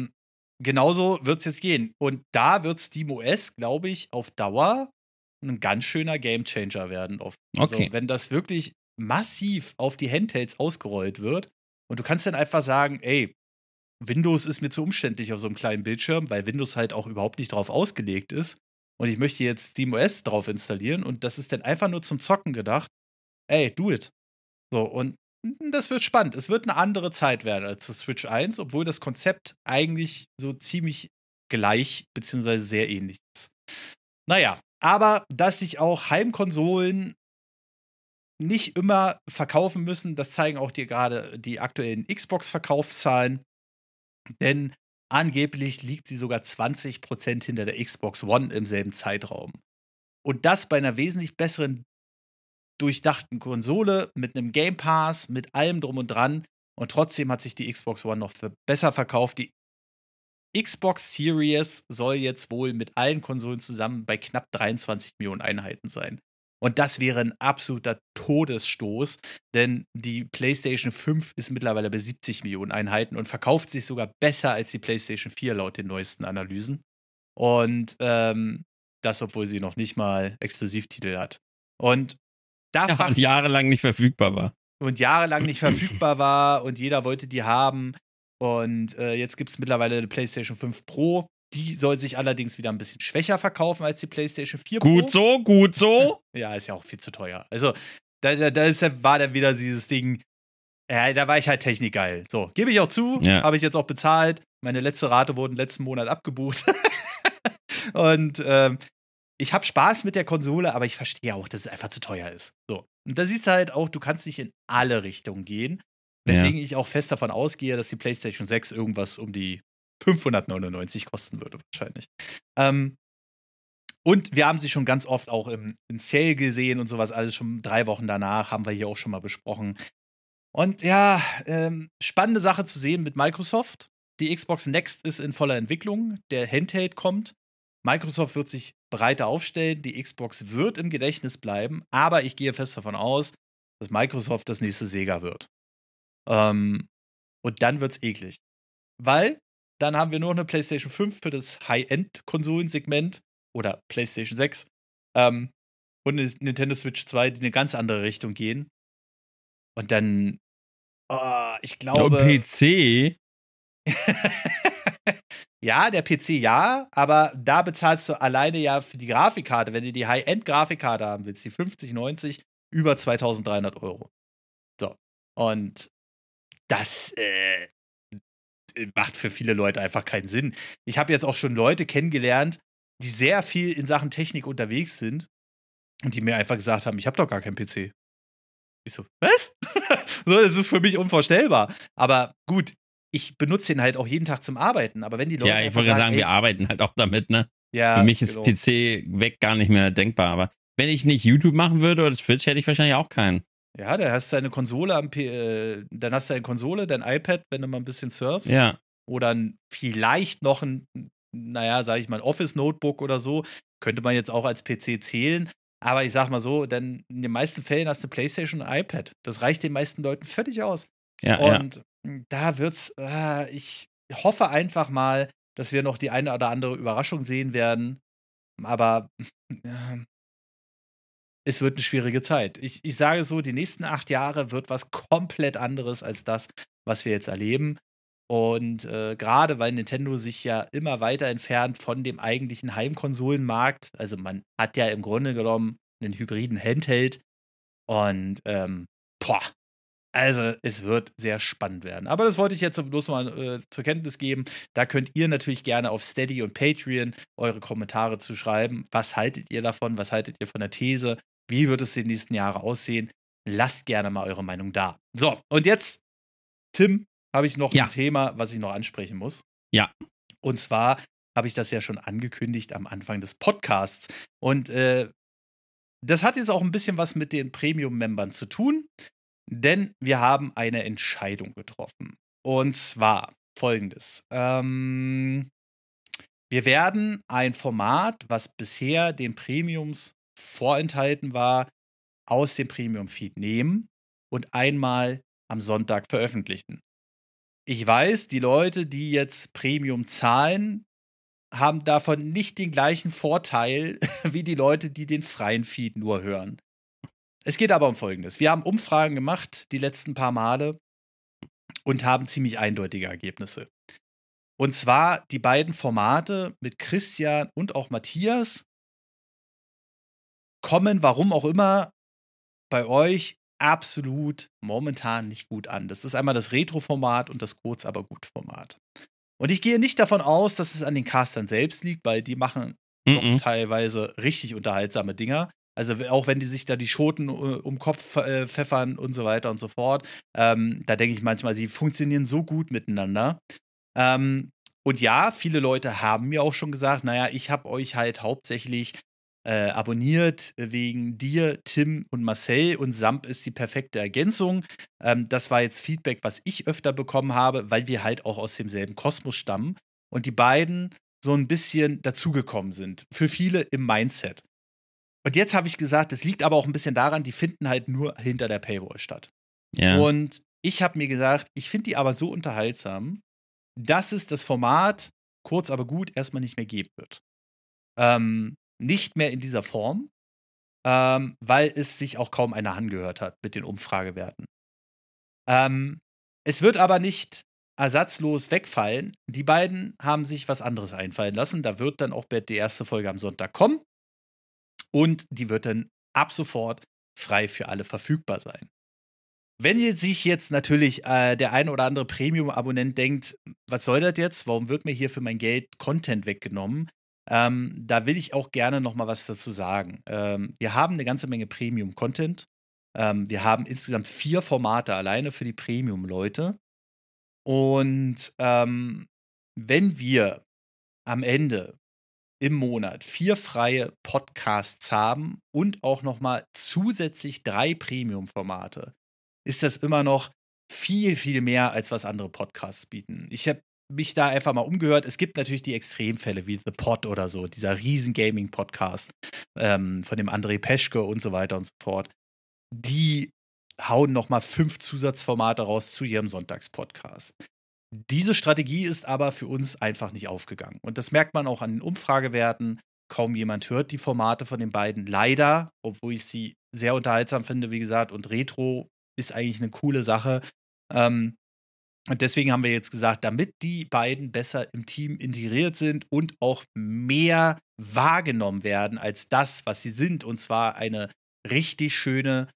genauso wird es jetzt gehen. Und da wird SteamOS, glaube ich, auf Dauer ein ganz schöner Gamechanger werden. Also, wenn das wirklich massiv auf die Handhelds ausgerollt wird und du kannst dann einfach sagen, ey, Windows ist mir zu umständlich auf so einem kleinen Bildschirm, weil Windows halt auch überhaupt nicht drauf ausgelegt ist und ich möchte jetzt SteamOS drauf installieren und das ist dann einfach nur zum Zocken gedacht. Ey, do it. So, und das wird spannend. Es wird eine andere Zeit werden als zur Switch 1, obwohl das Konzept eigentlich so ziemlich gleich bzw. sehr ähnlich ist. Naja, aber dass sich auch Heimkonsolen nicht immer verkaufen müssen, das zeigen auch dir gerade die aktuellen Xbox-Verkaufszahlen. Denn angeblich liegt sie sogar 20% hinter der Xbox One im selben Zeitraum. Und das bei einer wesentlich besseren durchdachten Konsole mit einem Game Pass, mit allem drum und dran. Und trotzdem hat sich die Xbox One noch besser verkauft. Die Xbox Series soll jetzt wohl mit allen Konsolen zusammen bei knapp 23 Millionen Einheiten sein. Und das wäre ein absoluter Todesstoß, denn die PlayStation 5 ist mittlerweile bei 70 Millionen Einheiten und verkauft sich sogar besser als die PlayStation 4 laut den neuesten Analysen. Und das, obwohl sie noch nicht mal Exklusivtitel hat. Und und jahrelang nicht verfügbar war. Und jeder wollte die haben. Und jetzt gibt es mittlerweile eine PlayStation 5 Pro. Die soll sich allerdings wieder ein bisschen schwächer verkaufen als die PlayStation 4 Pro. Gut so. Ja, ist ja auch viel zu teuer. Also, war dann wieder dieses Ding, da war ich halt technikgeil. So, gebe ich auch zu, habe ich jetzt auch bezahlt. Meine letzte Rate wurde letzten Monat abgebucht. Und ich habe Spaß mit der Konsole, aber ich verstehe auch, dass es einfach zu teuer ist. So. Und da siehst du halt auch, du kannst nicht in alle Richtungen gehen. Weswegen ich auch fest davon ausgehe, dass die PlayStation 6 irgendwas um die 599 kosten würde, wahrscheinlich. Und wir haben sie schon ganz oft auch im Sale gesehen und sowas, alles schon 3 Wochen danach, haben wir hier auch schon mal besprochen. Und ja, spannende Sache zu sehen mit Microsoft. Die Xbox Next ist in voller Entwicklung, der Handheld kommt. Microsoft wird sich breiter aufstellen, die Xbox wird im Gedächtnis bleiben, aber ich gehe fest davon aus, dass Microsoft das nächste Sega wird. Und dann wird's eklig. Weil dann haben wir nur noch eine PlayStation 5 für das High-End-Konsolensegment oder PlayStation 6 und eine Nintendo Switch 2, die in eine ganz andere Richtung gehen. Und dann, ich glaube. Und PC? Ja, der PC ja, aber da bezahlst du alleine ja für die Grafikkarte, wenn du die High-End-Grafikkarte haben willst, die 5090, über 2.300 €. So. Und das macht für viele Leute einfach keinen Sinn. Ich habe jetzt auch schon Leute kennengelernt, die sehr viel in Sachen Technik unterwegs sind und die mir einfach gesagt haben, ich habe doch gar keinen PC. Ich so, was? So, das ist für mich unvorstellbar. Aber gut, ich benutze den halt auch jeden Tag zum Arbeiten. Aber wenn die Leute Ja, ich einfach wollte gerade sagen, ey, wir arbeiten halt auch damit, ne? ja, Für mich ist genau. PC weg gar nicht mehr denkbar. Aber wenn ich nicht YouTube machen würde oder Twitch, hätte ich wahrscheinlich auch keinen. Ja, dann hast du deine Konsole dann hast du deine Konsole, dein iPad, wenn du mal ein bisschen surfst. Ja. Oder vielleicht noch naja, sage ich mal, ein Office-Notebook oder so. Könnte man jetzt auch als PC zählen. Aber ich sag mal so, dann in den meisten Fällen hast du PlayStation und iPad. Das reicht den meisten Leuten völlig aus. Ja, ja. Und da wird's, ich hoffe einfach mal, dass wir noch die eine oder andere Überraschung sehen werden. Aber äh, es wird eine schwierige Zeit. Ich sage so, die nächsten 8 Jahre wird was komplett anderes als das, was wir jetzt erleben. Und gerade weil Nintendo sich ja immer weiter entfernt von dem eigentlichen Heimkonsolenmarkt. Also man hat ja im Grunde genommen einen hybriden Handheld. Und boah, also es wird sehr spannend werden. Aber das wollte ich jetzt bloß mal zur Kenntnis geben. Da könnt ihr natürlich gerne auf Steady und Patreon eure Kommentare zu schreiben. Was haltet ihr davon? Was haltet ihr von der These? Wie wird es die nächsten Jahre aussehen? Lasst gerne mal eure Meinung da. So, und jetzt, Tim, habe ich noch Ja. ein Thema, was ich noch ansprechen muss. Ja. Und zwar habe ich das ja schon angekündigt am Anfang des Podcasts. Und das hat jetzt auch ein bisschen was mit den Premium-Membern zu tun, denn wir haben eine Entscheidung getroffen. Und zwar folgendes. Wir werden ein Format, was bisher den Premiums vorenthalten war, aus dem Premium-Feed nehmen und einmal am Sonntag veröffentlichen. Ich weiß, die Leute, die jetzt Premium zahlen, haben davon nicht den gleichen Vorteil wie die Leute, die den freien Feed nur hören. Es geht aber um Folgendes. Wir haben Umfragen gemacht die letzten paar Male und haben ziemlich eindeutige Ergebnisse. Und zwar die beiden Formate mit Christian und auch Matthias kommen, warum auch immer, bei euch absolut momentan nicht gut an. Das ist einmal das Retro-Format und das Kurz aber gut-Format. Und ich gehe nicht davon aus, dass es an den Castern selbst liegt, weil die machen doch teilweise richtig unterhaltsame Dinger. Also auch wenn die sich da die Schoten um Kopf pfeffern und so weiter und so fort. Da denke ich manchmal, sie funktionieren so gut miteinander. Und ja, viele Leute haben mir auch schon gesagt, naja, ich habe euch halt hauptsächlich abonniert wegen dir, Tim und Marcel, und Samp ist die perfekte Ergänzung. Das war jetzt Feedback, was ich öfter bekommen habe, weil wir halt auch aus demselben Kosmos stammen und die beiden so ein bisschen dazugekommen sind. Für viele im Mindset. Und jetzt habe ich gesagt, das liegt aber auch ein bisschen daran, die finden halt nur hinter der Paywall statt. Ja. Und ich habe mir gesagt, ich finde die aber so unterhaltsam, dass es das Format kurz aber gut erstmal nicht mehr geben wird. Nicht mehr in dieser Form, weil es sich auch kaum einer angehört hat mit den Umfragewerten. Es wird aber nicht ersatzlos wegfallen. Die beiden haben sich was anderes einfallen lassen. Da wird dann auch die erste Folge am Sonntag kommen. Und die wird dann ab sofort frei für alle verfügbar sein. Wenn ihr sich jetzt natürlich der ein oder andere Premium-Abonnent denkt, was soll das jetzt? Warum wird mir hier für mein Geld Content weggenommen? Da will ich auch gerne noch mal was dazu sagen. Wir haben eine ganze Menge Premium-Content. Wir haben insgesamt 4 Formate alleine für die Premium-Leute. Und wenn wir am Ende im Monat 4 freie Podcasts haben und auch noch mal zusätzlich 3 Premium-Formate, ist das immer noch viel, viel mehr, als was andere Podcasts bieten. Ich habe mich da einfach mal umgehört. Es gibt natürlich die Extremfälle wie The Pod oder so, dieser riesen Gaming-Podcast von dem André Peschke und so weiter und so fort. Die hauen noch mal 5 Zusatzformate raus zu ihrem Sonntagspodcast. Diese Strategie ist aber für uns einfach nicht aufgegangen. Und das merkt man auch an den Umfragewerten. Kaum jemand hört die Formate von den beiden. Leider, obwohl ich sie sehr unterhaltsam finde, wie gesagt, und Retro ist eigentlich eine coole Sache. Und deswegen haben wir jetzt gesagt, damit die beiden besser im Team integriert sind und auch mehr wahrgenommen werden als das, was sie sind, und zwar eine richtig schöne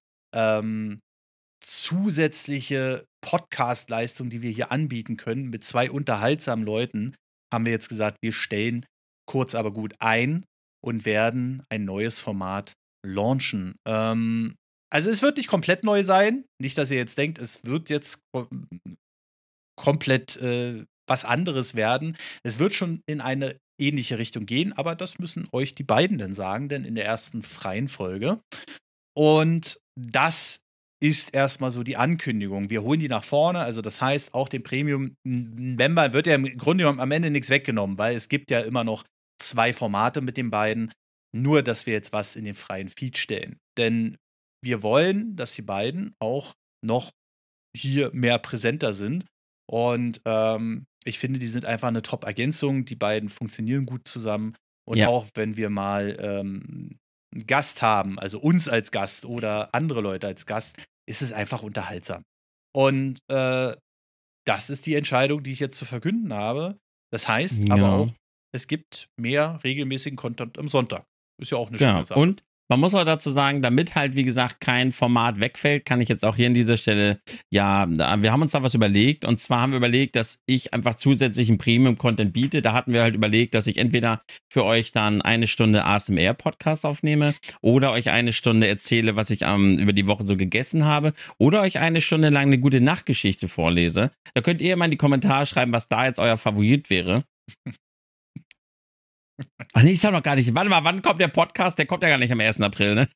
zusätzliche Podcast-Leistung, die wir hier anbieten können, mit 2 unterhaltsamen Leuten, haben wir jetzt gesagt, wir stellen kurz aber gut ein und werden ein neues Format launchen. Also es wird nicht komplett neu sein. Nicht, dass ihr jetzt denkt, es wird jetzt komplett was anderes werden. Es wird schon in eine ähnliche Richtung gehen, aber das müssen euch die beiden dann sagen, denn in der ersten freien Folge. Und das ist erstmal so die Ankündigung. Wir holen die nach vorne, also das heißt, auch dem Premium-Member wird ja im Grunde genommen am Ende nichts weggenommen, weil es gibt ja immer noch 2 Formate mit den beiden, nur dass wir jetzt was in den freien Feed stellen. Denn wir wollen, dass die beiden auch noch hier mehr präsenter sind. Und ich finde, die sind einfach eine Top-Ergänzung. Die beiden funktionieren gut zusammen. Und Ja. auch wenn wir mal einen Gast haben, also uns als Gast oder andere Leute als Gast, ist es einfach unterhaltsam. Und das ist die Entscheidung, die ich jetzt zu verkünden habe. Das heißt aber Ja. auch, es gibt mehr regelmäßigen Content am Sonntag. Ist ja auch eine Genau. schöne Sache. Und man muss auch dazu sagen, damit halt, wie gesagt, kein Format wegfällt, kann ich jetzt auch hier an dieser Stelle, ja, wir haben uns da was überlegt. Und zwar haben wir überlegt, dass ich einfach zusätzlichen Premium-Content biete. Da hatten wir halt überlegt, dass ich entweder für euch dann 1 Stunde ASMR-Podcast aufnehme oder euch 1 Stunde erzähle, was ich über die Woche so gegessen habe oder euch 1 Stunde lang eine gute Nachtgeschichte vorlese. Da könnt ihr mal in die Kommentare schreiben, was da jetzt euer Favorit wäre. Ach nee, ich sag noch gar nicht. Warte mal, wann kommt der Podcast? Der kommt ja gar nicht am 1. April, ne?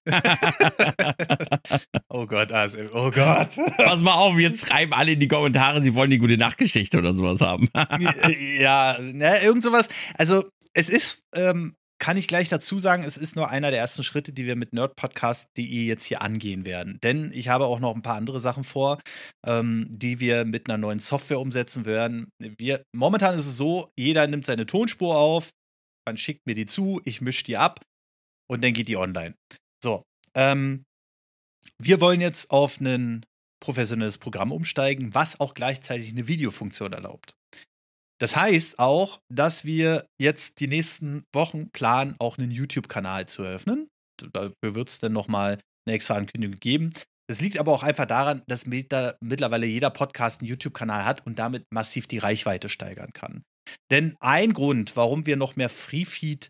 Oh Gott, ASMR. Oh Gott. Pass mal auf, jetzt schreiben alle in die Kommentare, sie wollen die gute Nachtgeschichte oder sowas haben. Ja, ne, irgend sowas. Also, es ist, kann ich gleich dazu sagen, es ist nur einer der ersten Schritte, die wir mit nerdpodcast.de jetzt hier angehen werden. Denn ich habe auch noch ein paar andere Sachen vor, die wir mit einer neuen Software umsetzen werden. Momentan ist es so, jeder nimmt seine Tonspur auf, man schickt mir die zu, ich mische die ab und dann geht die online. So, wir wollen jetzt auf ein professionelles Programm umsteigen, was auch gleichzeitig eine Videofunktion erlaubt. Das heißt auch, dass wir jetzt die nächsten Wochen planen, auch einen YouTube-Kanal zu eröffnen. Dafür wird es dann nochmal eine extra Ankündigung geben. Das liegt aber auch einfach daran, dass mittlerweile jeder Podcast einen YouTube-Kanal hat und damit massiv die Reichweite steigern kann. Denn ein Grund, warum wir noch mehr Free-Feed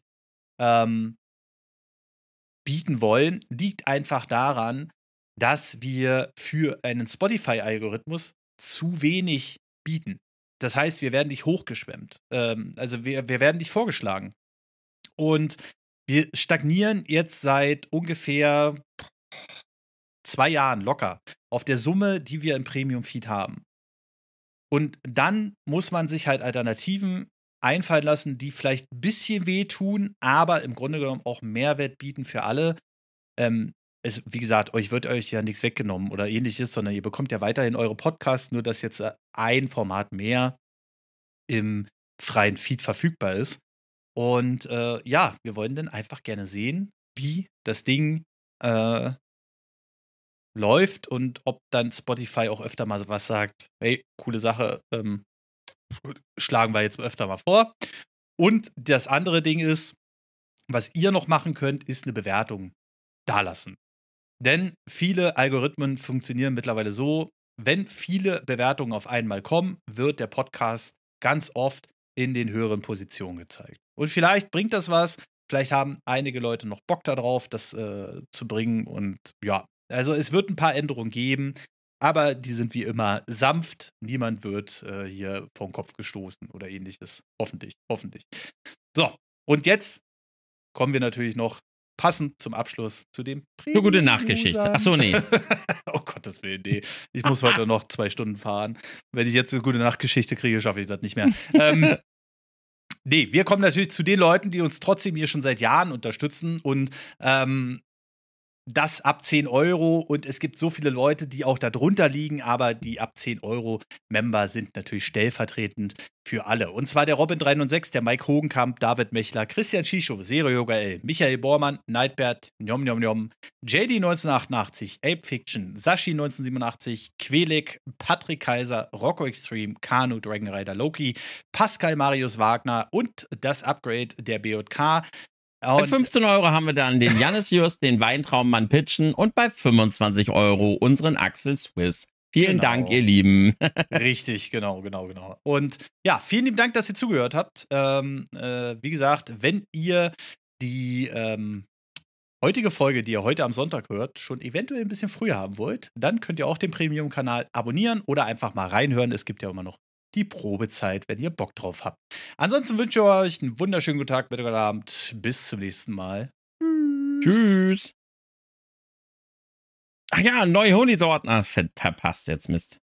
bieten wollen, liegt einfach daran, dass wir für einen Spotify-Algorithmus zu wenig bieten. Das heißt, wir werden nicht hochgeschwemmt. Also wir werden nicht vorgeschlagen. Und wir stagnieren jetzt seit ungefähr 2 Jahren locker auf der Summe, die wir im Premium-Feed haben. Und dann muss man sich halt Alternativen einfallen lassen, die vielleicht ein bisschen wehtun, aber im Grunde genommen auch Mehrwert bieten für alle. Wie gesagt, euch wird ja nichts weggenommen oder ähnliches, sondern ihr bekommt ja weiterhin eure Podcasts, nur dass jetzt ein Format mehr im freien Feed verfügbar ist. Und ja, wir wollen dann einfach gerne sehen, wie das Ding läuft und ob dann Spotify auch öfter mal was sagt, hey, coole Sache, schlagen wir jetzt öfter mal vor. Und das andere Ding ist, was ihr noch machen könnt, ist eine Bewertung dalassen. Denn viele Algorithmen funktionieren mittlerweile so, wenn viele Bewertungen auf einmal kommen, wird der Podcast ganz oft in den höheren Positionen gezeigt. Und vielleicht bringt das was, vielleicht haben einige Leute noch Bock darauf, das zu bringen. Und ja, also es wird ein paar Änderungen geben, aber die sind wie immer sanft. Niemand wird hier vom Kopf gestoßen oder ähnliches. Hoffentlich, hoffentlich. So, und jetzt kommen wir natürlich noch passend zum Abschluss zu dem So gute Nachgeschichte. Achso, nee. Oh Gottes Willen, nee. Ich muss heute noch 2 Stunden fahren. Wenn ich jetzt eine gute Nachtgeschichte kriege, schaffe ich das nicht mehr. Nee, wir kommen natürlich zu den Leuten, die uns trotzdem hier schon seit Jahren unterstützen und das ab 10 Euro und es gibt so viele Leute, die auch da drunter liegen, aber die ab 10 Euro Member sind natürlich stellvertretend für alle. Und zwar der Robin 306, der Mike Hogenkamp, David Mechler, Christian Schischow, Serio Yoga L, Michael Bormann, Nightbert, Njom Njom Njom, JD 1988, Ape Fiction, Sashi 1987, Quelek, Patrick Kaiser, Rocco Extreme, Kanu, Dragon Rider Loki, Pascal Marius Wagner und das Upgrade der BJK. Bei 15 Euro haben wir dann den Jannis Just, den Weintraummann Pitchen und bei 25 Euro unseren Axel Swiss. Vielen Dank, ihr Lieben. Richtig, genau. Und ja, vielen lieben Dank, dass ihr zugehört habt. Wie gesagt, wenn ihr die heutige Folge, die ihr heute am Sonntag hört, schon eventuell ein bisschen früher haben wollt, dann könnt ihr auch den Premium-Kanal abonnieren oder einfach mal reinhören. Es gibt ja immer noch die Probezeit, wenn ihr Bock drauf habt. Ansonsten wünsche ich euch einen wunderschönen guten Tag, Mittag oder Abend. Bis zum nächsten Mal. Tschüss. Ach ja, neue Honigsorten. Ah, verpasst jetzt, Mist.